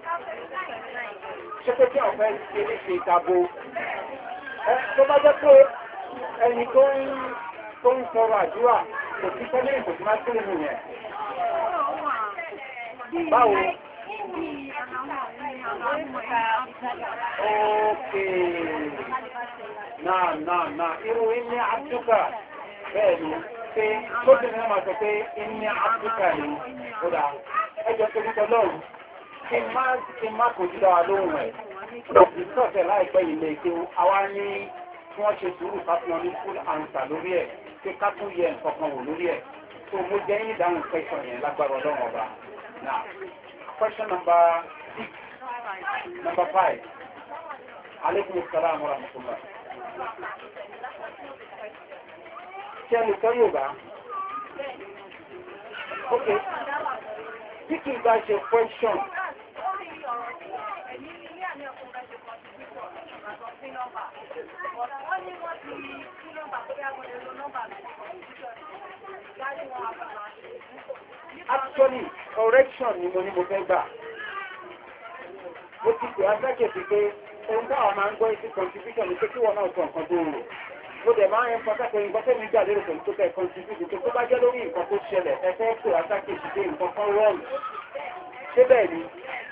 ṣé pé kí àwọn fẹ́ ṣe ní ṣe ìtabo tó bá jẹ́ pé ẹni tó ń sọ̀rọ̀ àdúrà kò sí fẹ́lẹ́ ìkò tí máa tó nínú yẹn. Báwo? Okay. Náà. Irú ní Áfíríkà bẹ́ẹ̀ ni pé tó ti ní ọmọ sọ pé ní Áfíríkà ni ó dá. Ẹjọ́ tó ní tọ́lọ́run kí n má kò jùlọ wa lóhùn ẹ̀. Ìtọ́sẹ̀ láìpẹ́ ilé ike àwa ní kí wọ́n ṣe sùúrù káfíwọn ní full answer lórí ẹ̀ pé ká tún yẹ nǹkan kan wò lórí ẹ̀. So mo jẹ́ yín ìdáhùn question yẹn lágbára ọlọ́run ọba. Now, question number 6. Number 5. Alaikum salaam wa rahmatullah. Ṣé ẹni tọ́ yóò bá? Ok. Tí kì í bá ṣe question. Actually, correction ni mo ní mo fẹ́ gbà. Mo ti pè aṣákèsí pé ohun táwọn máa ń gbọ́ sí contribution ní pé kí wọ́n náà sọ nǹkan tó rò. Mo dẹ̀ máa ń ẹn pàtàkì nǹkan tẹ́mi gbà lérò pẹ̀lú tó fẹ́ contribution tó bá jẹ́ lórí nǹkan tó ṣẹlẹ̀ ẹ fẹ́ pè aṣákèsí pé nǹkan kan wrong. Ṣé bẹ́ẹ̀ ni?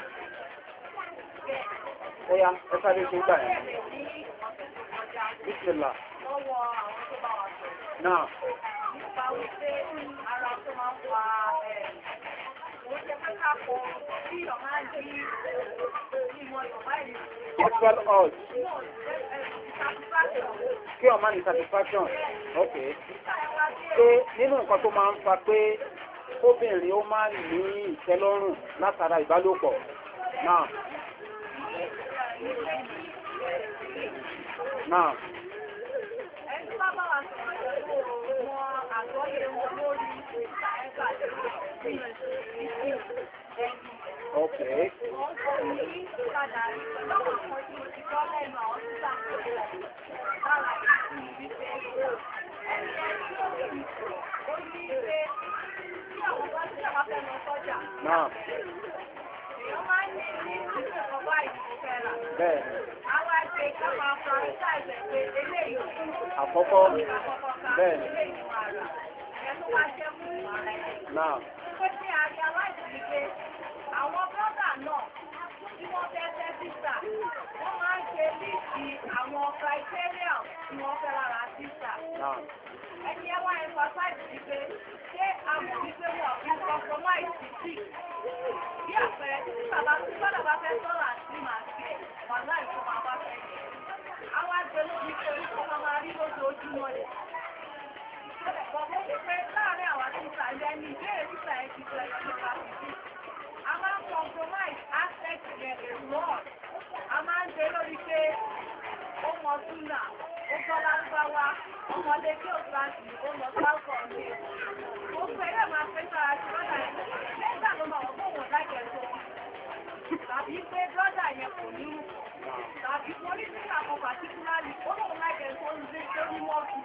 Ó yá, ẹ sáré ṣe ń gbà yẹn. Bísílà. Náà. Sexual urge. Kí ọmọ ní satisfaction. Ok. Ṣé nínú nǹkan tó máa ń fa pé obìnrin ó máa ní ìtẹ́lọ́rùn látara ìbálòpọ̀. Náà. Náà. Okay. dáadáa rí pẹ̀lú àwọn ọmọ tí mo ti kọ́ lẹ́nu àwọn títà tó lára ìlú wípé ẹni ẹni tí ó lè ní ó ní pé tí àwọn bá ti sábà fẹ́ lọ sọ́jà. Èèyàn máa ń ní ìṣẹ̀lẹ̀ kan báyìí tó fẹ́ rà. Àwọn ẹgbẹ́ ká máa prioritize pé eléyìí àkọ́kọ́ bẹ́ẹ̀ eléyìí máa rà. Ìyẹn tó wá jẹ́ fún ìwàlẹ̀ yìí. Ó ní àyà láìsí wípé àwọn bọ́dà náà tí wọ́n fẹ́ fẹ́ sísà, wọ́n máa ń ṣe líìsì àwọn criteria tí wọ́n fẹ́ lára sísà. Ẹni ẹ wá emphasize wípé ṣé a mọ̀ wípé wọ́n fi compromise sí. Bí àpẹẹrẹ tí bọ́dà bá fẹ́ sọ̀rọ̀ àti màá ṣe wà láì tó máa bá fẹ́ ṣe. Àwọn àgbẹ̀ ló ní pé ó máa rí lójoojúmọ́ rẹ̀. Bọ̀dọ̀ ti pé láàárín àwọn sísà ilẹ̀ ní ìbéèrè sísà ẹ̀ ti sọ ẹ̀yọ́ nípa fìdí. A máa ń compromise aspect rẹ̀ èrò ọ̀. A máa ń gbé lórí pé ó mọ súnà, ó gbọ́ lárúbáwá, ọmọdé tí ó sáàsì, ó lọ sáàkọ̀ ní. Ó fẹ́ yẹ́ máa fẹ́ sára sí lọ́dà yẹn. Lẹ́gbà ló máa wọ́n fún òun láìpẹ́ tó. Tàbí pé brọ́dà yẹn kò ní rú. Tàbí pólítíkà kan pàtíkúlárì, ó lóun láìpẹ́ tó ń gbé tó ní mọ́ọ̀kì.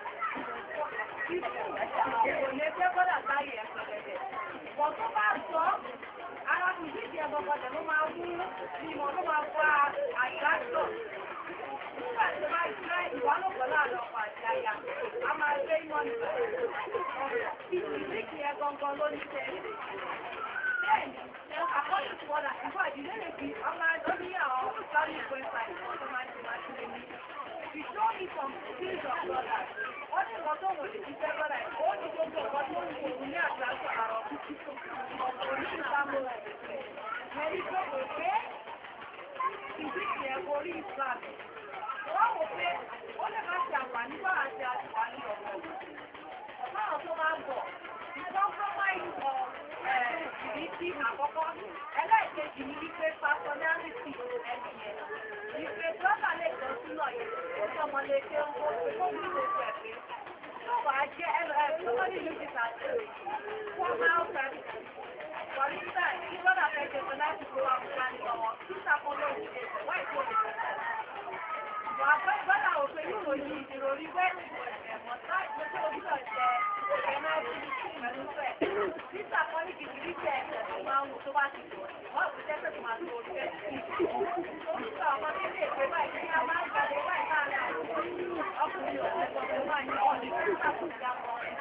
Kò lè fẹ́ bọ́dà láyé ẹ̀sọ̀ lẹ̀dẹ̀. Bọ̀ tó bá sọ, ara kù sí ìdí ẹgbọ̀gbọ̀dẹ̀ ló máa wú ìmọ̀ ló máa fa àìdájọ́. Nígbà tí ó bá jẹ́ ìwálòpọ̀ láàrin ọkọ àti aya, a máa gbé ìmọ̀ nígbà. Ìdíkì ẹ gangan ló ní tẹ́. Bẹ́ẹ̀ni, àkọ́lù tí wọ́n dà ìfọ̀ ìdílé lè fi ọmọ ẹjọ́ ní àwọn ìsọ́lì website tó máa ń ṣe máa ṣe ní. Ìṣó ìfọ̀n skills of brothers. Wọ́n ní nǹkan tó wò lè fi fẹ́ brother ẹ̀. Ó ní gbogbo nǹkan tó ń wò ní àtúrásọ àrọ̀ òní ìsámú rẹ̀. Mẹ́rí tó wò pé ìdíkì ẹ̀ borí ìsìlámù. Wọ́n wò pé ó lè má ṣe àǹfààní bá àti àǹfààní ọ̀pọ̀. Ọ̀pọ̀ tó máa ń bọ̀. Compromise of ìrísí àkọ́kọ́. Ẹlẹ́ẹ̀kejì ni wípé personality ẹni yẹn. Ìpè brọ́dà lè jọ sínú ọ̀yẹ́. Ó sọmọ lè ṣe ń kó ní gbogbo ẹ̀fẹ́. Tó wà á jẹ́ tó ní ìlú ìta ṣe formal person. For instance, tí brọ́dà fẹ́ ṣe fún láti kó wa fún láti lọ́wọ́, tí sàkó lóhùn ṣe wá ìkórè. Wà á fẹ́ brọ́dà òfin yóò ní ìròrí wẹ́ẹ̀tì ẹ̀mọ́ láti tó ojú ọ̀jẹ́ ẹ̀mọ́ pẹ̀lú fẹ́. Tí sàkó ní kìkìrí tẹ̀ ẹ̀sẹ̀ tó máa ń wù tó bá ti dùn. Wọ́n kò jẹ́ pé kò máa tó orí wẹ́ẹ̀tì. Orúkọ ọmọ kéékèèké báyìí ní a máa ń gbàdé báyìí láàárín àwọn ọkùnrin ọ̀sẹ̀ wà ní ọ̀dẹ̀ tó sàkóso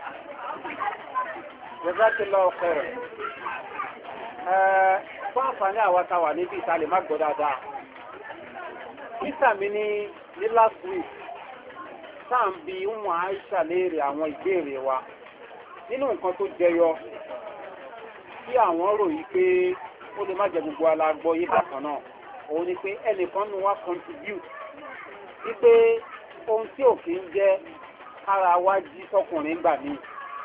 Jazakallahu khairan. Fún àǹfààní àwọn táwà níbi ìta lè má gbọ́ dáadáa. Kísà mi ní last week, sáà ń bi Umu Aisha léèrè àwọn ìbéèrè wa. Nínú nǹkan tó jẹyọ, tí àwọn rò yí pé ó lè má jẹ gbogbo alágbọ́ yí bákan náà, òun ni pé ẹnìkan nù wá contribute wípé ohun tí òfin jẹ́ kára wá jí sọkùnrin gbà míì.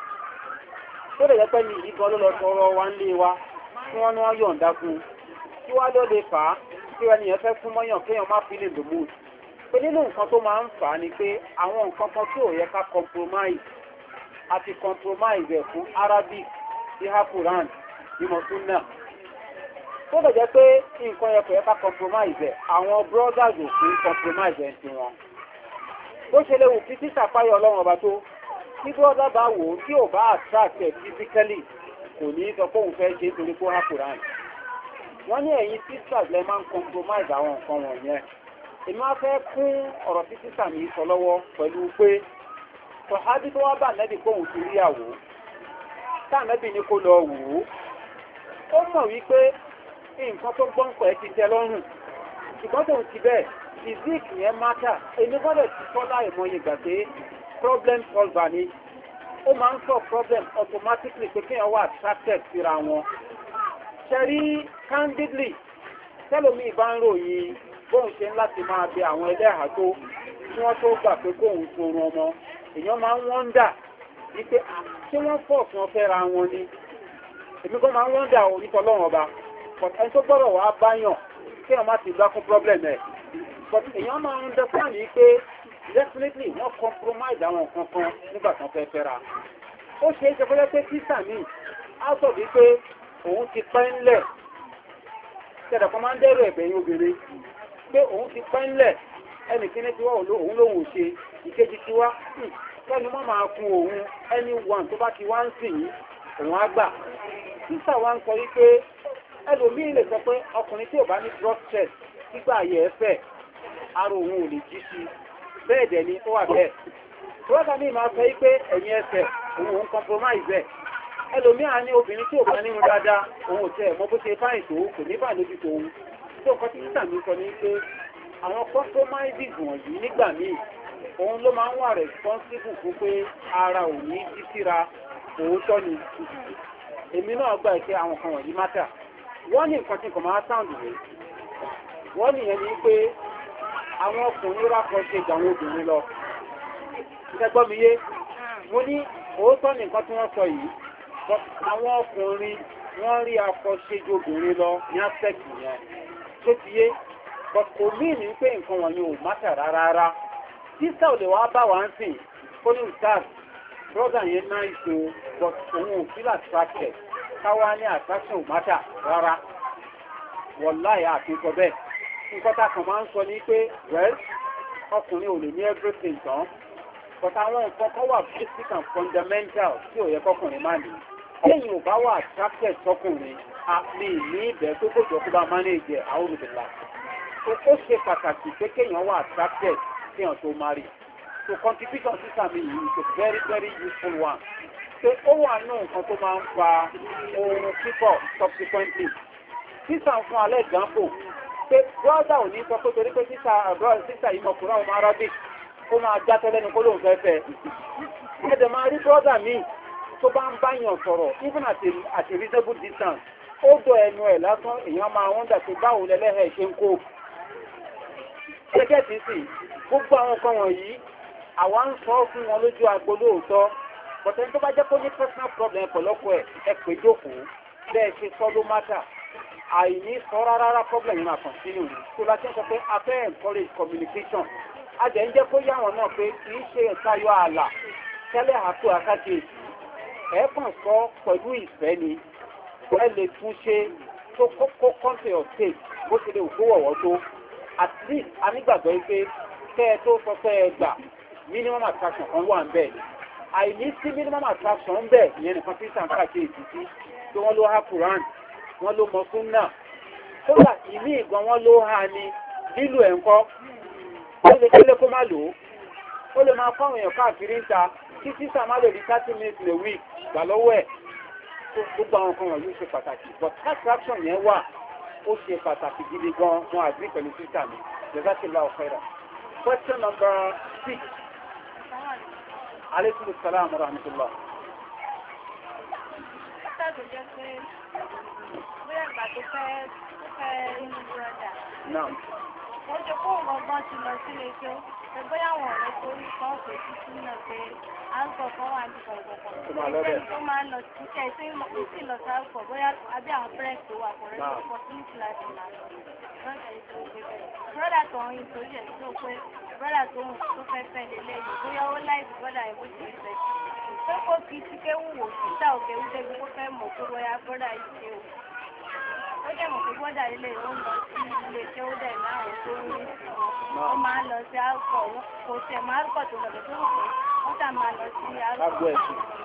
Tó lè jẹ́ pé ní ìdíkan ló lọ tọrọ wa ń lé wa tí wọ́n ní wọ́n yọ̀ǹda fún un kí wá ló lè fà á kí ẹni yẹn fẹ́ fún mọ́yàn kéèyàn má fi lè lò mú. Pé nínú nǹkan tó máa ń fà á ni pé àwọn nǹkan kan tí ò yẹ ká compromise àti compromise ẹ̀ fún Arabic sí Quran ìmọ̀ Sunnah. Tó lè jẹ́ pé nǹkan yẹn kò yẹ ká compromise ẹ̀ àwọn brothers ò fún compromise ẹ̀ ti wọn. Bó ṣe lè wù kí títà páyọ̀ ọlọ́run ọba tó tí brother bá wò ó tí ò bá attract ẹ̀ physically kò ní sọ pé òun fẹ́ ṣe nítorí kó Quran. Wọ́n ní ẹ̀yin sisters lẹ máa ń compromise àwọn nǹkan wọ̀nyẹn. Èmi wá fẹ́ kún ọ̀rọ̀ tí sísà mi sọ lọ́wọ́ pẹ̀lú pé sọ̀hábí tó wá bá nẹ́bí kóhùn ti rí àwò táànẹ́bí ní kó lọ wò ó. Ó mọ̀ wípé nǹkan tó gbọ́ǹkọ̀ ẹ ti tẹ́ lọ́rùn. Ṣùgbọ́n tóun ti bẹ́ẹ̀, physique yẹn matter. Èmi gbọ́dọ̀ ti tọ́ láì mọye gbà pé problem solver ni. Ó máa ń sọ problem automatically pé kéèyàn wà attracted síra wọn. Ṣẹ̀rí candidly, tẹ́lómi bá ń ròyìn bóun ṣe ń láti máa bẹ àwọn ẹlẹ́hàá tó tí wọ́n tó gbà pé kóun sorun ọmọ. Èèyàn máa ń wọ́ndà wípé ṣé wọ́n fọ̀ fún ọfẹ́ ra wọn ni. Èmi kọ́ máa ń wọ́ndà onítọ̀ lọ́wọ́ ọba. But ẹni tó gbọ́dọ̀ wá báyàn kéèyàn má ti gbá fún problem ẹ̀. But èèyàn máa ń understand yìí pé definitely wọ́n compromise àwọn nǹkan kan nígbà tán fẹ́ fẹ́ra. Ó ṣe é ṣe fẹ́lẹ́ pé sísà mi á sọ wípé òun ti pẹ́ ńlẹ̀ tẹ̀dọ̀ kan máa ń dẹ́rù ẹ̀bẹ̀yìn obìnrin pé òun ti pẹ́ ńlẹ̀ ẹnì kíní tí wọ́n òun lòun ò ṣe ìkejì tí wá kẹ́ni wọ́n máa kun òun ẹni wọn tó bá ti wá ń sìn yín òun á gbà. sísà wa ń sọ wípé ẹlòmíì lè sọ pé ọkùnrin tí ò bá ní drug test nígbà ayẹ ẹ fẹ́ ara òun ò lè jí sí bẹ́ẹ̀ dẹ̀ ni ó wà bẹ́ẹ̀. tọ́wọ́sà mi máa sọ wípé ẹ̀yin ẹsẹ̀ òun compromise ẹ̀ ẹlòmíì á ní obìnrin tí ò bá nínú dáadáa òun ò tẹ̀ mọ́ bó ṣe fáìn tó kò ní bà lójú tó òun. tó nǹkan tí sísà mi sọ ni pé àwọn compromises wọ̀nyí nígbà míì òun ló máa ń wà responsible fún pé ara ò ní jí síra òótọ́ ni. èmi náà gbà pé àwọn kan wọ̀nyí mátà wọ́n ní nǹkan tí kò máa sound rẹ̀ wọ́n nìyẹn ni pé àwọn ọkùnrin rákọ̀ ṣe jù àwọn obìnrin lọ. ìṣẹ́gbọ́n mi yé mo ní òótọ́ ní nǹkan tí wọ́n sọ yìí but àwọn ọkùnrin wọ́n rí akọ ṣe ju obìnrin lọ ní aspect yẹn tó ti yé but kò mí ní pé nǹkan wọ̀nyí ò mátà rárá. sísá ò lè wá bá wa ń sìn kó ní ìtàs brother yẹn náà ìṣó but òun ò feel attracted káwá ní attraction ò mátà rárá wọ̀láyà àti sọ bẹ́ẹ̀. nǹkan tá a kàn máa ń sọ ní pé well ọkùnrin ò lè ní everything tán but àwọn nǹkan kan wà basic and fundamental tí ò yẹ kọkùnrin máa ní. lẹ́yìn ò bá wà attracted sọkùnrin àmì ní ibẹ̀ tó kò jọ kó bá manage àwọn olùdílà. ó ṣe pàtàkì pé kéèyàn wà attracted kéèyàn tó marry. so contribution sísà mi yìí is a very very useful one. pé ó wà ní nǹkan tó máa ń fa ohun kíkọ̀ subsequently. sísà fún alẹ́ example pé brother ò ní sọ pé torí pé sísà yìí mọ̀kúnrán ọmọ arabic ó máa játọ́ lẹ́nu kó lóun fẹ́ fẹ́. ẹ̀dẹ̀ máa rí brother mi tó bá ń báyàn sọ̀rọ̀ even at a reasonable distance ó dọ̀ ẹnu ẹ̀ lásán èèyàn máa wọ́n dà pé báwo lẹ́lẹ́hẹ̀ ṣe ń kó. gẹ́gẹ́ tí sì gbogbo àwọn kan wọ̀nyí àwa ń sọ fún wọn lójú agbo lóòótọ́ bọ̀tẹ́ tó bá jẹ́ kó ní personal problem pọ̀lọ́pọ̀ ẹ pè jókòó bẹ́ẹ̀ ṣe sọ ló mátà àìní sọ rárá problem yìí máa continue tó láti sọ pé a fẹ́ encourage communication a jẹ́ ń jẹ́ kó yá wọn náà pé kì í ṣe ìtayọ ààlà tẹ́lẹ̀ àtò àkájèjì ẹ kàn sọ pẹ̀lú ìfẹ́ ni ẹ lè tún ṣe tó kókó country of state bó ti lè òkú wọ̀wọ́ tó at least a nígbàgbọ́ pé kẹ́ ẹ tó sọ pé ẹ gbà minimum attraction kan wà ń bẹ̀ àìní sí minimum attraction ń bẹ̀ ìyẹn nìkan tí sàn káàkiri títí tí wọ́n ló há Quran wọ́n ló mọ súnnà kódà ìmí ìgan wọ́n ló há ní lílù ẹ̀ ń kọ́ ó lè kélé kó má lò ó lè máa fáwọn èèyàn káàkiri ń ta kí sísà má lè di 30 minutes a week gbà lọ́wọ́ ẹ̀ gbogbo àwọn kan wọ̀nyí ṣe pàtàkì but attraction yẹn wà ó ṣe pàtàkì gidi gan wọn àgbé pẹ̀lú sísà mi jazakallahu khairan. question number 6. aleykum salaam wa rahmatullah. bóyá ìgbà tó fẹ́ inú búrọ́dà. náà. ó ṣe kó ọgbọ́n ti lọ sílé tó bóyá àwọn ọ̀rẹ́ tó rí kan pè títí náà pé àǹkọ̀ kan wà ní kọ̀ọ̀kan. ẹgbẹ́ tó máa ń lọ sí iṣẹ́ tó ń sì lọ sáàkọ̀ bóyá àbí àwọn fẹ́rẹ̀ tó wà kọ̀ rẹ̀ opportunity láti là lọ. búrọ́dà tó ń yin torí ẹ̀ tó pé búrọ́dà tó fẹ́ fẹ́ lélẹ̀ yìí bóyá ó láìsí búrọ́dà ẹ̀ bó ti fẹ́. pé kó fi tíkẹ́ wúwo síta òkè wúdé bí kó fẹ́ mọ̀ tó bóyá búrọ́dà yìí ṣe o. ó dẹ̀ mọ̀ pé bọ́dà ilé ìwé ń lọ sí ilé tí ó dẹ̀ láwọn tó ń rí sí wọn. ó máa ń lọ sí àkọ́ kò tẹ̀ máa ń kọ̀ tó lọ́dọ̀ tó rò pé wọ́n ṣà máa lọ sí àkọ́.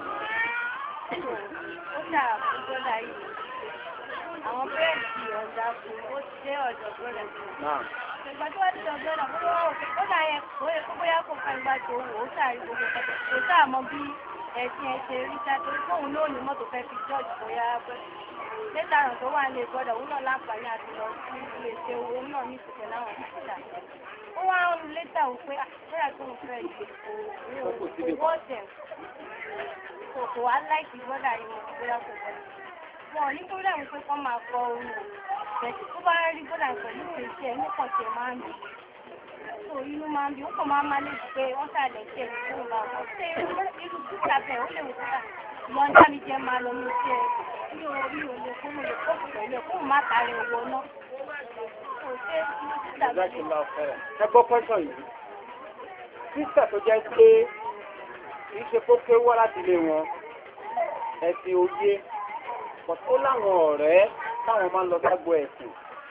ó ṣà fún bọ́dà yìí. àwọn bẹ́ẹ̀sì ọ̀dà fún ó ṣe ọ̀dọ̀ bọ́dà fún. ìgbà tó wá ti sọ bọ́dà bọ́dà yẹn bóyá kò fẹ́ gbà tó wò ó ṣàrí gbogbo pẹ̀lú kò sáà mọ bí ẹ̀sìn ẹ̀ṣẹ̀ rí ṣáà torí fóun náà ní mọ́tò fẹ́ fi jọ́ọ̀jì bóyá lẹ́tà ràn tó wà ní ìgbọ́dọ̀ òun náà láǹfààní àti lọ sí ilé iṣẹ́ owó náà ní ìṣẹ̀lẹ̀ láwọn ìṣẹ̀lẹ̀. ó wá ń lẹ́tà ò pé àbẹ́rẹ́ tó ń fẹ́ ìṣe kò wọ́ọ̀tẹ̀ kò wá láìsí gbọ́dọ̀ yìí wọ́n bóyá kò fẹ́. wọn ò ní tó dàbí pé kọ́ máa kọ ohun bẹ̀tì tó bá rí gbọ́dọ̀ pẹ̀lú ìṣe inú pọ̀ tẹ̀ máa ń bì. tó inú máa ń bì ó kàn máa máa lè pé wọ́n ṣàlẹ̀ tẹ̀ fún ìgbà wọn. ṣé irú dúkìá bẹ̀ ó lè wò wọ́n dá mi jẹ́ máa lọ ní iṣẹ́ ní orí olè fún mi lè kó pẹ̀lú ẹ̀ fún má tààrí owó náà. kò ṣe é sí sísà mi. ẹ gbọ́ pẹ́sàn yìí sísà tó jẹ́ pé kì í ṣe kó ké wá láti ilé wọn ẹ̀sìn òye ó láwọn ọ̀rẹ́ táwọn máa ń lọ ságbó ẹ̀sìn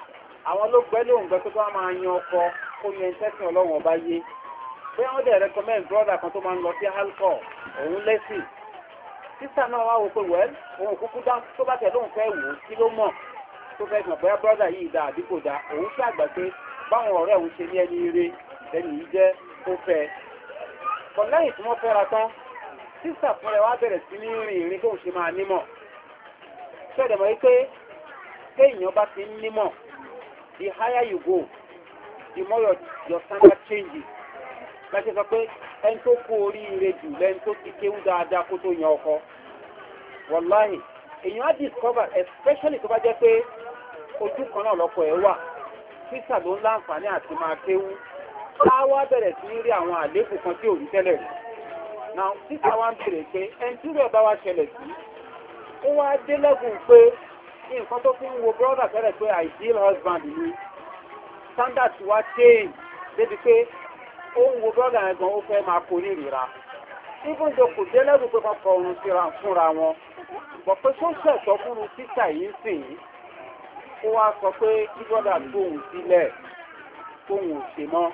àwọn ló gbẹ́ lóhùn gbẹ́ tó bá máa yan ọkọ kó yan tẹ́sán ọlọ́run ọba yé pé wọ́n dẹ̀ recommend brother kan tó máa ń lọ sí alcohol òun lẹ́sìn sísà náà wá wò pé wẹ́l òun kúkú dá tó bá tẹ̀ lóhùn fẹ́ wò ó kí ló mọ̀ tó fẹ́ gbọ̀n bóyá brother yìí dá àbí kò dá òun fẹ́ àgbà pé báwọn ọ̀rẹ́ òun ṣe ní ẹni ire ẹni yìí jẹ́ ó fẹ́ kọ̀ lẹ́yìn tí wọ́n fẹ́ra tán sísà fún rẹ̀ wá bẹ̀rẹ̀ sí ní rìn ìrìn kóun ṣe máa nímọ̀ ṣẹ́ẹ̀dẹ̀ mọ̀ wípé kéèyàn bá ti ń nímọ̀ the higher you go the more your standard changes láti sọ pé ẹni tó kú oríire jù lẹ́ni tó ti kéwú dáadáa kó tó yan ọkọ wàláhì èèyàn á discover especially tó bá jẹ́ pé ojú kan náà lọ́kọ̀ ẹ̀ wà sísà ló ń láǹfààní àti máa kéwú á wá bẹ̀rẹ̀ sí ní rí àwọn àléébù kan tí ò rí tẹ́lẹ̀ rí now sísà wá ń bèrè pé ẹni tí rẹ̀ bá wá ṣẹlẹ̀ sí ó wá dé lẹ́gùn pé nǹkan tó fi ń wo brother tẹ́lẹ̀ pé ideal husband ni standard ti wá change débi pé ó ń wo brother yẹn gan ó fẹ́ máa kó ní ìrira even though kò dé lẹ́gùn pé kọ́kọ́ ọrùn síra fúnra wọn bọ̀ pé tó ṣẹ̀tọ́ fún sísà yìí sìn ó wá sọ pé kí brother tóun sílẹ̀ tóun ò ṣe mọ́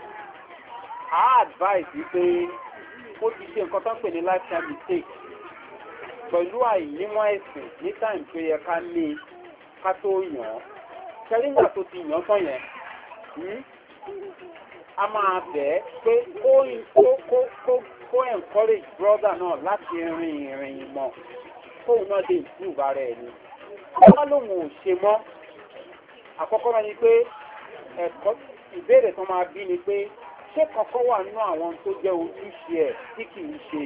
á advice pé ó ti ṣe nǹkan tó ń pè ní lifetime mistake pẹ̀lú àìnímọ̀ ẹ̀sìn ní táìmù tó yẹ ká ní ká tó yàn án ṣẹlẹ́gbà tó ti yàn án tán yẹn a máa bẹ̀ ẹ́ pé kó encourage brother náà láti rin ìrìn ìmọ̀ kóun náà dé improve ara ẹ̀ ni wọ́n lóun ò ṣe mọ́ àkọ́kọ́ máa ní pé ẹ̀kọ́ ìbéèrè tó máa bí ni pé ṣé kankan wà nínú àwọn tó jẹ́ ojúṣe ẹ̀ tí kì í ṣe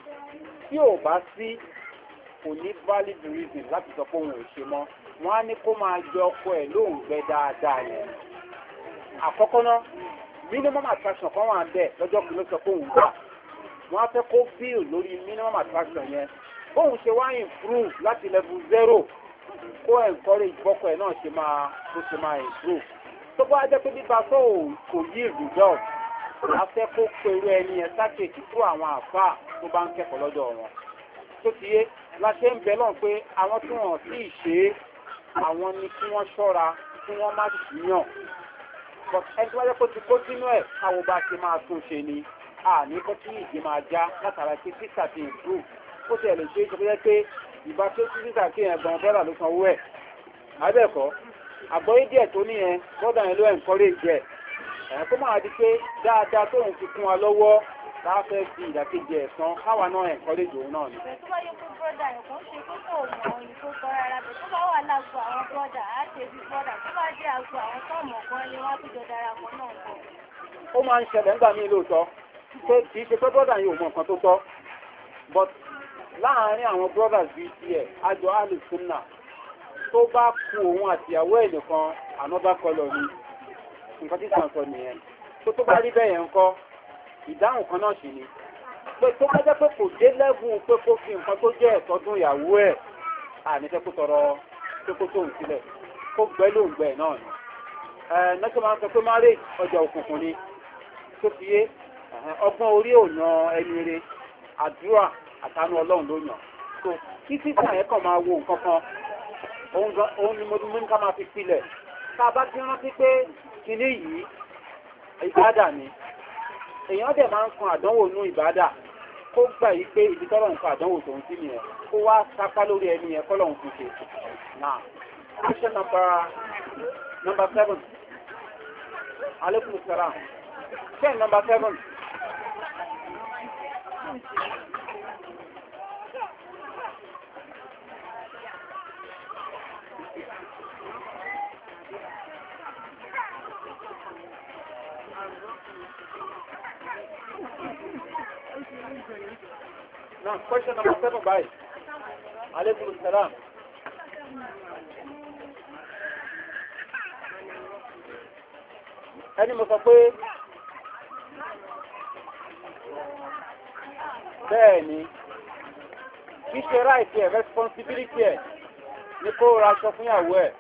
tí ò bá sí kò ní valid reason láti sọ pé òun ò ṣe mọ́ wọ́n á ní kó máa jẹ ọkọ ẹ̀ lóun gbẹ dáadáa yẹn àkọ́kọ́ náà minimum attraction kan wà bẹ́ẹ̀ lọ́jọ́ kí ló sọ pé òun gbà wọ́n á fẹ́ kó feel lórí minimum attraction yẹn bóun ṣe wá improve láti level 0 kó encourage bọ́kọ ẹ̀ náà ṣe máa improve tó bá jẹ́ pé bíbá tó kò yí result a fẹ́ kó pẹ̀lú ẹni ẹ̀ sákèjì fún àwọn àfáà tó bá ń kẹ́kọ̀ọ́ lọ́dọ̀ wọn tó ti yé láṣẹ ń bẹ lọ́n pé àwọn tí wọ́n sì ṣe é àwọn ni kí wọ́n ṣọ́ra kí wọ́n má ṣìyàn ẹni tí wọ́n jẹ́ kó ti kó sínú ẹ̀ káwo bá ṣe máa tún ṣe ni àní kó tí ìdí máa já látara pé títà ti improve ó ti ẹ̀ lè ṣe é ṣe pé ìbá tó tí títà kí ẹ̀ gan bọ́dà ló sanwó ẹ̀ àbẹ́ẹ̀kọ́ àgbọ́yé díẹ̀ tó ní yẹn bọ́dà yẹn ló encourage ẹ̀ ẹ̀ kó máa di pé dáadáa tóun fi kún wa lọ́wọ́ láfẹ́ fi ìdàkejì ẹ̀sán káwa náà encourage òun náà ni. tó bá yẹ kó brọ́dà yẹn kò ń ṣe kó tó mọ ohun tó sọ rárá bẹ́ẹ̀ tó bá wà lágbo àwọn brọ́dà á ṣe bí brọ́dà tó bá dé àgbo àwọn tọ́ọ̀mù kan ni wọ́n fi jọ darapọ̀ náà bọ̀. ó máa ń ṣẹlẹ̀ nígbà míì lóòótọ́ pé kì í ṣe pé brọ́dà yìí ò mọ nǹkan tó tọ́ but láàárín àwọn brothers bíi tiẹ̀ àjọ alùsùnà tó bá ku òun àtìyàwó ẹ̀ nìkan another colour ni nǹkan tí sàn sọ nìyẹn tó bá rí bẹ́ẹ̀ yẹn ń kọ́ ìdáhùn kan náà sì ni pé tó bá jẹ́ pé kò dé lẹ́gùn pé kó fi nǹkan tó jẹ́ ẹ̀tọ́dún ìyàwó ẹ̀ àníṣẹ́ kó tọrọ pé kó tóun sílẹ̀ kó gbẹ́ lóun gbẹ́ náà ni nọ́ọ̀sì máa ń sọ pé marriage ọjà òkùnkùn ni tó fi yé ọgbọ́n orí òyàn ẹni rere àdúrà àtànú ọlọ́run ló yàn so kí sísà ẹ̀ kàn máa wo nǹkan kan òun ni mo ní ká máa fi pilẹ̀ tá a bá ti rántí pé kinní yìí ìbádà ni èèyàn dẹ̀ máa ń kan àdánwò nú ìbádà kó gbà yí pé ibi tọ́lọ̀ ń kan àdánwò tòun sí nìyẹn kó wá sápá lórí ẹni yẹn kọ́lọ̀ ń fi ṣe náà question number 7 alaikum salam question number 7 Now, question number 7, bye. Alaikum salam. Ẹni mo sọ pé bẹ́ẹ̀ ni kí ṣe ráìtì ẹ̀ responsibility ẹ̀ ní kó ra aṣọ fún ìyàwó ẹ̀.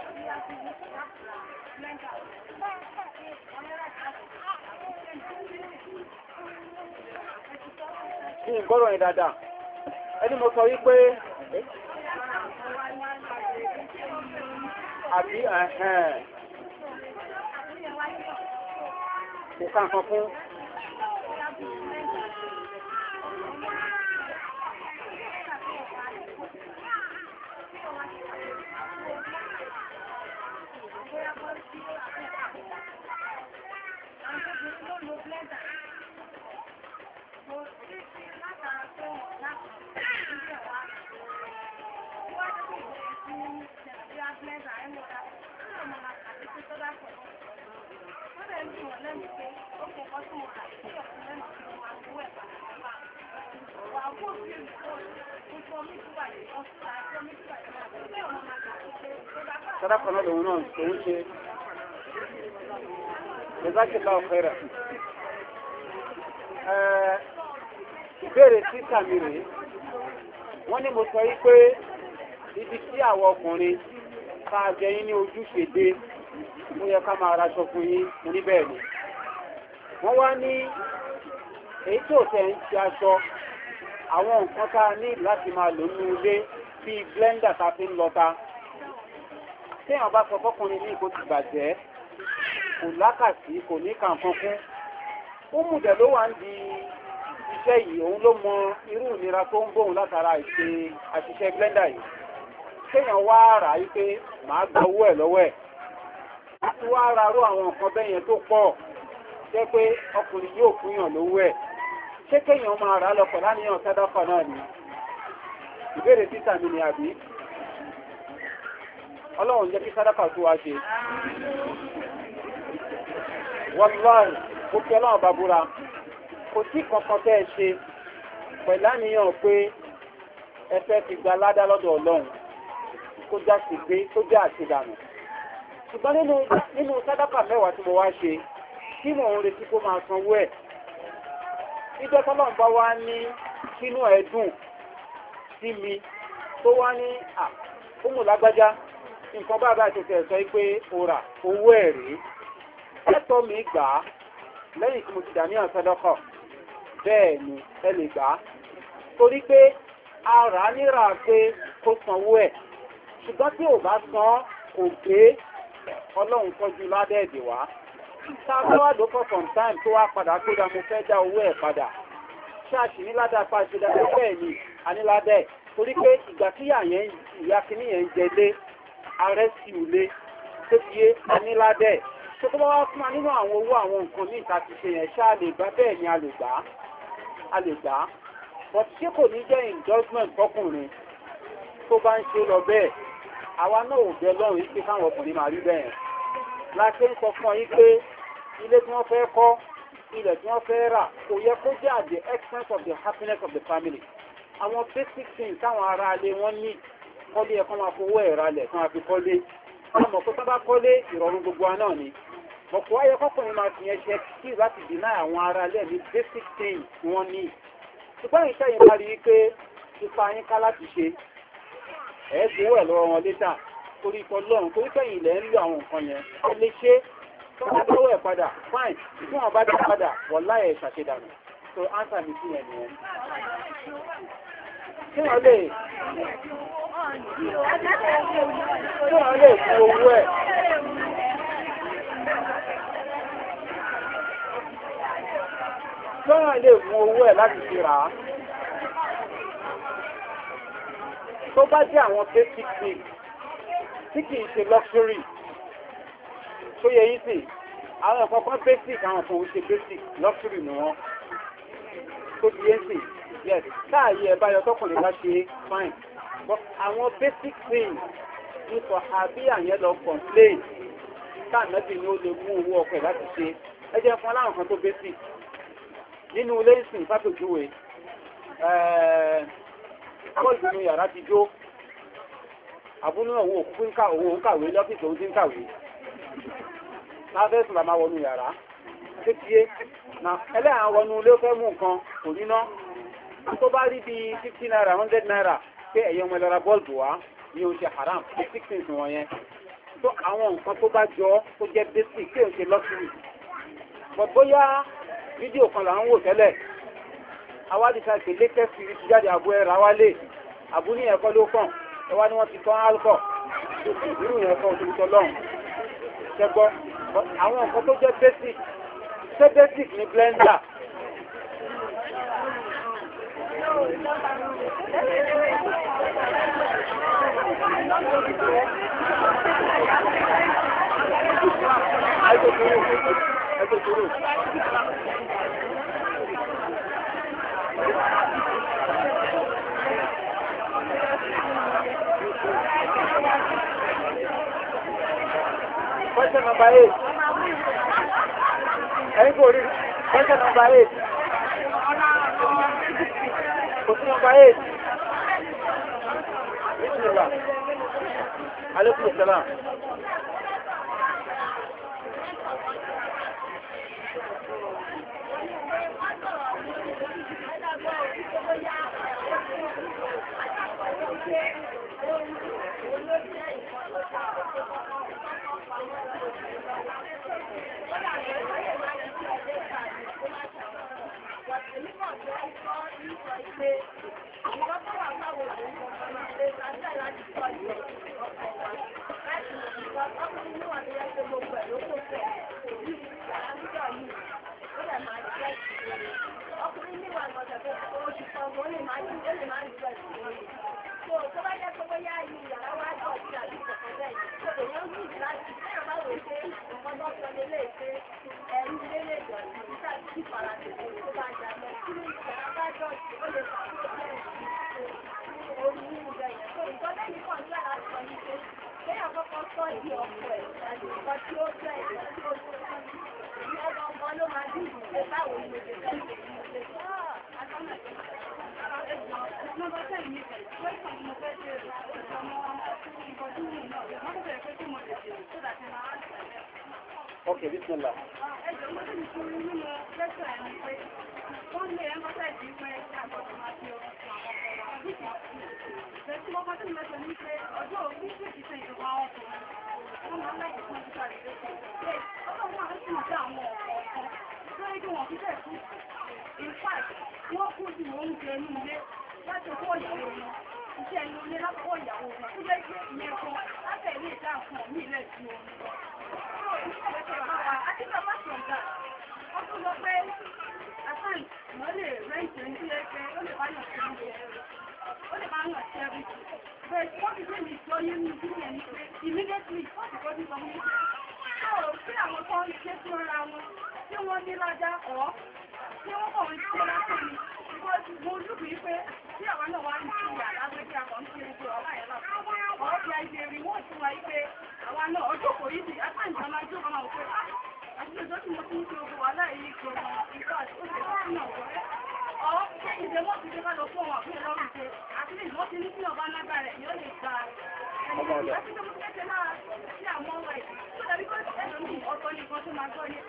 Kí n gbọ́rọ̀ yìí dáadáa. Ẹni mo sọ wípé àbí kò ká nǹkan fún. Sadaqa náà lòun náà tó ń ṣe Jazakallahu khairan. Ìbéèrè tí kàmì rèé, wọ́n ní mo sọ yí pé ibi tí àwọn ọkùnrin ká jẹ yín ní ojúṣe dé ó yẹ ká máa raṣọ fún yín mo ní bẹ́ẹ̀ ni. Wọ́n wá ní èyí tí ò tẹ̀ ń ṣe aṣọ àwọn nǹkan tá a ní láti máa lò nínú ilé bíi blender tá a fi ń lọta. Téèyàn bá sọ fọ́kùnrin ní ìkó ti bàjẹ́ kò lákàtí kò ní kàǹkan fún. Ó mú dẹ̀ ló wà ń di iṣẹ́ yìí, òun ló mọ irú ìnira tó ń bóun látara àṣìṣe blender yìí. Kéèyàn wá rà yí pé màá gba owó ẹ̀ lọ́wọ́ ẹ̀. Láti wá ra rú àwọn nǹkan bẹ́ẹ̀ yẹn tó pọ̀ jẹ́ pé ọkùnrin yóò fúnyàn lówó ẹ̀. Ṣé kéèyàn máa rà lọ́pọ̀ láníyàn sàdákà náà ni? Ìbéèrè títà mi ni àbí? Ọlọ́run jẹ́ kí sàdákà tó wá ṣe. Wallahi, ó fi ọlọ́run bá búra. Kò sí kankan tẹ́ ẹ ṣe pẹ̀lú àníyàn pé ẹ fẹ́ fi gba ládá lọ́dọ̀ Ọlọ́run kó já sí pé tó jẹ́ àṣedànù. Ṣùgbọ́n nínú sàdákà mẹ́wàá tí mo wá ṣe, tí mò ń retí kó máa sanwó ẹ̀. Ìjọ tọ́lọ́run bá wá ní kínú ẹ̀ dùn sí mi tó wá ní ó mú lágbájá nǹkan bá bá tó tẹ̀ sọ pé ó rà owó ẹ̀ rèé. Ẹ̀tọ́ mi gbà á lẹ́yìn tí mo ti dà ní àsọdọ́kọ̀ bẹ́ẹ̀ ni ẹ lè gbà á. Torí pé ara níra pé kó sanwó ẹ̀. Ṣùgbọ́n tí ò bá san kò gbé Ọlọ́run tọ́jú ládẹ́ẹ̀dẹ̀ wá. Sáàbọ́wàdó for some time tó wá padà tó dá mo fẹ́ dá owó ẹ̀ padà. Ṣáàṣì ní ládàá pa ṣe dáadáa bẹ́ẹ̀ ni a ní ládẹ́. Torí pé ìgbà tí ìyá kìíní yẹn ń jẹ lé, ààrẹ sì ò lé, tó fi yé a ní ládẹ́. Tó tó bá wá fún wa nínú àwọn owó àwọn nǹkan ní ìta ti ṣe yẹn ṣáà lè gbà bẹ́ẹ̀ ni a lè gbà á. But ṣé kò ní jẹ́ endorsement fọkùnrin tó bá ń ṣe lọ bẹ́ẹ̀? Àwa náà ò bẹ lọ́rùn yìí pé káwọn ọkùnrin máa rí bẹ́ẹ̀. Láti ń sọ fún ọ yín pé ilé tí wọ́n fẹ́ kọ́, ilẹ̀ tí wọ́n fẹ́ rà, kò yẹ kó jẹ́ at the expense of the happiness of the family. Àwọn basic things táwọn ará ilé wọn ní kọ́lé ẹ̀kọ́ máa fowó ẹ̀rọ alẹ̀ tí wọ́n fi kọ́lé. Wọ́n mọ̀ pé tó bá kọ́lé ìrọ̀rùn gbogbo wa náà ni. Mọ̀kọ́ wáyé kọ́kùnrin máa fi yẹn ṣe kí láti deny àwọn ará ilé ní basic things tí wọ́n ní. Ṣùgbọ́n ìṣẹ́ yìí máa rí i pé ipa yín ká láti ṣe ẹ̀ẹ́dínwó ẹ̀ lọ́wọ́ wọn létà torí ikọ̀ lọ́run torí pẹ̀yìn ilẹ̀ ń lo àwọn nǹkan yẹn ẹ lè ṣe tọ́wọ́ lọ́wọ́ ẹ̀ padà fine tí wọ́n bá dá padà wọ́n láyẹ̀ ṣàṣedànù so answer mi sí yẹn nìyẹn. Kí wọ́n lè fún owó ẹ̀. Lọ́rọ̀ ilé fún owó ẹ̀ láti fi rà á. Tó bá jẹ́ àwọn basic things tí kìí ṣe luxury tó yẹ yìí sí, àwọn ọ̀kọ̀ọ̀kan basic àwọn kan ń ṣe basic luxury ni wọ́n. Tó di yẹn sí, yes, káàyè ẹ̀ báyọ̀ tọkùnrin bá ṣe fine. But àwọn basic things ní sọ̀hábí àyẹn lọ complain káàmẹ́bì ni ó lè mú owó ọkọ̀ láti ṣe. Ẹ jẹ́ fún aláwọn kan tó basic. Nínú ilé ìsìn fàtòjúwe bọ́ọ̀lù nínú yàrá ti jó àbúrú náà òun kàwé lọ́fíìsì òun ti ń kàwé láfẹ́sùn làmá wọnú yàrá kétíyé na ẹlẹ́yàn wọnú ilé fẹ́ mú nǹkan kò níná tó bá rí bí 50 naira 100 naira pé ẹ̀yẹ ọmọ ẹlọ́ra bọ́ọ̀lù wá ní oúnjẹ haram 16 wọ̀nyẹn tó àwọn nǹkan tó bá jọ tó jẹ́ basic tí ò ń ṣe luxury but bóyá fídíò kan là ń wò tẹ́lẹ̀ awádìí ká ṣe latest series jáde àbú ẹ̀rọ awálé àbú ní ẹ̀kọ́ ló kàn ẹ wá ní wọ́n ti tán alcohol irú yẹn kan òṣèlú tọ́lọ́run ṣẹgbọ́ àwọn nǹkan tó jẹ́ basic ṣé basic ní blender Question number 8. Anybody? Question number 8. Question number 8. Bismillah. Alaykum assalam. Okay, bismillah. Iṣẹ́ inú ilé lápapọ̀ ìyàwó wọn tó jẹ́ pé ìyẹn kan látẹ̀ ilé ìdá nǹkan ní ilẹ̀ tí ó ní. Ó ní ìṣẹ̀lẹ̀ àwọn akíkọ̀ bá ṣọ̀gá. Wọ́n tún lọ pé àtàn ìwọ́n lè rẹ́ǹtì ní ilé pé ó lè bá yàn sí oúnjẹ rẹ̀. Ó lè bá yàn sí ẹbí. Bẹ́ẹ̀ wọ́n ti gbé mi ìjọ yé mi sí ẹ̀ ní pé immediately wọ́n ti kọ́ sí ọmọ mi. Báwo sí àwọn tó ń ṣe fún ara wọn tí wọ́n ní lájá ọ̀ tí wọ́n kọ̀ ń ṣe lásán ni. Mo lùbí pé tí àwọn náà wá ń ṣe yàrá pé kí àwọn ń ṣe gbogbo ọ̀la yẹn náà. Ọ̀rọ̀ bí ayé rí wọ́n tún wáyé pé àwa náà ọjọ́ kò yí sí àtàǹtà máa jó kan máa wò pé àti ọjọ́ tí mo ti ń ṣe gbogbo wàhálà yìí gbogbo ìgbà ó ṣe fún náà wọlé. Ọ̀ ṣé ìdè wọ́n ti dé ká lọ fún àwọn àbúrò lọ́rùn pé àti lè wọ́n ti ní sí ọba lágbára rẹ̀ yóò lè gba ẹni àti tó mú kẹ́kẹ́ náà sí àwọn ọmọ ẹ̀ tó dàbí pé ẹlòmíì ọ̀tọ̀ nìkan tó máa gbọ́ yé.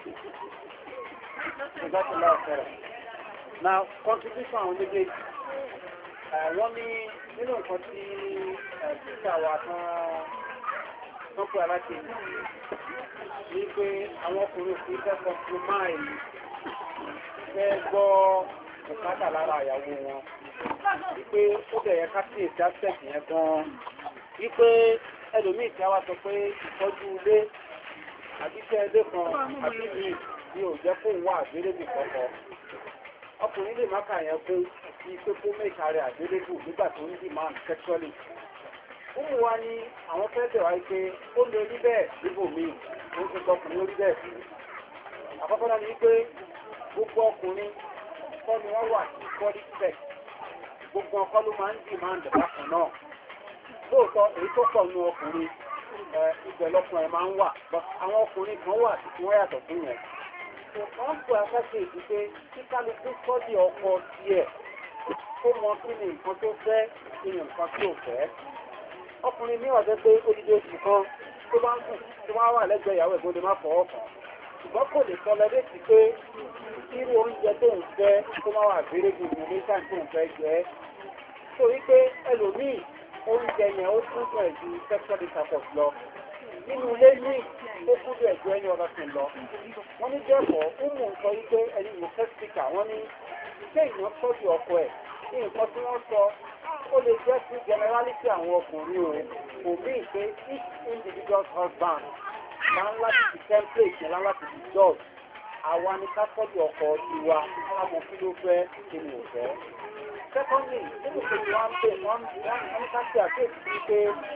Now, contribution àwọn méjèèjì wọ́n ní nínú nǹkan tí títà wa tán pé aláṣẹ ní pé àwọn ọkùnrin òfin fẹ́ compromise fẹ́ gbọ́ bùkátà lára ìyàwó wọn wípé ó bẹ̀rẹ̀ káṣíyèsí aspect yẹn gan-an wípé ẹlòmíì tí a wá sọ pé ìtọ́jú ilé àbíṣẹ́ ilé kan àbí mi ni ò jẹ́ kóun wà àgbélébì kọ̀ọ̀kan ọkùnrin lè má kà yẹn pé kí pé kó mẹ́ta rẹ̀ àgbélébù nígbà tó ń demand sexually. ó mú wa ní àwọn fẹ́ẹ̀tẹ̀ wáyé pé ó lè rí bẹ́ẹ̀ níbò míì ó ń ṣe ọkùnrin orí bẹ́ẹ̀ sí. àkọ́kọ́ náà ni pé gbogbo ọkùnrin kọ́ ni wọ́n wà sí body sex gbogbo ọkọ ló máa ń demand bákan náà. lóòótọ́ èyí tó pọ̀ nínú ọkùnrin ibẹ̀ lọ́kùnrin máa ń wà àwọn ọkùnrin kan wà tí wọ́n yàtọ̀ fún yẹn. wọ́n pè afẹ́fẹ́ ìdíje tí kálukú sọ́dí ọkọ tiẹ̀ ó mọ kí ni nǹkan tó fẹ́ kí ni nǹkan tí ò fẹ́. ọkùnrin ní ọ̀dẹ́ pé odidi oṣù kan tó bá ń sùn tó máa wà lẹ́gbẹ̀ẹ́ ìyàwó ẹ̀gbọ́n lè má fọwọ́ kàn. ṣùgbọ́n kò lè sọ lẹ́dẹ̀ sí pé irú oúnjẹ tó ń fẹ́ tó máa wà béèrèbù ní oníṣà tó ń fẹ́ jẹ́. torí pé ẹlòmíì oúnjẹ yẹn ó tún sọ ẹ̀jú sexual intercourse lọ. nínú ilé ní ó kúrò ẹ̀jọ́ ẹni ọ̀rọ̀ sí lọ. Wọ́n ní jẹ́fọ̀ ó mú nǹkan wípé ẹni ìlú fẹ́síkà wọ́n ní ṣé ìyàn tọ́jú ọkọ ẹ̀ ní nǹkan tí wọ́n sọ ó lè jẹ́ sí generality àwọn ọkùnrin o kò mí pé each individual husband máa ń láti fi template yẹn láti fi judge àwa ni ká tọ́jú ọkọ tiwa káwọn kí ló fẹ́ kí ni ò fẹ́. Secondly, nínú ìpèsè wọn pé wọ́n ní ká ṣe àkéèsí wípé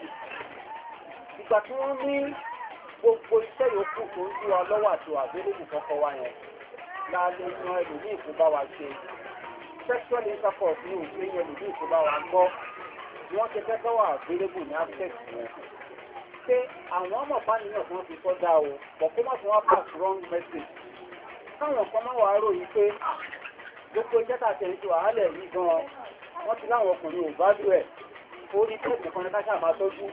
ìgbà tí wọ́n ní gbogbo iṣẹ́ yòókù tó ń dí wa lọ́wọ́ àti àgbélébù kọ́kọ́ wa yẹn la lè yan ẹlòmíì kó bá wa ṣe. Sexual intercourse ní òfin yẹn ẹlòmíì kó bá wa gbọ́ ni wọ́n ti fẹ́ kọ́wọ́ àgbélébù ní access wọn. Ṣé àwọn ọmọ bániyàn tí wọ́n fi sọ́dá o pọ̀ kó má fi wọ́n pass wrong message. Káwọn kan máa wà á ròyìn pé gbogbo iṣẹ́ tà tẹ̀ ń ṣe wàhálẹ̀ yìí gan-an wọ́n ti láwọn ọkùnrin ò bá lù ẹ̀ orí tẹ́ẹ̀kì kan ní ká ṣáà máa tọ́jú.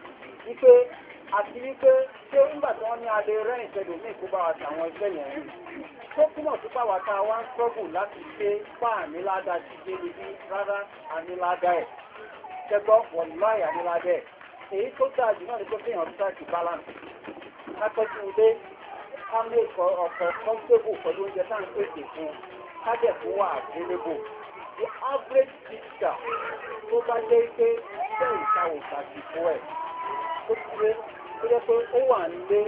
Wípé àti wípé ṣé nígbà tí wọ́n ní alẹ́ rẹ́yìn tẹ́lẹ̀ ní ìkóbá wa tàwọn iṣẹ́ yẹn tó túmọ̀ sí pàwọ́ tá a wá ń sọ́gù láti ṣe bá àníládá ti dé níbi rárá àníládá ẹ̀ ṣẹgbọ́ wọ̀láì àníládá ẹ̀ èyí tó dáa jù náà ni pé kéèyàn strike balance kápẹ́tù ilé ká mú ọ̀pọ̀ comfortable pẹ̀lú oúnjẹ tá à ń pèsè fún kájẹ̀ fún wà available the average teacher tó bá jẹ́ pé ṣé ìtawòsàn ti fún ẹ̀ ó ti ré tó jẹ́ pé ó wà nílé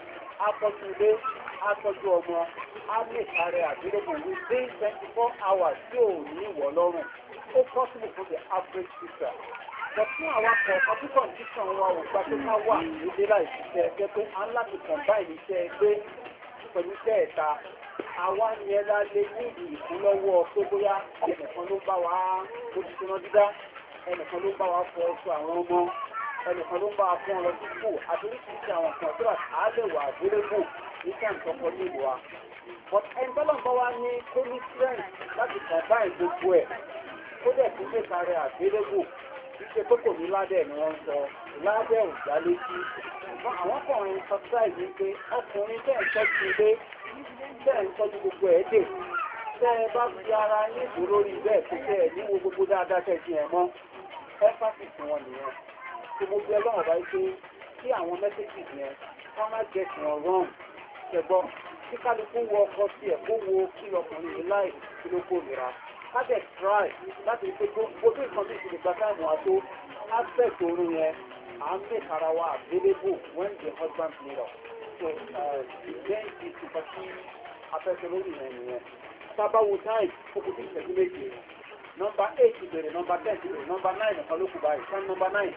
atọ́jú ilé atọ́jú ọmọ á lè kárẹ̀ available within 24 hours tí ò ní ìwọ̀ lọ́rùn ó possible for the average teacher. But fún àwọn kọ̀ọ̀kan tí condition wa ò gbà pé ká wà nílé láì ṣiṣẹ́ ẹgbẹ́ pé a ń láti combine iṣẹ́ ẹgbẹ́ pẹ̀lú iṣẹ́ ẹ̀ta àwa ni ẹ la lè ní ìfúnlọ́wọ́ pé bóyá ẹnìkan ló bá wa mójútó náà dídá ẹnìkan ló bá wa fọ ọṣọ àwọn ọmọ ẹnìkan ló bá wa fún ọ lọ sí school àti oríṣiríṣi àwọn kan tó rà lè wà available ní kẹ́ǹtọ́kọ ní ìlú wa. But ẹni tọ́lọ́ bá wa ní kó ní strength láti combine gbogbo ẹ̀ kó dẹ̀ tún lè kárẹ̀ available ṣe tó kò ní ládẹ̀ ni wọ́n sọ ládẹ̀ ò já létí àwọn ọkùnrin subscribe ní pé ọkùnrin tẹ́ ń tọ́jú ilé tẹ́ ń tọ́jú gbogbo ẹ̀ dè tẹ́ ẹ bá fi ara yín ìdúró rí bẹ́ẹ̀ tó tẹ́ ẹ níwò gbogbo dáadáa tẹ́ ti ẹ̀ mọ́ emphasis wọn nìyẹn tí mo gbé ọlọ́run báyìí pé kí àwọn messages yẹn wọ́n má get wọn wrong ṣẹgbọ́ kí kálukú wọ ọkọ sí ẹ̀ kó wo kí ọkùnrin yìí láì kí ló kó nira kájẹ̀ try láti rí pé gbogbo nǹkan tó ìṣẹ̀lẹ̀ gba táìmù wa tó aspect oorun yẹn à ń make ara wa available when the husband need us. So ìgbẹ́ ìsìnkà tí afẹ́fẹ́ lórí yẹn nìyẹn. Sábàwò táì kókò tí ìṣẹ́jú méjì. Nọmba 8 ti bẹ̀rẹ̀, nọmba 10 ti bẹ̀rẹ̀, nọmba 9 nìkan ló kù báyìí. Sáà nọmba 9.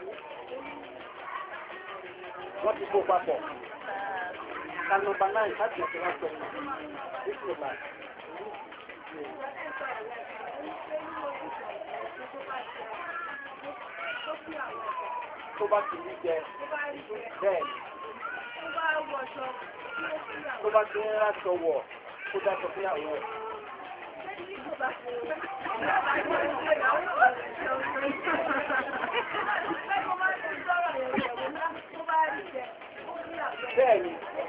Wọ́n ti kó papọ̀. Sáà nọmba 9 láti ẹ̀sẹ̀ wá sọ. Tó bá ti rí jẹ bẹ́ẹ̀ tó bá ti ń ráṣọ wọ̀ kó dáṣọ fún àwọn ẹ̀. Bẹ́ẹ̀ni,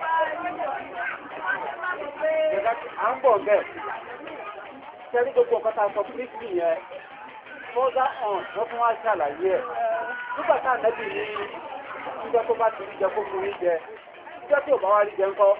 à ń bọ̀ bẹ́ẹ̀. Ṣẹ́rí gbogbo nǹkan tá a sọ fífì yẹn, further on, wọ́n fún wa ṣàlàyé ẹ̀. Nígbà tá ànẹ́bì ní ìjọ tó bá ti rí jẹ kó fún rí jẹ, ìjọ tí ò bá wá rí jẹ ńkọ́.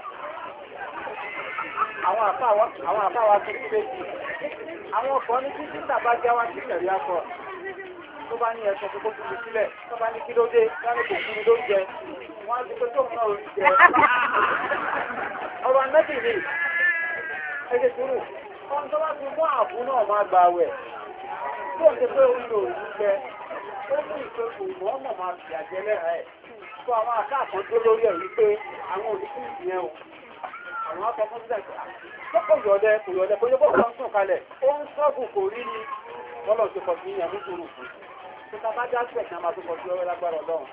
Àwọn àfáà wa tó kí méjì. Àwọn ọkọ̀ ní títí tàbá já wá sí ìrìn akọ. Tó bá ní ẹ̀sọ́ tó kó fún mi sílẹ̀, tó bá ní kí ló dé, wọ́n ní kò fún mi ló jẹ. Wọ́n á ti pé tóun náà rí jẹ. Ọ̀rọ̀ ànẹ́bì ni ẹgbẹ́ sùúrù. Ọ̀n tó bá ti mú àbú náà máa gbà wẹ̀. Tó ń ṣe pé orí òòrùn jẹ. Ó ní ìpẹ́kù ìmọ̀ọ́mọ̀ máa fi àjẹlẹ̀ rẹ̀. Tó àwọn akáàkan tó lórí ẹ̀ wípé àwọn òdìkú ìyẹn o. Àwọn akẹ́kọ̀ọ́ sílẹ̀ kò yọ̀lẹ̀ kò yọ̀lẹ̀ kò yẹ kó kàn sùn kalẹ̀. Ó ń sọ́gù kò rí ní bọ́lọ̀ tó kọ̀ sí ìyẹn ní sùúrù fún. Tó ta bá já sí ẹ̀sìn àmà tó kọ̀ sí ọwọ́ lágbára Ọlọ́run.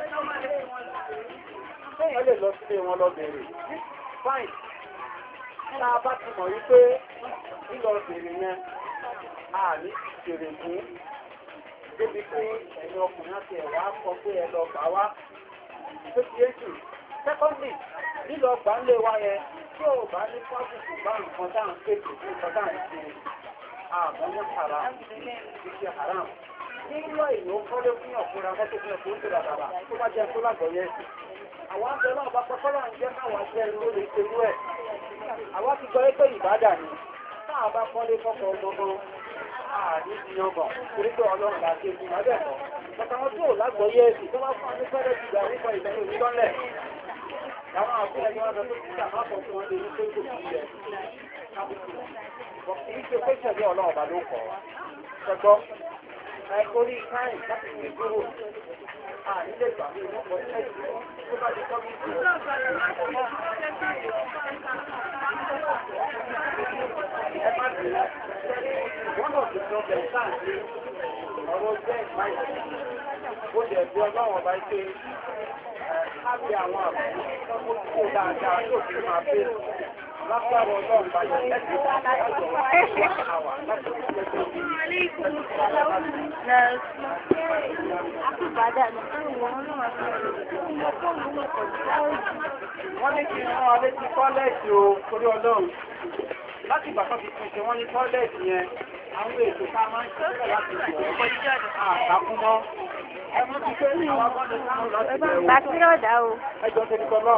Téèyàn lè lọ sílé wọn lọ bèèrè. Fine. Tá a bá ti mọ̀ wípé lílọ bèèrè yẹn, a ní ìṣèrè fún. Débi pé ẹ̀yin ọkùnrin àti ẹ̀wà kọ pé ẹ lọ gbà wá. Tó ti yé jù. Secondly, lílọ gbà ń lé wa yẹn, tí ò bá ní fásitì bá nǹkan tá à ń pè fún nǹkan tá à ń ṣe àmọ́ ní haram, ìṣe haram. Nílò èèyàn kọ́lé fún ọ̀fúnra mọ́tò fún ẹ̀kọ́ tó dàdàbà tó bá jẹ́ tó lágbọ̀ọ́yẹ́ sí. àwọn àgbẹ̀ náà bá pẹ́ kọ́lá ń jẹ́ káwọn jẹ́ ló lè ṣe lú ẹ̀. Àwọn ti gbọ́ pé ìbádà ni táà bá kọ́lé kọ́kọ́ ọmọ ààrí ìyànbọ̀ torí pé ọlọ́run láti ẹgbùn lábẹ́ẹ̀kọ́. Bàtà wọn tó lágbọ́yé ẹ̀sì tó bá fún àmì fẹ́rẹ̀ jùlọ nípa ìlẹ̀ òmìnirọ́lẹ̀. Àwọn àfihàn ẹgbẹ́ wọn tó ti sàmápọ̀ tí wọ́n lè ní pé kò sí ilẹ̀. Kìí ṣe pé ṣẹ̀lẹ̀ ọlọ́run bá ló kọ̀ ọ́. Ṣẹgbọ́, ẹ̀kọ́rí káyìn láti fi dúró. Nílé ìgbà mi ò mọ̀ ṣẹ́ ìlú tó bá di kọ́mí sí. Ẹ má bèèrè, wọ́n náà ti sọ bẹ̀rẹ̀ sáàdé ọ̀rọ̀ jẹ́ ìmáyà. Ó jẹ́ bí ọlọ́run bá ṣe ábẹ́ àwọn àbúrò tó dáadáa tó fi máa bèèrè. Lápárọ̀ ọlọ́run bá yẹ lẹ́sìn wọ́n ní kí wọ́n alé ti tọ́lẹ̀tì o torí ọlọ́run láti ìgbàkan fi tún ṣe wọ́n ní tọ́lẹ̀tì yẹn àwọn ètò ká máa ń ṣe láti ṣe àkàkún mọ́ ẹmọ́ ti pé àwọn ọmọdé sáwọn láti ẹ̀wọ̀ ẹjọ́ tó ní kọ́